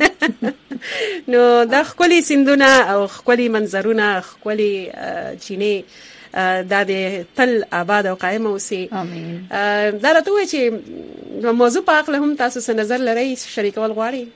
کړې نو د خولي سندونه او خولي منظرونه خولي چینه دا د تل آباد او قائم اوسي امين دا راته وای چې موضوع په اړه هم تاسو څه نظر لرئ شریکول غواړئ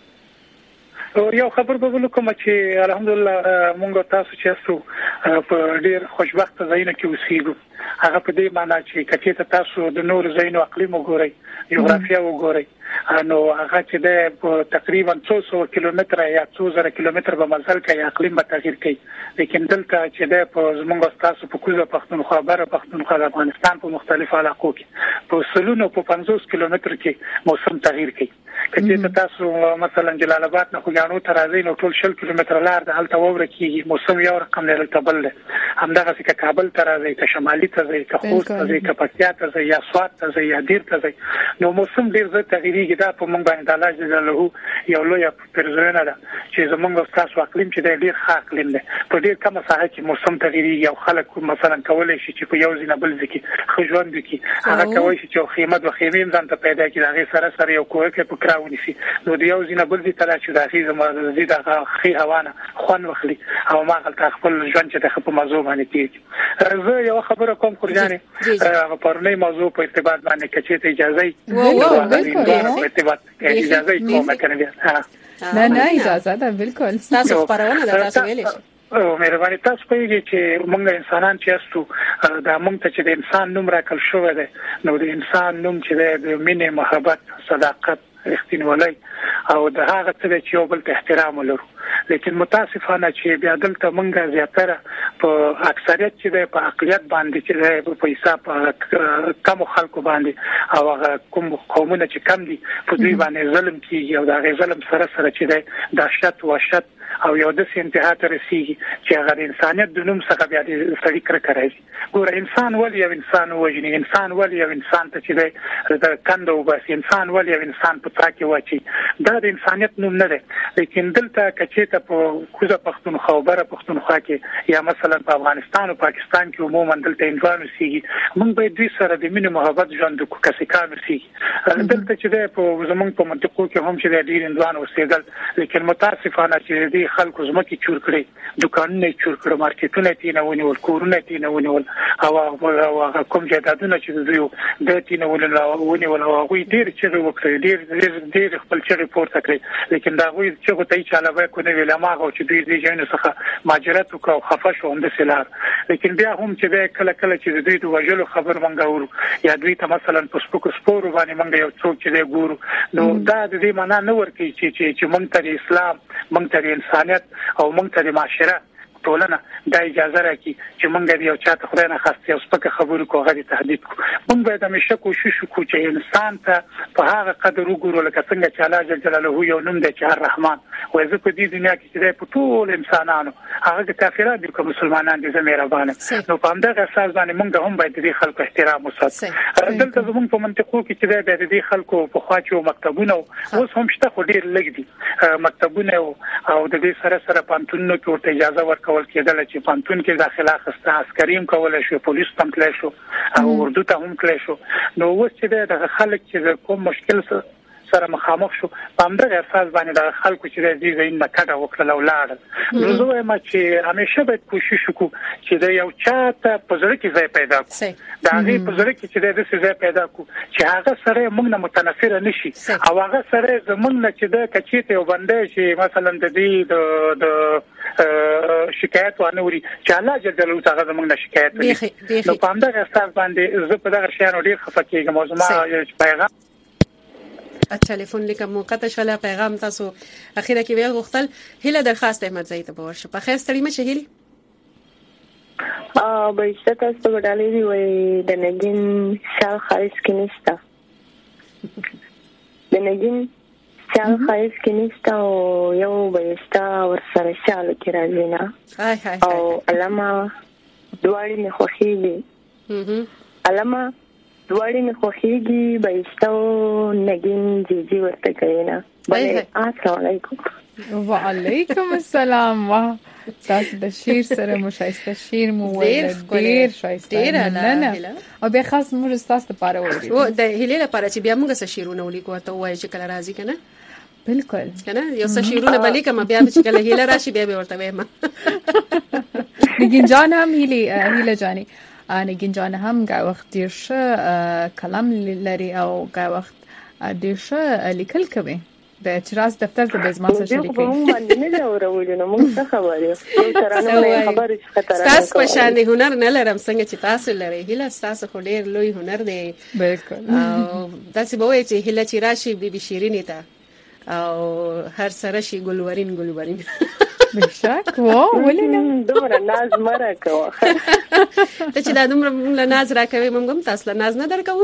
یو خبر به وکم چې الحمدلله مونږ تاسو چې تاسو په ډیر خوشبخت ځایونه کې اوسېږو هغه په دې معنی چې کچې تاسو د نور ځایونو اقلیم وګورئ جغرافیه وګورئ نو هغه چې د تقریبا 200 کیلومتر یا 2000 کیلومتر په مزل کې اقلیم به تغییر کوي لیکن دلته چې د زمونږ تاسو په کوزه پښتونخوا بره پښتونخوا د افغانستان په مختلفو علاقو کې په سلونو په 50 کیلومتر کې موسم تغییر کوي کچې تاسو مثلا جلال آباد نه خوګانو ته راځئ نو ټول 60 کیلومتر لار د هلته وره کېږي موسم یو رقم نه تبل همدغه چې کابل ته راځي ته شمالي ته ځي ته خوست ته ځي ته پکتیا ته ځي یا سوات ته ځي یا دیر ته ځي نو موسم ډیر زیات تغییري دا په مونږ باندې د الله جل جلاله یو لوی پرځونه ده چې زمونږ تاسو اقلیم چې ډیر ښه اقلیم ده په ډیر کم ساحه کې موسم تغییري یو خلک مثلا کولای شي چې په یو ځینه بل ځکه خجوند دي هغه کوي چې خیمه د خیمې ځان ته پیدا کړي هغه سره سره یو کوه کې په کراونی شي نو د یو ځینه بل ځکه چې د هغه زموږ د دغه خي هوانه خون وخلي او ما غلط خپل ژوند چې د خپل موضوع باندې کېږي زه یو خبره کوم خورجانې پرونی موضوع په ارتباط باندې کچې ته اجازه ارتباط اجازه کومه کنه نه اجازه ده بالکل تاسو خبرونه ده تاسو ویلې او مهرباني تاسو کوي چې موږ انسانان چې استو دا موږ ته چې د انسان نوم راکړل شوی دی نو د انسان نوم چې د مینې محبت صداقت اختینولای او د هغه څه چې یو بل ته احترام ولرو لیکن متاسفانه چې بیا دلته مونږه زیاتره په اکثریت چې په اقلیت باندې چې په حساب کم خلکو باندې او هغه کوم قومونه چې کم دي په دوی باندې ظلم کیږي او دا ظلم سره چې د شت وشت او یو د انتها ته رسیږي چې هغه د انسانیت د نوم څخه بیا د سړي کرکه راځي ګوره انسان ولې یو انسان وژني انسان ولې یو انسان ته چې د کندو بس انسان ولې یو انسان په تاکي واچي دا د انسانیت نوم نه دی لیکن دلته کچې ته په کوزه پښتونخوا او بره پښتونخوا کې یا مثلا په افغانستان او پاکستان کې عموما دلته انځوان وسیږي موږ به دوی سره د مینې محبت ژوند کو کسکان وسیږي دلته چې په زمونږ په منطقو کې هم چې د ډیر انځوان وسیدل لیکن متاسفانه چې د خلکو زمکه چور کړي دکانونه چور کړي مارکیټونه تینه ونیول کورونه تینه ونیول او کوم جدادونه چې دوی د تینه ونیول او غوي ډیر چې وکړي ډیر خپل چې ریپورت کړي لیکن دا غوي چې ته چې علاوه کو نه ویل ما او چې دوی دې جن څخه ماجرات او خفه شو هم د سلار لیکن بیا هم چې کله چې دوی د وجلو خبر منګاورو یا دوی ته مثلا په سپور باندې منګ یو څوک چې ګورو نو دا د دې معنا نه ورکی چې مونږ ته اسلام مونږ ته انسانیت او مونږ ته معاشره ټولنه د اجازه راکړي چې موږ یو چاته خدای نه خاصه اوس پکې خبرو کوو غوړي تهدید کو موږ باید همیشه کوشش وکړو چې انسان ته په هغه قدر وګورو لکه څنګه چې الله جل جلاله یو نوم دی چې الرحمن وایي زه په دې دنیا کې چې په ټول انسانانو هغه کافرانو دي کوم مسلمانان دي زميربانه نو په همدغه اساس باندې موږ هم باید د خلکو احترام وساتو دلته زموږ په منطقو کې چې د دې خلکو په خوا چې مکتبونه اوس هم شته خو ډیر لږ دي مکتبونه او د دې سره سره پانتونو کې ورته اجازه ورکول کېدل چې پانتون کې داخله خسته عسکریم کولای شي پولیس هم تللی شو او اردو ته هم تللی شو نو اوس چې د خلک چې کوم مشکل سره مخامخ شو په همدغه اساس باندې د خلکو چې د دې ځای نه کډه وکړه او لاړ نو زه وایم چې همیشه باید کوشش وکړو چې د یو چاته په ځړ کې ځای پیدا کړو دا غي په ځړ کې چې د دې ځای پیدا کړو چې هغه سره موږ نه متنفر نشي او هغه سره زمونږ نه چې د کچېته یو بندې چې مثلا د دې د شکایت ونوري چې الله جل جلاله څنګه زمونږ نه شکایت کوي نو په همدغه اساس باندې زه په دغه شیانو ډیر خفه کېږم او زما پیغام ټلیفون لیکم موقته شله پیغام تاسو اخیره کې ویل غوښتل هله درخواست احمد زئی ته ورشه په خیر ستړي مشه هلی بهشته تاسو په ډالې دی وای د نګین شال خالص کې نشته د نګین شال خالص کې نشته او یو بهشته ورسره شال کې راځي نه او علامه دواړي نه خوخيږي علامه دوړې مې خوخيږي بهشته نګین جیجی ورته کوي نه بله السلام علیکم وعلیکم السلام واه تاسو د شیر سره مشایسته شیر مو ډیر شایسته نه او به خاص موږ تاسو لپاره وایي او د هلي لپاره چې بیا موږ سره شیرونه ولیکو ته وایي چې کله راځي کنه بالکل کنه یو څه شیرونه بلیکم بیا چې کله هله راشي بیا به ورته وایم نګین جان هم هله جانی نګین جان هم غا وخت ډیر ښه کلام لري او غا وخت ډیر ښه لیکل کوي د اعتراض دفتر ته به زما سره شریک کوي موږ باندې نه دا ورولې نو موږ څه خبرې یو ترانه خبرې چې خطر تاسو په شان هنر نه لرم څنګه چې تاسو لري هله تاسو خو ډیر لوی هنر دی بالکل تاسو به وایي چې هله چې راشي بي شیرینی ته او هر سره شي ګلورین بشک ولې نه دومره ناز مره کوه ته چې دا دومره ناز راکوي موږ هم تاسو له ناز نه درکو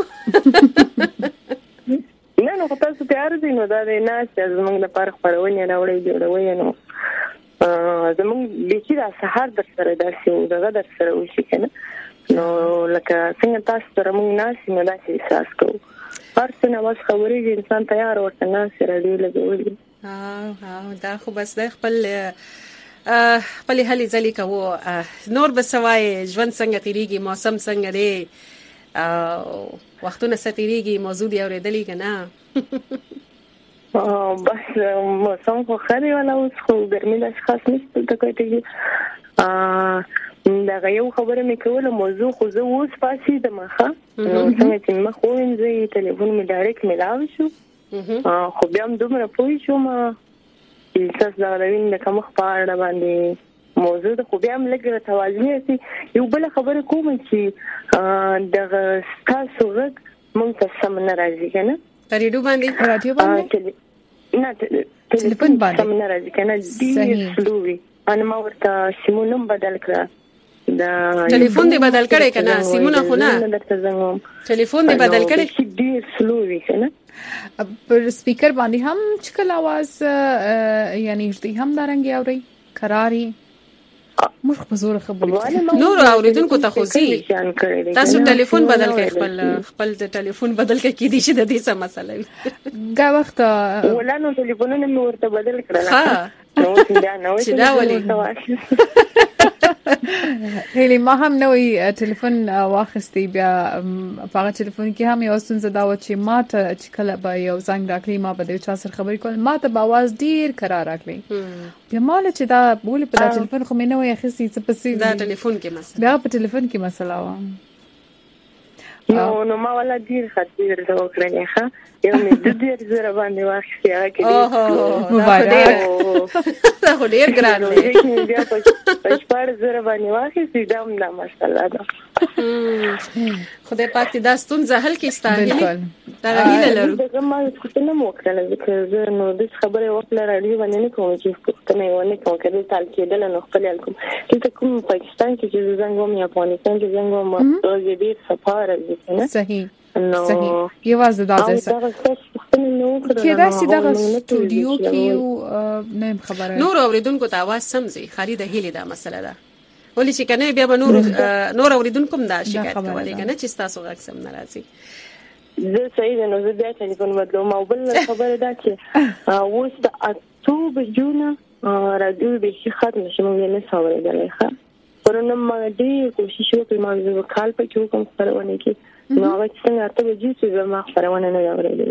نه تاسو تیار دي نو دا نه چې موږ لپاره خبرونه راوړي جوړوي نو زموږ لیکي دا سحر در سره داسې دغه در سره وشي کنه نو لکه څنګه تاسو سره موږ ناسي نو داسې احساس کوو هر څه نو خبرې انسان تیار ورته نه سره دی لګوي دا خو بس د خپل هلي ځلې کوو نور به سوای ژوند څنګه تیریږي موسم څنګه دی وختونه ستیریږي موضوع دی اورېدلې کنه بس موسم خو خري ولا اوس خو ګرمي د خاص نشته ته کوي دا یو خبره مې کوله موضوع خو زه اوس پاسې د مخه څنګه چې مخ وینځي ټلیفون مې ډایرکټ ملاوي شو خو بیا هم دومره پوه شوم چې تاسو دا راوین د کوم خبره باندې موضوع د خو بیا هم لږ توازن شي یو بل خبره کوم چې د تاسو غږ مونږ ته سم نه راځي کنه رادیو باندې نه ټلیفون باندې سم نه راځي کنه ډیر سلووي انا ما ورته سیمونم بدل کړ دا ټلیفون دی بدل کړي کنه سیمونه خو نه ټلیفون دی بدل کړي ډیر سلووي کنه پر سپیکر باندې هم چکل आवाज یعنی دې هم دارنګي اوري قراري مخ په زور خبرې نور اوریدونکو ته خوځي تاسو ټلیفون بدل کړئ خپل ټلیفون بدل کړئ کې دي چې د دې څه مسله وي دا وخت ولانو ټلیفونونه مې ورته بدل کړل ها نو چې دا ولې هلي ما هم نوې ټلیفون واخستې بیا په هغه ټلیفون کې هم یو څه دا و چې ما ته چې کله به یو زنګ راکړي ما به د چا سره خبرې کول ما ته به आवाज ډیر قرار راکړي بیا مال چې دا بوله په ټلیفون خو مې نوې اخستې څه پسې دا ټلیفون کې مسله بیا په ټلیفون کې مسله و نو ما ولا ډیر خاطر دا وکړل ښه یو مې د دې زره باندې واخستې هغه کې مبارک دا خو ډیر ګران دی بیا په شپږ زره باندې واخیستې دا هم دا مسله ده. خدای پاک دې دا ستونزه حل کړي ستاسو دا هیله لرو. دا ما څه نه وکړل ځکه زه نو د خبرې وکړه راډیو باندې نه کوم چې څه نه ونه کوم کله تل کېدل نو خپل کوم چې کوم پاکستان کې چې زنګ وم یا افغانستان کې زنګ وم دې دې سفاره دي نه صحیح صحیح یوازې دا ځای کېدای شي دا سټوډیو کې نه خبره نور اوریدونکو ته आवाज سمځي خالي د هیلې دا مسله ده ولې چې کنه بیا به نور اوریدونکو هم دا شکایت کوي کنه چې تاسو غږ سم ناراضي زه صحیح نو زه بیا ټلیفون بدلوم او بل خبره ده چې اوس د اکتوبر جون راډیو به شي ختم شي موږ نه ساوریدلای ښه پرونه ما دې کوشش وکړم چې کال په کې کوم خبرونه کې نو هغه څنګه ته وځي چې ما خبرونه نه اورېدل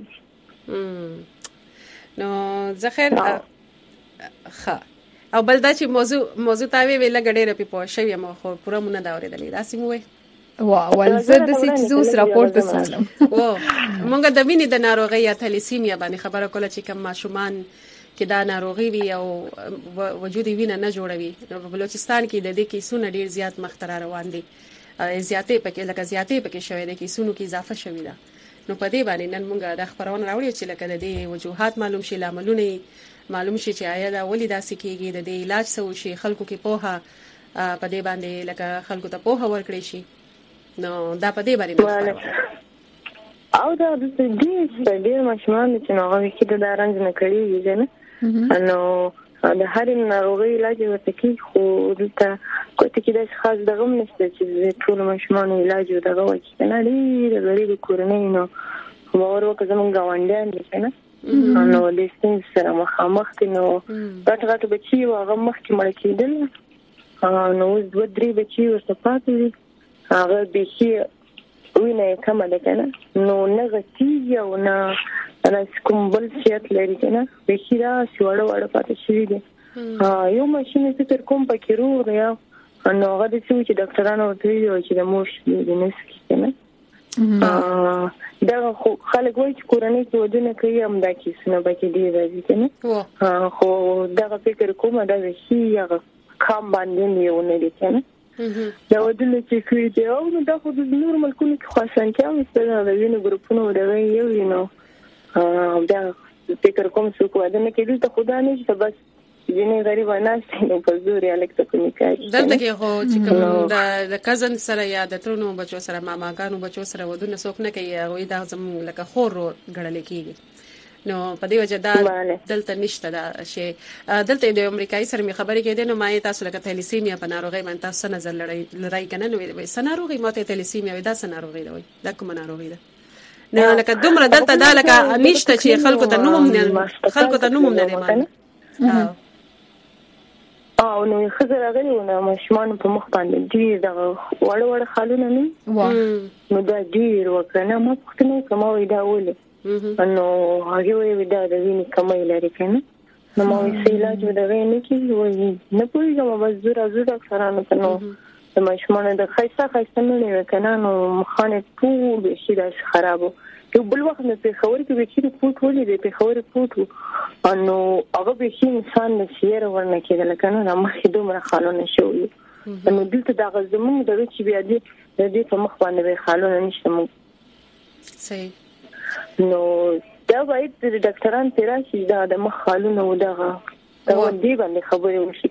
نو ځخر ښه او بل دا چې موضوع تاوی ویل غډې رپی پوه شوی ما خو پوره مونږ دا اورېدلې دا سیموي ول زه د سیچوس راپورټ وسلم مونږ د وینې د ناروغي یا تلیسیمیا باندې خبره کوله چې کوم ماشومان کې دا ناروغي وي او وجود وینه نه جوړوي نو په بلوچستان کې د دې کیسونو ډیر زیات مختره روان دي زیاتې پکې شوې ده کیسونو کې اضافه شوې ده نو په دې باندې نن مونږ د خبرونه راوړو چې لکه د دې وجوهات معلوم شي لاملونه معلوم شي چې آیا دا ولې داسې کېږي د دې علاج څه وشي خلکو کې پوهه په دې باندې لکه خلکو ته پوهه ورکړي شي نو دا په دې باندې او دا د دې ماشومان چې هغه کې د رنګ نه کړی نه نو د هر ناروغي علاج ورته کې خو دلته کوته کې د خاص دغه نشته چې ټول ماشومان علاج دغه وکړي نه لري د غریب کورنۍ نو مورو که زمونږ غونډیان دي نه نو د ستونزې سره مخامخ دي نو غټ بچي هغه مخکې مړ کېدل نو اوس 2-3 بچي ورته پاتې دي هغه بيخي وینه کمه ده کنه نو نه غتیږي او نه کوم بل شیات لري کنه بيخي را سوړ پاتې شي دي یو ماشين چې کوم پکې روغ یا نو هغه د څه چې ډاکټرانو ورته ویل چې د موش د نسکی کنه دا خلک وایي چې کورنۍ کې ودونه کوي هم دا کیسونه پکې دی راځي کنه خو دا فکر کوم دا شي هغه کم باندې نه دي کنه دا ودونه چې کوي دی او نو دا خو د نور ملکونو کې خاصن کې هم ستاسو د وینې ګروپونو دا یو نو دا فکر کوم څه کوه دا نه کې ته خدا نه چې بس ځینې غریب نه نو په زور یې الکته کوي دلته کې خو چې کوم د کزن سره یا د ترونو بچو سره ماماګانو بچو سره ودونه څوک نه کوي هغه دا زم لکه خور غړل کېږي نو په دې وجه دا دلته نشته دا شی دلته د امریکایي سره می خبرې کېده نو ما تاسو لکه تلیسیمیا په ناروغي باندې تاسو نظر لړای کنه نو وې سناروغي ماته تلیسیمیا دا سناروغي ده دا کوم ناروغي ده نه لکه دومره دلته دا لکه نشته چې خلکو ته نوم نه دی مان او نو خزر غلي نو مشمان په مخ باندې ډیر دا وړ خالونه نه نو دا ډیر وکنه ما پختنه کومه وې دا ولې نو هغه وی دا د وینې کمای لري کنه نو مو یې علاج ودغې نه کیږي وای نه پوهیږم بس زړه ډاکټرانو ته نو د ماشومان د خیسته نه لري کنه نو مخانه ټول شي دا خرابو یو بل وخت نه په خبرې کې به چې پوت ولې دې په خبرې پوت نو هغه به شي انسان د سیر ورنه کېدل کنه نو مخې دومره خالونه شوی نو دلته دا غزمون د چې بیا دې په مخ باندې خالونه نشته مو صحیح نو دا باید د ډاکټرانو تراشي دا د مخ خالونه ودغه دا دې باندې خبرې وشي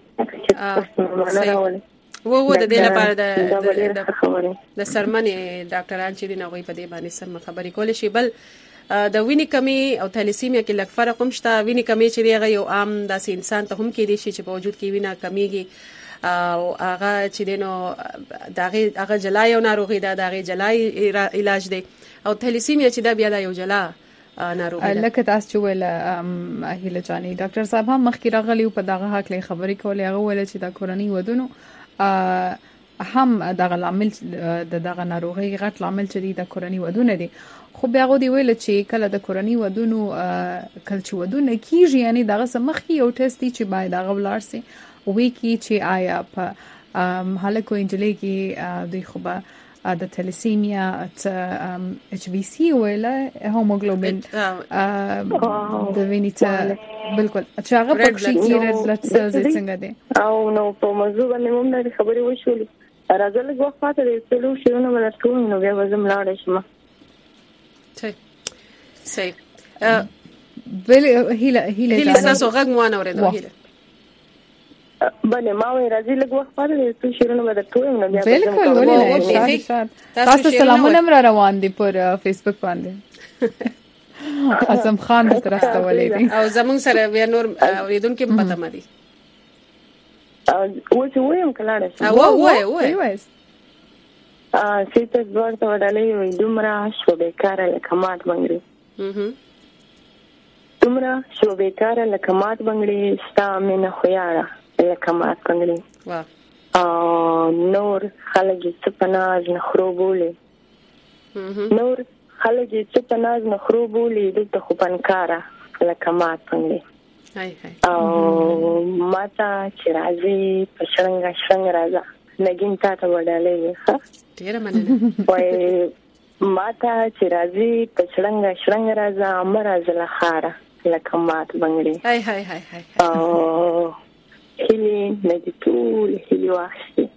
وو د دې لپاره د سرمنې ډاکټران چې دی نغوي په دې باندې سم خبرې کولې شي بل د وینې کمی او تلیسیمیا کې لږ فرق هم شته وینې کمی چې دی یو عام داسې انسان ته هم کې دي چې په وجود کې وینه کمیږي او هغه چې دینو هغه جلای او ناروغي دا هغه جلای علاج دی او تلیسیمیا چې دا بیا دا یو جلا ناروغي ده لکه تاسو چې ول هیله جاني ډاکټر صاحب هم مخکې راغلی په دغه حق لې خبرې کولې هغه ول چې دا کورنۍ ودونو هم دغه عامل دغه ناروغي غټ عامل چې د کورنۍ ودونه دي خو بیا غو دی ویل چې کله د کورنۍ ودونو کله چې ودونه کیږي یعنی دغه سمخي یو ټیسټ چې باید دغه ولر سي وی کی چې آیا په هلکو انجلې کې د خو به د تلسیمیا اچ بي سي ولا هوموګلوبین د وینې ته بالکل چې هغه پکې کېږي لته څنګه دي او نو په موضوع باندې موږ نه خبرې وشولې راځل لږ وخت پاتې دی څلو شیونه ولرته نو بیا وزم لاړ شم صحیح بل هیله تاسو غږ مو نه اورېدو هیله بله ما وی راځي لږ وخت پاتې دی څلو شیونه ولرته نو بیا بالکل ولې تاسو سلامونه را روان دي پر فیسبوک باندې اعظم خان درسته ولې دي او زمون سره بیا نور اوریدونکو په پته مدي و چې وایم کلاړه وای سیته ورته وډالې وي دومره شو بیکاره لکه مات بنګړي دومره شو بیکاره لکه مات بنګړي ستا مینه خو یاره لکه مات بنګړي نور خلک څه پناز نه خروبولې نور خلک څه پناز نه خروبولې دلته خو پنکاره لکه مات بنګړي او ماته چې راځي په شرنګ راځه نګین تا ته وډالې ښه ډیره مننه وای ماته چې راځي په شرنګ راځه مرز له خاره لکه مات بنګړي او هلي ندی ټول هلي واخستي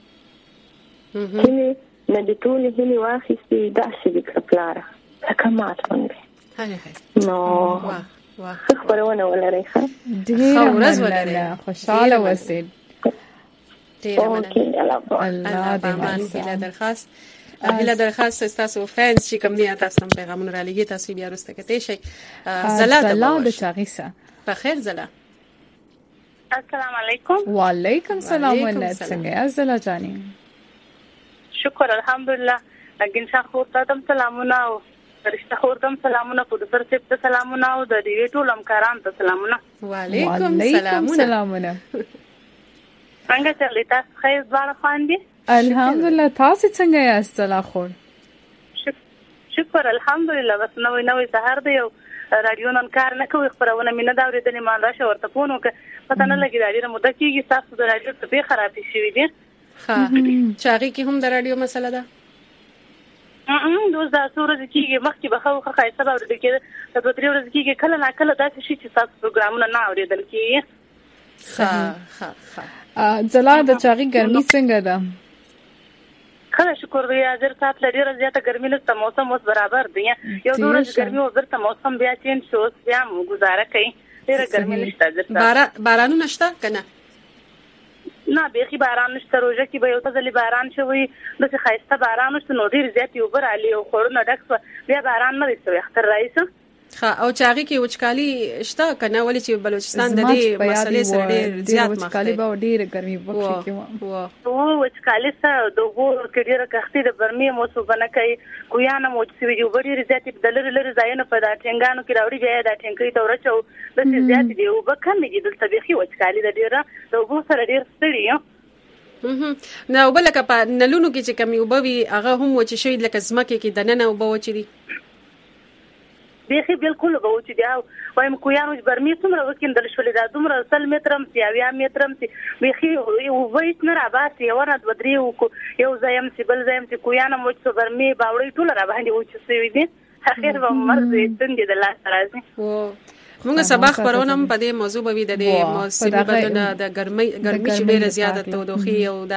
هلي ندی ټول هلي واخستي داسې وکړه لکه مات بنګړي نو خبرونه ولري ښه ډیره مننه خوشاله اوسئ ډیره مننه الله دې هیله درخواست تاسو فینس چې کوم دي تاسو هم پیغامونه را لګي تاسو بیا وروسته کته شي زلا د چاغیسه په خیر زلا السلام علیکم وعلیکم السلام څنګه زلا جاني شکر الحمدلله لګین ښه خو تاسو سلامونه او فرشته خورتم سلامونه پروفیسور صاحب ته سلامونه او د دې ټول همکارانو ته سلامونه وعلیکم سلامونه څنګه چلې تاسو خیر ځوان خواندي الحمدلله تاسو څنګه یاست لا خور شکر الحمدلله بس نوې سهار دی او رادیو نن کار نه کوي خبرونه مینه دا ورېدنې مان راشه ورته فون وکړه پته نه لګی دا ډیره مده کېږي تاسو د رادیو ته به خرابې شوې دي ها چاغي کې هم د رادیو مسله ده دوز دا ورځې کېږي مخکې به خو ښایسته به اورېدل کېده د 2-3 ورځې کېږي کله ناکله داسې شي چې تاسو پروګرامونه نه اورېدل کېږي ځلا د چاغي ګرمي څنګه ده خلا شکر دی اجر سات لري زیاته ګرمي نشته موسم اوس برابر دی یو دورج ګرمي او درته موسم بیا چین شو بیا گزاره کوي ډیره ګرمي نشته بارانو نشته کنه نه بیخي باران نشته روزه کې به یو ځلې باران شوی د څه خایسته باران نشته نو ډیر زیات یو بر علي او خورونه ډک بیا باران نه وي اختر رئیس او چاغي کې وچکالي شته کنه ولې چې بلوچستان د دې مسلې سره ډیر زیات مخ وچکالي به ډیر ګرمي وکړي کې او وچکالي سره د وګور کې ډیره کختي د برمي موسم بنه کوي ګویا نه مو چې ویډیو ډیر زیات د لری ځایونه په دا ټنګانو کې راوړي بیا دا ټنګي ته ورچو د زیات دی او بکم دي د طبيخي وچکالي د ډیره د وګور سره ډیر ستړي نو بلکه په نلونو کې چې کمی وبوي هغه هم وچ شوی لکه زمکه کې دننه وبوچ دي بیخي بالکل به وچ دی او وایم کویانو برمي څومره وکیندل شولې دا دومره 100 مترم 100 مترم بیخي وایي نه را باسي ورته بدري یو ځایم سی بل ځایم چې کویانو مو څو برمي باوړې ټول را باندې وچ سوي دي اخر به مرزه څنګه د لاس راځي موږ سبا خبرونه په دې موضوع به د موسمي بدلون د ګرمي چې ډیره زیاته تودوخي او د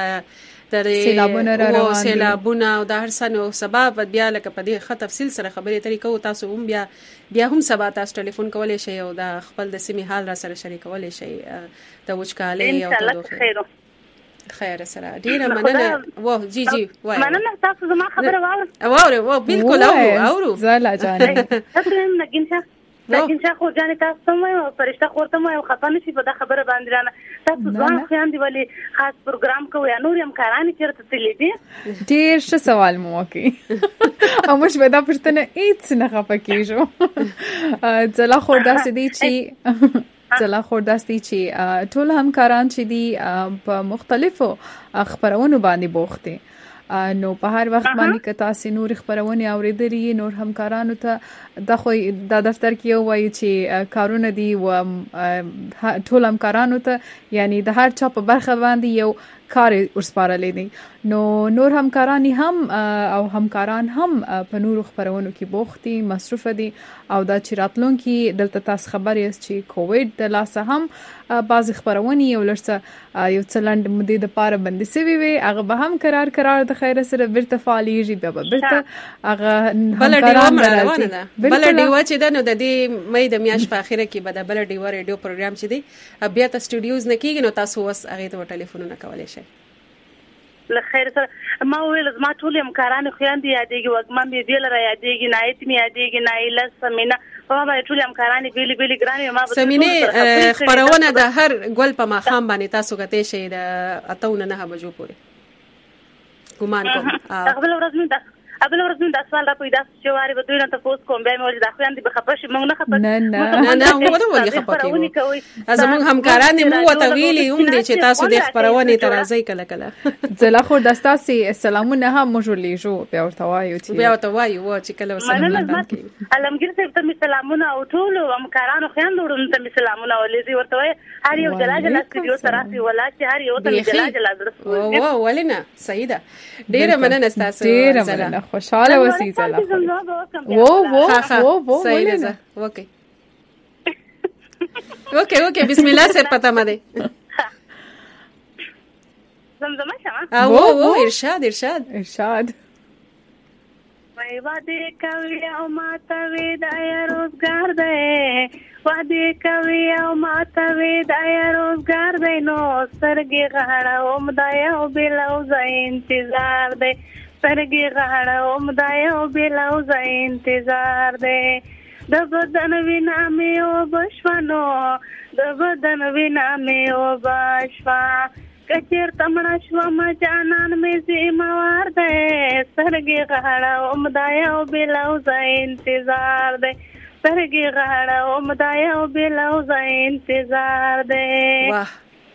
سیلابونه او د هر سنو سبب بیا لکه په دې ښه تفصیل سره خبرې اترې کوو تاسو هم بیا هم سبا تاسو ټلیفون کولای شئ او د خپل د سیمې حال را سره شریکولای شئ د وچکالۍ او تودوخې خیر سره ډیره مننه واه جی وای مننه تاسو زما خبره واورو بالکل اورو زلا جانې تاسو هم نګینځه لکه څنګه خو ځان تاسو مې فرشته خورته مې خپه نشي په دا خبره باندې رانه تاسو ځان خو هم دی ولی خاص پروګرام کوي نور هم کارانه چیرته تللی دي ډیر ښه سوال مو وکي او مش به دا پښتنه هیڅ نه خپه کیږو ځلا خو داسې دی چې ټول همکاران چې دي په مختلفو خبرونو باندې بوخته نو په هر وخت باندې کتا سي نور خبرونه اوریدلې نور همکارانو ته د خو د دفتر کې وایي چې کارونه دي و ټول همکارانو ته یعنی د هر چا په برخه باندې یو کار ورسپارلې دي. نو نور همکاران هم او همکاران هم په نورو خبرونو کې بوخت دي، مصروف دي او دا چې راتلونکي دلته تاسو خبر یاست چې کووډ د لاسه هم بعض خبرونه یو لړڅه یو څلند مودې د پاره بندي سوي وي، هغه به هم قرار د خیر سره بیرته فعالیږي، بیا به بیرته هغه بل ډیوه روانه ده. بل ډیوه چې ده نو د دې مې د میاشت په اخره کې به د بل ډیوه ریډیو پروګرام چې دی بیا ته سټوډیوز نه کیږي، نو تاسو وس هغه ته ټلیفونونه کولای شئ. له خیر سره ما ویل زما ټول همکاران خويندې یادېږي، وګمن دې دل را یادېږي، نایت می یادېږي، نایله سمینا په ما باندې ټول همکاران بیلی بیلی ګرانې ما سمینه خبرونه د هر ګل په ماخام باندې تاسو غته شي د 8:09 بجو پورې ګمان کوم. قبل ورځ نن د سوال را پیدا شو واره به دوی نه تاسو کوم بیا مې ولې د خويندې به خپه شي مونږ نه خپه نه موږ ته ولې خپه کیږو. زموږ همکاران مو وته ویلي هم دي چې تاسو د خبرونه ترازی کله کله زلا خو د تاسو سلامونه هم مجولې جو بیا ورته وایو چې کله وسلام علمگیر صاحب ته سلامونه او ټول همکارانو خويندو ته سلامونه ولې ورته وای هر یو جلاجل استډیو سره ولا چې هر یو ته جلاجل درس او ولینا سیده ډیره مننه تاسو زلا خوشاله وسی زلا و سیده اوکې بسم الله سره پتا مده زمزمه شمه او ارشاد وای وعده کوي او ماته وی د روزګار دی، وعده کوي او ماته وی د روزګار دی، نو سترګې غړوم د یو بلوز انتظار دی، سترګې غړوم د یو بلوز انتظار دی، د بدن وینا مې او بشونو د بدن وینا مې او بشوا کچیر تمنا شوم جانان مې زموار ده سرګي غړا اومدایا او بلاوز انتظار ده سرګي غړا اومدایا او بلاوز انتظار ده. واه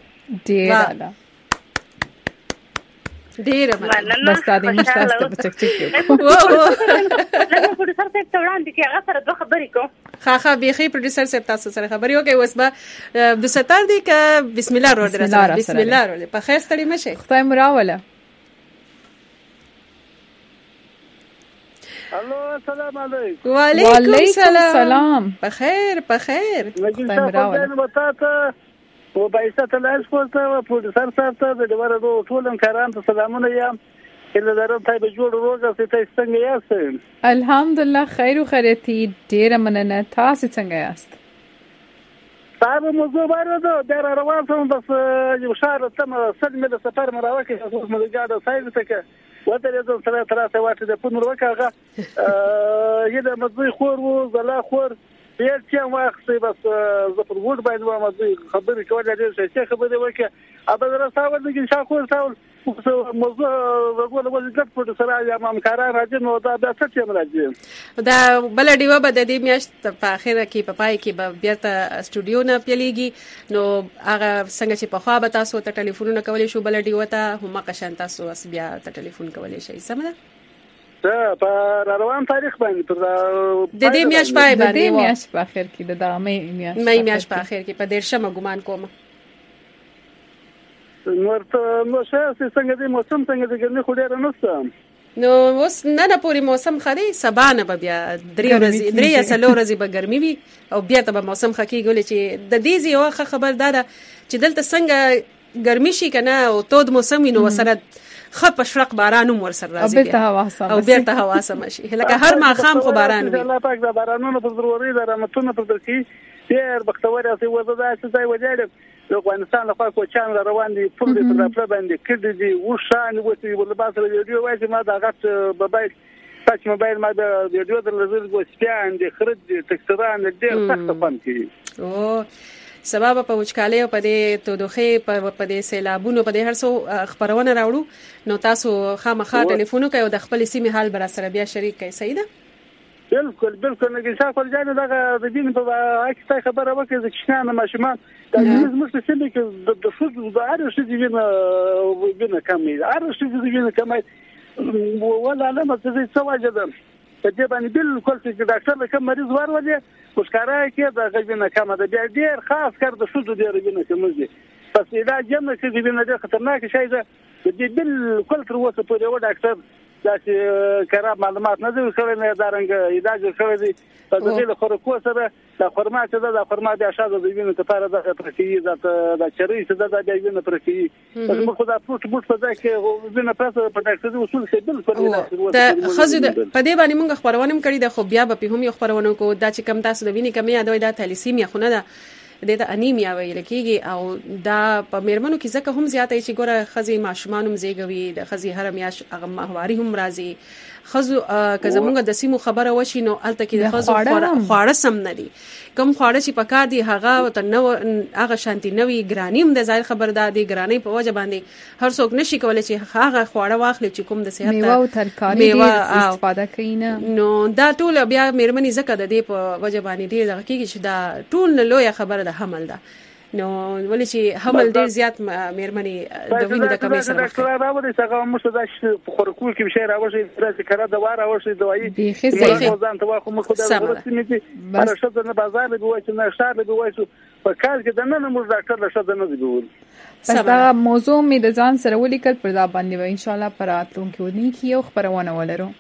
ډیر مننه بس تا دې مشتاسته بچک لکه پروډوسر صاحب ته وړاندې کې هغه سره دوه خبرې کوم. خا بيخي پروډوسر صاحب تاسو سره خبرې وکي اوس به د ستار دی ک بسم الله ور درته بسم الله ور په خیر ستړي مشه خدای مراوله. الو السلام علیکم. وعلیکم السلام. بخیر خدای مراوله و بایسته تلاش کوته و پروډوسر صاحب ته د ورته ټول همکاران ته سلامونه یم. اله درته ته به جوړ روزه ته څنګه یاست؟ الحمدلله خیر او خیرتي ډیره مننه. تاسو څنګه یاست؟ صاحب موضوع باندې دا روان سم بس یو شهر تم سلمه د سفر مراوکه اوس مې ګاډه صاحب ته کې وته د سره تراسه واټه د پنور وکاغه یده مزوي خور و زلا خور یل چې وخت بس زپر وډ باندې ما مزوي خبرې کولې دې څه خبرې وکړه ابا درساو د شاکور تاول موضوع وګورل د پروډوسر یا همکاران راځي نو دا څه چې راځي دا بل ډیوه به د دې میاشت په اخره کې په پای کې به بیرته سټوډیو نه پیلېږي نو هغه څنګه چې په خوا به تاسو ته ټلیفونونه کولای شو بل ډیوه ته هم قشن تاسو بیا ته ټلیفون کولای شئ سم ده په روان تاریخ باندې پر د دې میاشت په اخر کې د مې میاشت په اخر کې په 13 ګمان کوم نو څنګه دې موسم څنګه دې ګرمي خو ډېر نشته نو اوس نه پوری موسم خري سبا نه به بیا 3 ورځې به ګرمي وي او بیا ته به موسم خکې ګولې چې د دې یو خبر ده چې دلته څنګه ګرمي شي کنه او تود موسم وي نو وسره خپ شرق باران ور سره راځي او بیرته هوا سم شي لکه هر ما خام خو باران وي الله پاک دا بارانونو په ضروري ده رحمتونه پر دکی ډېر بختور اوسې وځه چې ځای وځي د افغانستان لپاره کوچان روان دي ټول دې پر خپل باندې کړي دي وشان وتی ول باسه ویډیو وایي ما دا غټ موبایل ټچ موبایل ما د ویډیو د لزر وسپیان دي خرج دي تکسران ډېر سخت فن کوي او سبب په وچکالۍ او په دې تودوخه په دې سیلابونو په دې هر څو خبرونه راوړو نو تاسو خامخا ټلیفون کوي او د خپل سیمه حال بر سره بیا شریک کوي صحیح ده بالکل نګی شاکر جان دا د دین په اکثر خبره وکړي چې شنه ماشومان د موږ څه چې د فوز د ارشد وینه کمې ارشد وینه کمې ولا علامه څه واجب په دې باندې بالکل چې ډاکټر له کوم مریض ورولې مشکره کې د غوینه کمه ده بیا ډیر خاص کار د شوزو ډیر وینه کمه دي پس علاج هم نشي دی نه خطرناک شي ده د بالکل تر اوسه پورې یو ډاکټر چې خراب معلومات نه دی کړی نه دارنګ علاج کړی دی په دې له خورکو سره د خرما چې د خرما د اشاعه د وینې لپاره د پرکې د چرې چې د وینې پرکې پس موږ خدای پروت په ځای کې وینې پرته په ډاکټر اصول کې بالکل د خزو په دې باندې موږ خبرونه کړې ده خو بیا به هم یو خبرونه کو دا چې کم تاسو د وینې کمی یادوي دا تالیسیمیا خو نه ده د انیمیا ویل کېږي او دا په میرمنو کې ځکه هم زیاتې چې ګوره خزي ماشومان هم زیږوي د خزي هر میاش هغه ماهواري هم راځي خزو که زمونږ د سیمو خبره وشي نو الته کې د خزو خواړه سم نه دي کوم خواړه چې پکار دي هغه ته نو هغه شانتي نوي ګرانیم د ظاهر خبردار دي ګرانی په وجه باندې هر څوک نشي کولای چې هغه خواړه واخلي چې کوم د صحت میوه او ترکاری ډیر استفاده کوي نه نو دا ټول بیا میرمنې زکه د دې په وجه باندې ډیر ځکه کېږي چې دا ټول لویه خبره ده حمل ده نو ولې چې حمل ډیر زیات میرمنې د وینې د کمی سره مخ دي راوړي څنګه موږ د خورکو کې بشي راوړي چې کړه د واره راوړي دوايي بيخي صحیح ځان ته خو موږ د ورسمې بس شته نه بازار به وای چې نه شهر به وای چې په کال کې د نن موږ ډاکټر له شته نه دی وول پس دا موضوع می د ځان سره ولیکل پر دا باندې و ان شاء الله پر راتلونکي ودی کې یو خبرونه ولرو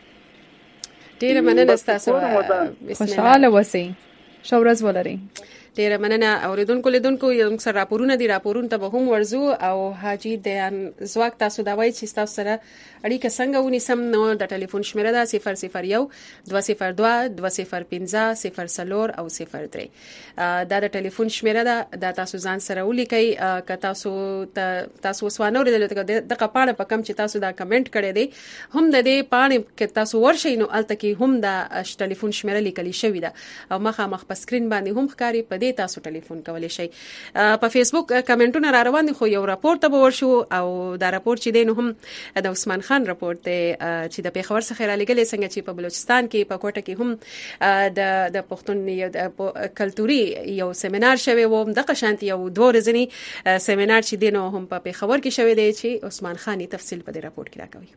ډیر مننه تاسو خوشاله وسی شورز ولري ډیره مننه اوریدونکو لیدونکو یو سر راپورونه دي راپورون ته به هم ورزو او حاجی دیان زواک تاسو دا وایي چې تاسو سره اړیکه څنګه ونیسم نو د ټلیفون شمیره ده 001 202 205 0 او 03 دا د ټلیفون شمیره ده دا تاسو ځان سره ولیکئ که تاسو وسوانه ورته د قپاړه په کم چې تاسو دا کمنټ کړی دی هم د دې پاڼې کې تاسو ورشئ نو الته کې هم د ټلیفون شمیره لیکلی شوی ده او مخ په سکرین باندې هم ښکاری په دې تاسو ټلیفون کولی شئ په فیسبوک کمنټونه را روان دي خو یو راپور ته به ورشو او دا راپور چې دی نو هم د عثمان خان راپور ته چې د پیښور څخه را لګلې څنګه چې په بلوچستان کې په کوټه کې هم د پښتون یو کلتوري یو سیمینار شوی و د قشانت یو 2 ورځنی سیمینار چې دی نو هم په پیښور کې شوی دی چې عثمان خان تفصیل په دې راپور کې راکوي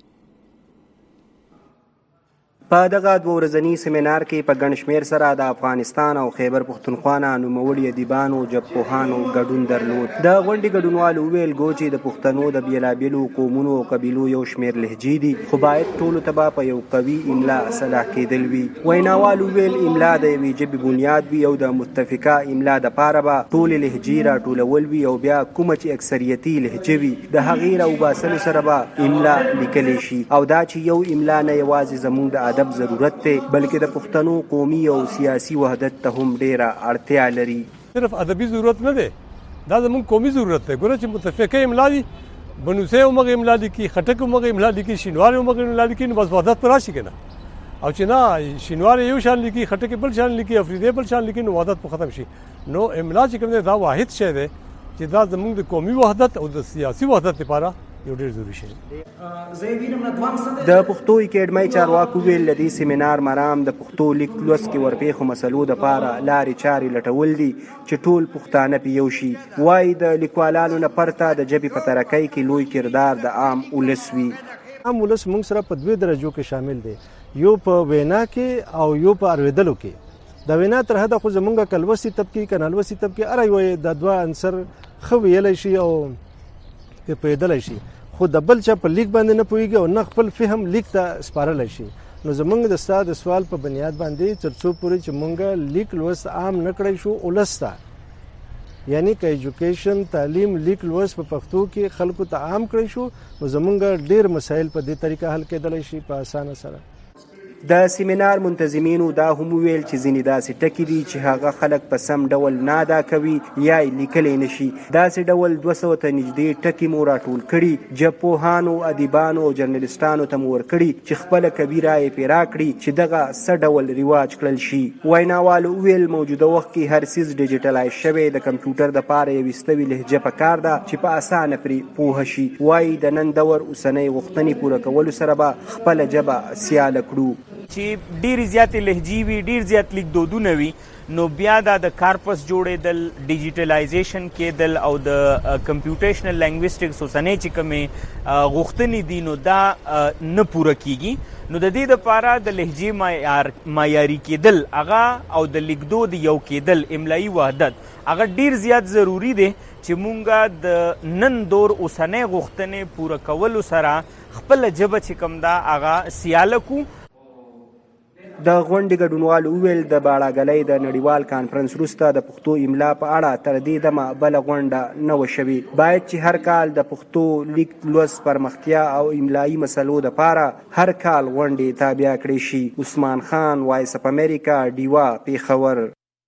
په دغه 2 ورځنی سیمینار کې په ګڼ شمېر سره د افغانستان او خیبر پښتونخوا نوموړي ادیبانو ژبپوهانو ګډون درلود د غونډې ګډونوالو ویل چې د پښتنو د بیلابیلو قومونو او قبیلو یو شمېر لهجې دي خو باید ټولو ته په یو قوي املا صلاح کېدل وي ویناوالو ویل املا د یوې ژبې بنیاد وي او د متفقه املا دپاره به ټولې لهجې راټولول وي او بیا کومه چې اکثریتي لهجه وي د هغې راوباسلو سره به املا لیکلی شي او دا چې یو املا نه یوازې زموږ د ادب ضرورت ته بلکې د پښتنو قومي او سیاسي وحدت ته هم ډیره اړتیا لري صرف ادبي ضرورت نه ده دا زموږ قومي ضرورت ده ګوره چې متفقه املا دي بنوسه مغه املا لیکي خټک مغه املا لیکي شینوار مغه املا لیکي نو بس وحدت پر راشي کنه او چې نه شینوار یو شان لیکي خټک بل شان لیکي افریدی بل شان لیکي نو وحدت په ختم شي نو املا چې کوم دا واحد شی ده چې دا زموږ د قومي وحدت او د سیاسي وحدت لپاره یو ډیر ضروري شی د پښتو اکیډمۍ چارواکو ویل لدی سیمینار مرام د پښتو لیک لوست کې ورپېښو مسلو د پاره لارې چارې لټول دي چې ټول پښتانه په یو شي وای د لیکوالانو نه پرته د ژبې په ترقۍ کې لوی کردار د عام ولس وي عام ولس موږ سره په 2 درجو کې شامل دي یو په وینا کې او یو په اورېدلو کې د وینا تر حده خو زمونږ کلوسي طبقه کنالوسي طبقه اره وي د دوه عنصر خو ویلای شي او په پیدلای شي خو د بل چا په لیک باندې نه پويږي او نه خپل فهم لیک ته سپارل شي نو زمونږ د استاد سوال په بنیاد باندې ترڅو پورې چې مونږ لیک لوست عام نکړی شو ولستا یعنی که ایجوکیشن تعلیم لیک لوست په پښتو کې خلکو ته عام کړی شو نو زمونږ ډیر مسایل په دې طریقه حل کېدلی شي په اسانه سره د سیمینار منتظمینو دا هم ویل چې ځینې داسې ټکي دي چې هغه خلک په سم ډول نه ادا کوي یا یې لیکلی نشي داسې ډول 200 ته نږدې ټکي مو راټول کړي ژبپوهانو ادیبانو او جرنلسټانو ته مو ورکړي چې خپله کبیره یې پرې راکړي چې دغه څه ډول رواج کړل شي ویناوالو ویل موجوده وخت کې هر څیز ډیجیټلایز شوی د کمپیوټر دپاره یو استوي لهجه پکار ده چې په اسانه پرې پوهه شي وایي د نن دور اوسنۍ غوښتنې پوره کولو سره به خپله ژبه سیاله کړو چې ډېر زیات لهجې وي، ډېر زیات لیکدودونه وي، نو بیا د کارپس جوړېدل، ډیجیټلایزیشن کېدل او د کمپیوټیشنل لینګویسټکس اوسنۍ چې کومې غوښتنې دي نو دا نه پوره کیږي. نو د دې دپاره د لهجې معیاري کېدل هغه او د لیکدود یو کېدل، املایي وحدت هغه ډېر زیات ضروري دی چې مونږ د نن دور اوسنۍ غوښتنې پوره کولو سره خپله ژبه چې کوم ده هغه سیاله کړو. د غونډې ګډونوالو وویل د باړاګلۍ د نړیوال کانفرنس وروسته د پښتو املا په اړه تر دې دمه بله غونډه نه وه شوې. باید چې هر کال د پښتو لیک لوست پرمختیا او املایي مسلو دپاره هر کال غونډې تابع کړې شي. عثمان خان، وایس اف امریکا، ډیوا، پیښور.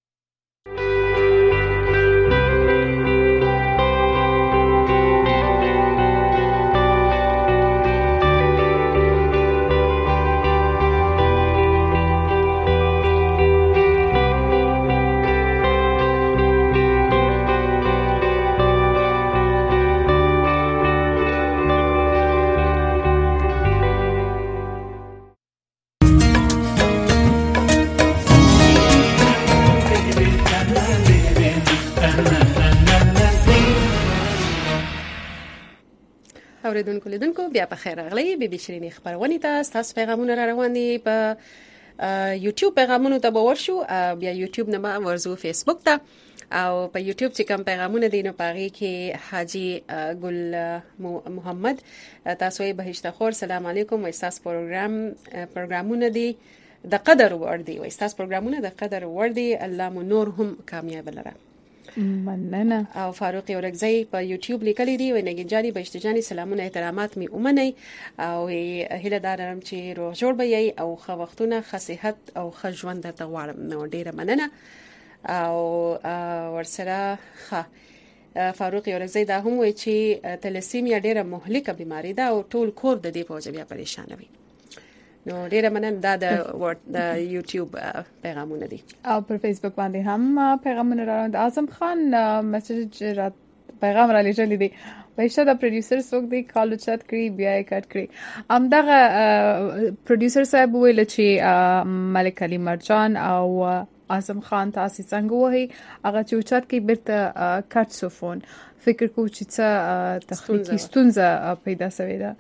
اوریدونکو لیدونکو بیا په خیر راغلی. بي بي شيرين خبرونه ته تاسو پیغامونه را روان دي په یوټیوب پیغامونو ته باور شو. بیا یوټیوب نه ما ورزو فیسبوک ته او په یوټیوب چې کوم پیغامونه دي نو پاغي کې حاجی ګل محمد تاسو یې بهشته خور سلام علیکم و استاس پروګرامونه دي د قدر ور دي و استاس پروګرامونه د قدر ور دي. الله مو نور هم کامیاب لره. مننه. او فاروق اورګزی په یوټیوب لیکلی دی و نګین جانی بهشته جانی سلامونه احترامات می اومنی او هله دارم چې روغ جوړ به او خو وختونه خصيحت او خجوند درته غواړم. نو ډیره مننه. او ورسره فاروق اورګزی دا هم وایي چې تلسیمیا ډیره مهلکه بیماری ده او ټول کور د دې په وجه بیا پریشان وي. نو ډیره مننه. دا د یوټیوب پیغامونه دي او پر فیسبوک باندې هم پیغامونه راوند. اعظم خان میسج را پیغام را لېږلی دی. بهشته د پروډوسر څوک دی کال چت کړی بیا یې کټ کړی. همدغه پروډوسر صاحب ویل چې ملک علي مرجان او اعظم خان تاسو څنګه وایي هغه چې چت کې بیرته کټ سو فون فکر کو چې څه تخنیکی ستونزه پیدا شوې ده.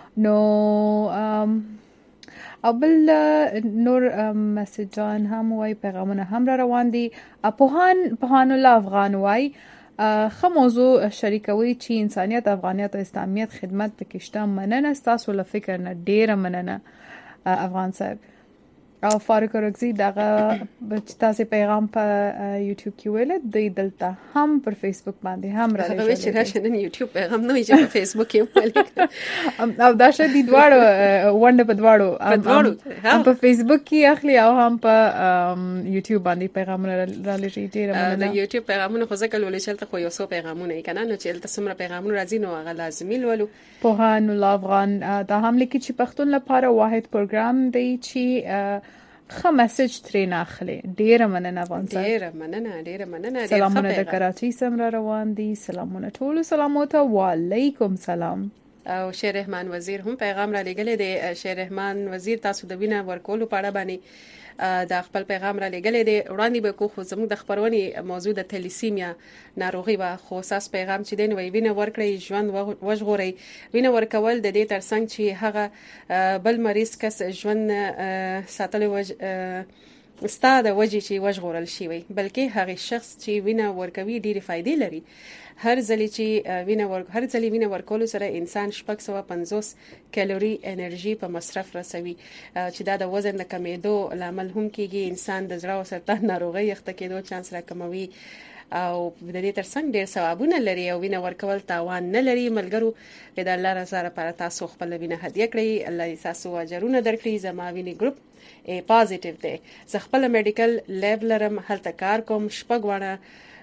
نو او بل نور مسجان هم وای پیغامونه هم را روان دي. پوهان الله افغان وای خو موضوع شریکوي چې انسانيت، افغانيت او اسلامیت خدمت پکشته. مننه تاسو له فکر نه ډیره مننه افغان صاحب. او فاروق اورګزی دغه تاسو پیغام په یوټیوب کې ویل دی دلته هم پر فیسبوک باندې هم راځي. چې راشه نن یوټیوب پیغام نه وي چې په فیسبوک کې ولیک او دا شدي دواړو ونده په دواړو هم په فیسبوک کې اخلي او هم په یوټیوب باندې پیغامونه را لږی ډیر مننه. د یوټیوب پیغامونه خو ځکه ولې چلته خو یو څو پیغامونه یې کنه نو چې تل څومره پیغامونه راځي نو هغه لازمي ولولو. پوهان الله افغان دا هم لیکي چې پښتون لپاره واحد پروګرام دی چې خه میسج ترې نه اخلي. ډیره مننه افغان صاحب. ډیره مننه. سلامونه د کراچۍ سم را روان دي. سلامونه ټول سلامات او وعلیکم سلام. او شیر رحمان وزیر هم پیغام را لګلې دی. شیر رحمان وزیر تاسو د وینه ورکولو په اړه باندې د خپل پیغام را لګلې دی. وړاندې به خو زموږ د خبرونې موضوع د تلیسیمیا ناروغي و خو ساس پیغام چې دین وی وینه ورکړي ژوند وژغوري. وینه ورکول د دې ترڅنګ چې هغه بل مریض کس ژوند ساتل استاد وجه چې وژغورل شي وي بلکې هغه شخص چې وینه ورکوي ډېری فائدې لري. هر ځلی چې وینه ورکول سره انسان 650 کالوري انرژي په مصرف رسوي چې دا د وزن د کمیدو لامل هم کیږي. انسان د زړه او سرطان ناروغي یخته کېدو چانس راکموي او د دې ترڅنګ ډېر ثوابونه لري او وینه ورکول تاوان نه لري. ملګرو د الله رضا لپاره تاسو خپل وینه هدیه کړئ. الله تاسو اجرونه درکړي. زما وینې ګروپ پازیټیو دی. زه خپل میډیکل لیب لرم هلته کار کوم. شپږ واره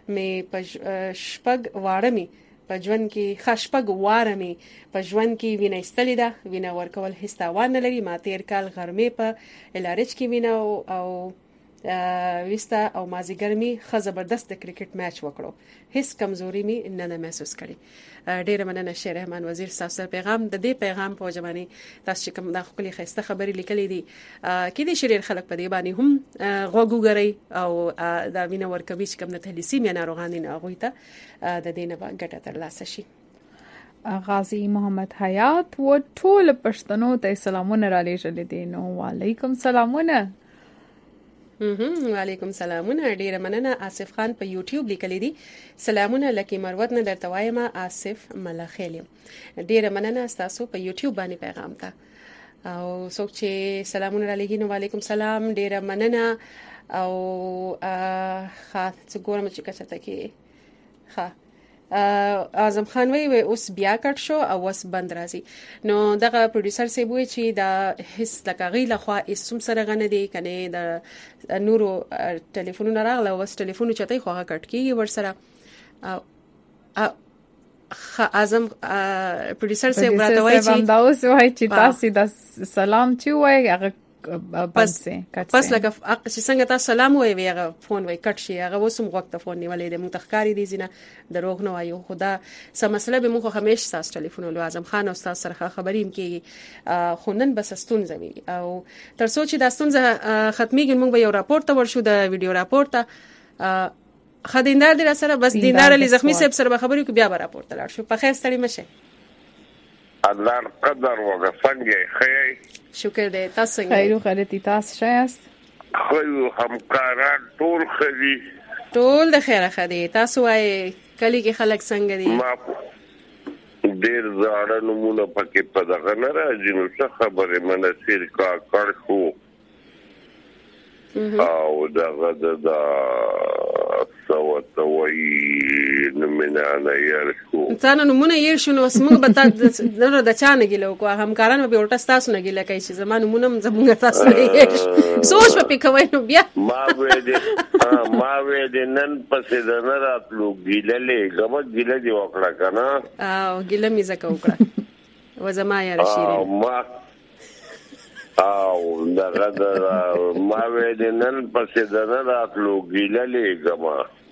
په ژوند کې خشپګ واره په ژوند کې وینه استلې ده. وینه ورکول هیڅ تاوان نه لري. ما تیر کال غرمې په الارچ کې وینه او وستا او مازیګر می خ زبردست د کرکټ میچ وکړو هیڅ کمزوري می نه محسوس کړي. ډیره مننه شیر رحمان وزیر تاسو پیغام د دې پیغام په وجماني تاسو کوم د خپل خسته خبري لیکلې دي کې دي شریر خلک په دې باندې هم غوګوګري او دا وینه ورکوي چې کوم د تلیسیمیا ناروغان نه غوي ته د دې نه ګټه ترلاسه شي. غازی محمد حیات و ټول پښتنو ته سلامونه را لېږل دي. نو وعلیکم سلامونه. وعلیکم سلامونه. ډیره مننه. آصف خان په یوټیوب لیکلی دي سلامونه لکه مروت نه درته وایم آصف ملخیل. ډیره مننه تاسو په یوټیوب باندې پیغام ته او څوک چې سلامونه را لېږي نو وعلیکم سلام. ډیره مننه. او څه ګورم چې کچته کې اعظم خان وی اوس بیا کټ شو او اوس بند راځي. نو دغه پروډوسر سی وی چې دا هیڅ لکه غیله خو اسم سره غنه دی کنه د نورو ټلیفونونو راغله اوس ټلیفون چته خو کټ کیږي ور سره. اعظم پروډوسر سی ورته وای چې دا اوس وای چې تاسو د سلام چې وای هغه پس لکه چې څنګه تاسو سلام وایي هغه فون وای کټ شي هغه وسم وخت فون نیولې د متخکاری دي زینه دروغ نه وایو. خدا سم مسله به موږ همیشه تاسو ټلیفون له اعظم خان او تاسو سره خبرې کیږي خونن بس ستونزه وي او تر څو چې د ستونزه ختميږي موږ به یو راپورټ ته ورشو د ویډیو راپورټ ته خدیندار دې سره بس دیندار علي زخمی صاحب سره خبرې کو بیا به راپورټ ته لاړ شو. په خیر ستړي مشه. الله قدر وغفنګي خیر شکر دې تاسو څنګه خیرو خیرتي تاسو شایست خو همکاران ټول خدي ټول د خیره خدي تاسو وايي کلی کې خلک څنګه دي ما ډیر زړه نمونه پکې په دغه نه راځي نو څه خبره منصیر کا کړ خو او دغه د سوت وای نمونه نه یې شو ځان نمونه یې شنو اسمه به تاسو د چانه ګلو کو همکاران به ورته تاسو نه ګل کوي چې زمانه مونږ زمونږ تاسو نه سوچ په کوي نو بیا ما وې دې نن پسې د نه راتلو ګللې غو ګلې دی وکړه کنه او ګلې می زکه وکړه وزما یې رشیره او دغه ما وې د نن پسې د نه راتلو ګیللې غما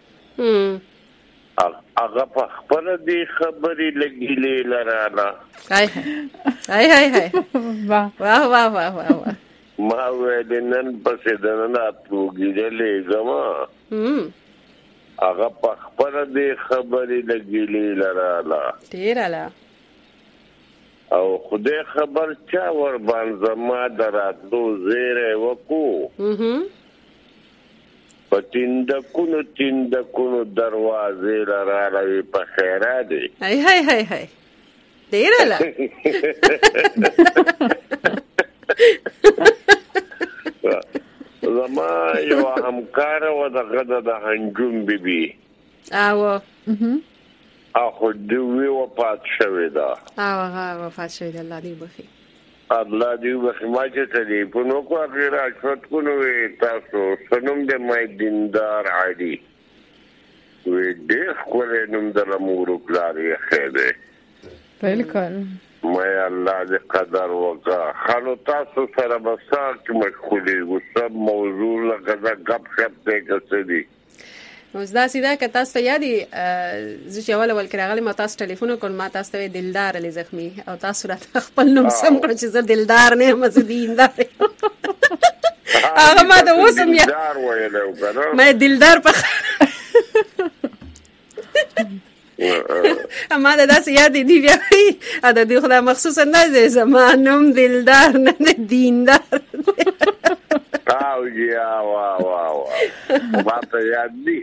هغه په خپل دې خبرې لګیلې لراله هاي واه واه واه واه ما وې د نن پسې د نه راتلو ګیللې غما هغه په خپل دې خبرې لګیلې لراله تیراله او خدای خبر چا ور باندې ما دراتو زیره وکو پتیندکونو دروازې لراله په خیره دي هاي تیراله زما یو همکار و دغه د هنجوم بیبي او اخو دوی وفات شوی دا هغه وفات شوی دا الله دې بخي ما چې ټلیفون وکړ غیر اشفت کو نو تاسو سنوم دې مې دیندار عادي وې دې خو له نوم د امور کلاري خېده بالکل مې الله دې قدر وکړه خلو تاسو سره بسار کې مشغولې و سب موضوع لکه غب شپ ته کسدي اوس دا سیده که تاسو ته یادي زه چې اول کراغلی ما تاسو ټلیفون وکړ ما تاسو ته دلدار علي زخمی او تاسو راته خپل نوم سم کړ چې زه دلدار نه یم زه دیندار هغه ما د اوسم یا دلدار ویلو کنه ما دلدار په اما دا داسې یاد دی بیا دا دی خدای مخصوصا نه زمانم دلدار نه دیندار او یا واه ما ته یاد دی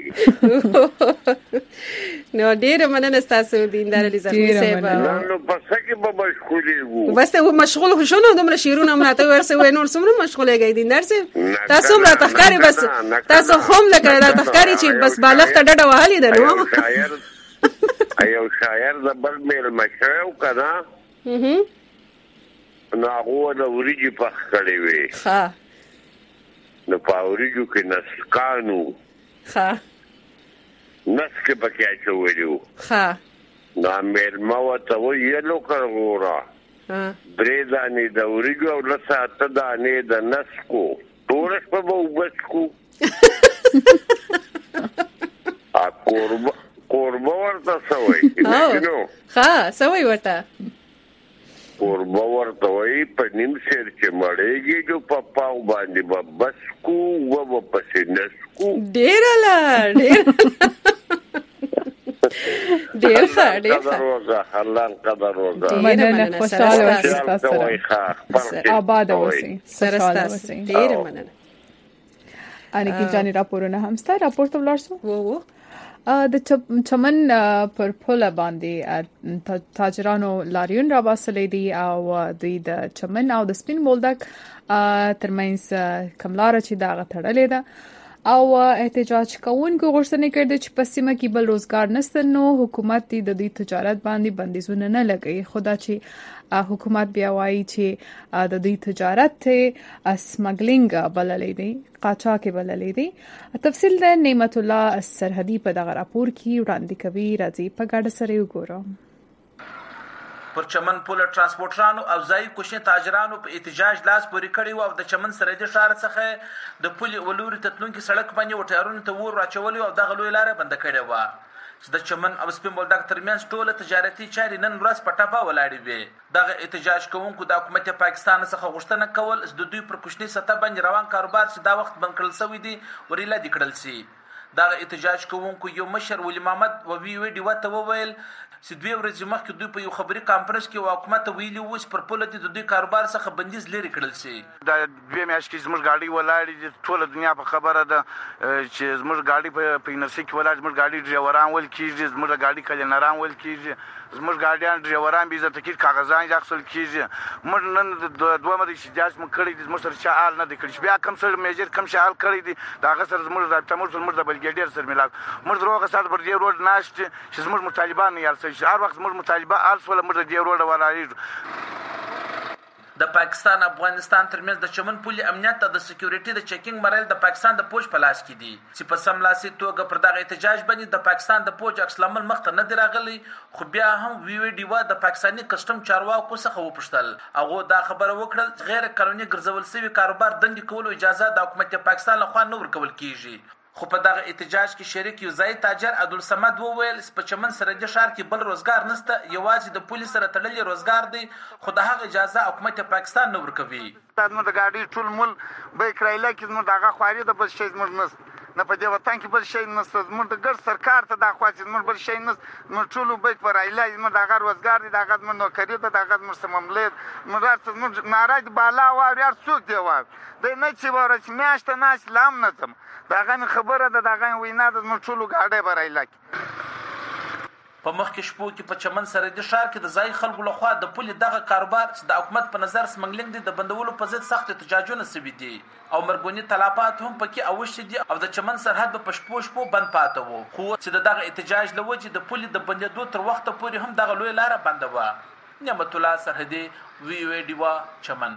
نو ډیر مننه تاسو دیندار علي زخمی صاحب نو پس کې به مشغولې وو بس ته مشغول شونه دومره شیرونه ماته ورسې وای نور څومره مشغولې گئی دیندار صاحب تاسو مړه تخکاری بس تاسو هم لکه تخکاری چې بس بالغ ته ډډه وهالي ده نو یو شاعر د بل میل مشاو کنه نو هغه د وريجي پخ کړی وي ها نو پاوریجو کې نسکانو ها نسک پکې اچولیو ها نو مېر ما وته ویلو کړورا ها برېدانې د وريجو او لساته دانې د نسکو ټول شپه به وبس کو قوربه ورته سوي نو ها سوي ورته قوربه ورته وي په نیم سر چې مړېږي جو پپاو باندې بس کو و پسې نسکو ډېر الله قدر وکړه مننه خوشاله اوسئ تاسو آباد اوسئ سره تاسو ډېر مننه ان کې ځاني راپورونه هم ستاسو راپور ته ولرسو وو د چمن پر پوله باندې تاجرانو لاریون را باسلې دي او دوی د چمن او د سپین بولدک ترمنځ کملاره چې دا غټړلې ده او احتجاج کوونکو غوښتنه کړې چې په سیمه کې بل روزګار نشته نو حکومت د دې تجارت باندې بندیزونه نه لګي خدا چې حکومت بیا وایي چې د دې تجارت ته اسمګلینګ بللې دي قاچاق بللې دي تفصیل د نعمت الله سرحدي په دغه راپور کې وړاندې کوي راځي په ګډه سره وګورم پر چمن پوله ترانسپورټرانو او ځای کوشنه تاجرانو په احتجاج لاس پورې کړی او د چمن سرحدي ښار څخه د پولي ولوري تتلونکو سړک باندې وټارونو ته ور راچولي او دغه لوی لار بند کړې و چې د چمن او سپین بولدک ترمنځ ټوله تجارتي چارې نن ورځ په ټاپه ولاړې وي دغه احتجاج کوونکو د حکومت پاکستان څخه غوښتنه کول د دوی پر کوشني سطح باندې روان کاروبار چې دا وخت بند کړل شوی دی وريله د کړل سي دغه احتجاج کوونکو یو مشر ولی محمد وی ډیو ته وویل چې دوی ورځې مخکې دوی په یو خبري کانفرنس کې حکومت ویلي و چې پر پوله د دوی کاروبار څخه بندیز لري کړل شي دا دوی میاشتې کې زموږ گاډي ولاړې دي ټول دنیا په خبره ده چې زموږ گاډي په انرسي کې ولاړ زموږ گاډي ډرایوران ول کیږي زموږ گاډي کلینران ول کیږي زموږ ګاډیان ډرایوران به عزت کې کاغذان اخیستل کیږي موږ نن دوه مده احتجاج مو کړی دي موږ سره حال نه دی کړی بیا کم سره میجر کم حال کړی دي دا غسر زموږ رابطه موږ د بلګیډیر سره ملاو موږ دروغه سات پر دې روډ ناشته چې زموږ مطالبان نه یارسي هر وخت موږ مطالبه آلس ولا موږ دې روډ ولایو د پاکستان افغانستان ترمنځ د چمن پولي امنیت د سکیورټي د چیکینګ مرحله د پاکستان د پوج په لاس کې دي چې په سملاسي توګه پر دغه احتجاج باندې د پاکستان د پوج عکس العمل مخ ته نه دی راغلی خو بیا هم ډیوا د پاکستاني کسټم چارواکو څخه وپوښتل هغه دا خبره وکړه غیر قانوني ګرځول شوی کاروبار دندې کولو اجازه د حکومت پاکستان لخوا نه ورکول کیږي خو په دغه احتجاج کې شریک یو ځای تاجر عبدالصمد وویل په چمن سرحدي ښار کې بل روزګار نشته یوازې د پولیس سره تړلې روزګار دی خو د هغه اجازه حکومت پاکستان نه ورکوي زموږ د ګاډي ټول مول به کرایله کې زموږ دغه خواري د بل شي زموږ نس نه په دې وطن کې بل شي نشته زموږ د ګر سرکار ته د خواځي زموږ بل شي نس نو ټول به پر ایله زموږ دغه روزګار دی دغه زموږ نوکری ته دغه زموږ سمملید زموږ ناراض بالا و یار څوک دی و د نه چې ورچ میاشته ناش لام نه تم دغه خبره ده دغه وینا د زموږ ټول ګاډي پر ایله په مخکې شپو کې په چمن سرحدي ښار کې د ځای خلکو لخوا د پولي دغه کاروبار چې د حکومت په نظر سمګلینګ دي د بندولو په ضد سخت احتجاجونه شوي دي او مرګونی طلبات هم پکې اوښتي دي او د چمن سرحد په شپو بند پاته وو خو چې دغه احتجاج لوجه د پولي د بندیدو تر وخت پورې هم دغه لوی لار بند و نعمت الله سرحدي وی ډیوا چمن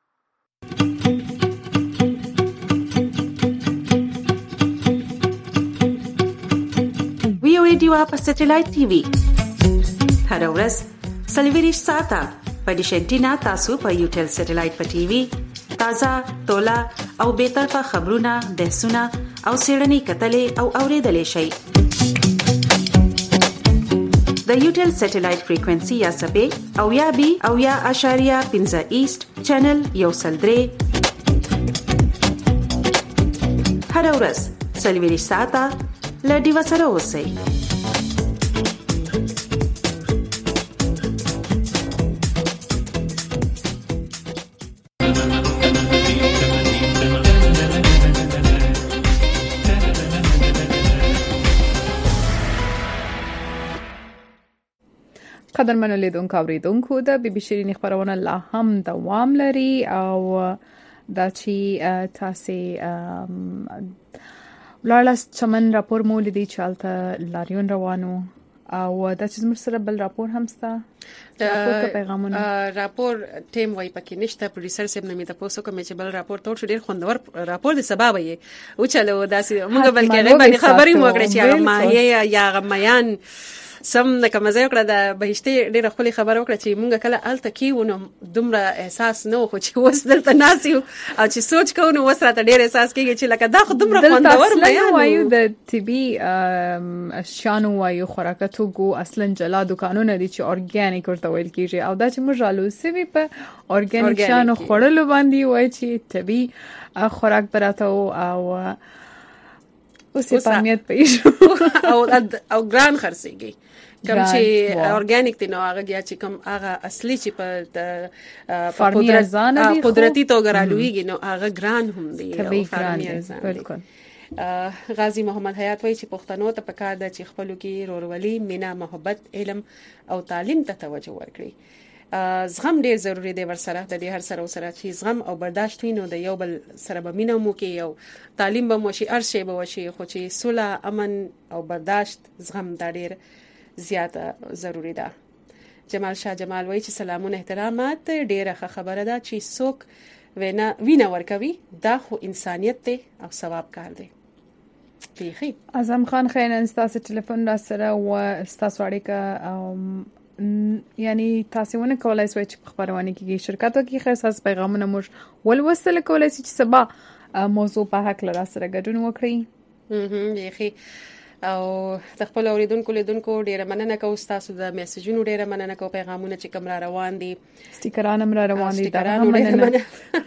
ډیوا په سټلایټ ټي وي هر ورځ سلویریش ساته په ډیشنټینا تاسو په یوټل سټلایټ په ټي وي تازه تولا او به طرفه خبرونه بحثونه او سیړنی کتلې او اوریدلې شي د یوټل سټلایټ فریکوئنسي یا سبې او یا بي او یا اشاریه 15 ایست چینل یو سلدري هر ورځ سلویریش ساته لډي وسره اوسئ قدرمنو لیدونکو اوریدونکو د بي بي شيرين خبرونه لا هم دوام لري او دا چې تاسو لاړاست چمن راپور مو لیدي چالته لاریون روانو او دا چې زموږ سره بل راپور هم ستا راپور ټیم وای پکې نشته پروډوسر سیب نه مې تاسو کوم چې بل راپور ټول ډیر خوندور راپور د سبا وي او چلو داسې موږ بلکې غیبه خبرې مو کړې چې ما یا غمیان سم نه کوم ځای کړه د بهشته ډیره خولي خبره وکړه چې مونږ کله الته کیونه دومره احساس نه خو چې وس دلته ناسیو او چې سوچ کوو نو وس راته ډیر احساس کیږي چې لکه دا خو دومره خوندور مې وایو د طبي شانو وایو خوراکاتو ګو اصلا جلا دکانونه دي چې اورګانیک ورته ویل کیږي او دا چې موږ رالوسوي په اورګانیک شانو خورلو باندې وای چې طبي خوراک براته او اوسې پامیت پېښو او ګران خرڅيږي کوم چې اورګانیک دي نو هغه چې کوم هغه اصلي چې په قدرتي توګه رالويږي نو هغه ګران هم دي طبي ګران بالکل غازی محمد حیات وایي چې پښتنو ته پکار ده چې خپلو کې ورورولي مینا محبت علم او تعلیم ته توجه ورکړي زغم ډیر ضروری دی ورسره د هر سره سره چې زغم او برداشت وینو د یو بل سره به مینه مو کې یو تعلیم به مو شي ارشي به وشي خو چې صلح امن او برداشت زغم دا ډیر زیاته ضروری ده جمال شاه جمال وایي چې سلامونه احترامات ډیره خبره ده چې څوک وینا ورکوي دا خو انسانیت دی او ثواب کار دی پیخي اعظم خان خیر تاسو ټلیفون را سره او تاسو اړیکه یعنی تاسو ونه کولای شئ چې په خبرونه کې شرکت وکړي خیر تاسو پیغامونه موږ ولوستل کولای شئ چې سبا موضوع په حق لرا سره ګډون وکړي یخي او خپل اوریدونکو لیدونکو ډیره مننه کوم تاسو د میسجونو ډیره مننه کوم پیغامونه چې کوم را روان دي سټیکران هم را روان دي دا مننه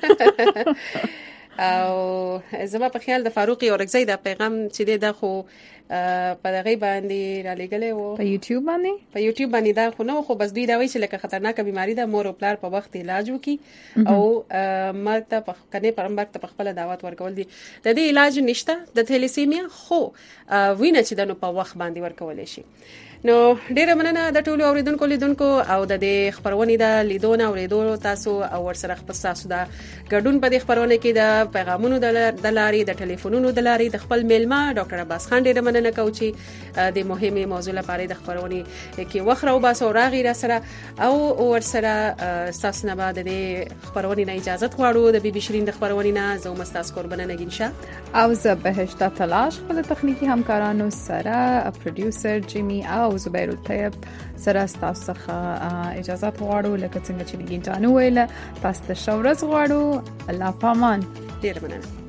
او زما په خیال د فاروقي اورګزی دا پیغام چې د خو په دغه باندې را لګلې وو په یوټیوب باندې دا خو نو خو بس دوی دا وایي چې لکه خطرناکه بیماری ده مور او پلار په وخت علاج وکي او مرګ ته په کنه پرمبر ته په خپل دعوت ورکول دي د دې علاج نشته د تھیلیسیمیا خو وینه چې د نو په وخت باندې ورکول شي نو ډیره مننه د ټولو اوریدونکو لیدونکو او د دې خبرونه د لیدونه اوریدو تاسو او ورسره خپل تاسو د ګډون په دې خبرونه کې د پیغامونو د لارې د ټلیفونونو د لارې د خپل میلمه ډاکټر عباس خان ډیره مننه کوم چې د مهمه موضوع لپاره د خبرونه کې وخت راو باسو راغی را سره او ورسره تاسو نه بعد د خبرونه نه اجازه غواړو د بي بي شيرين د خبرونه نه زه مستاس قربانه نگینشه او زه بهشته تلاش خپل تخنیکی همکارانو سره پروډوسر جیمی او زبیر الطیب سره تاسو څخه اجازه غواړو لکه څنګه چې لګین جانو ویله تاسو ته شورز غواړو الله پامان ډیر مننه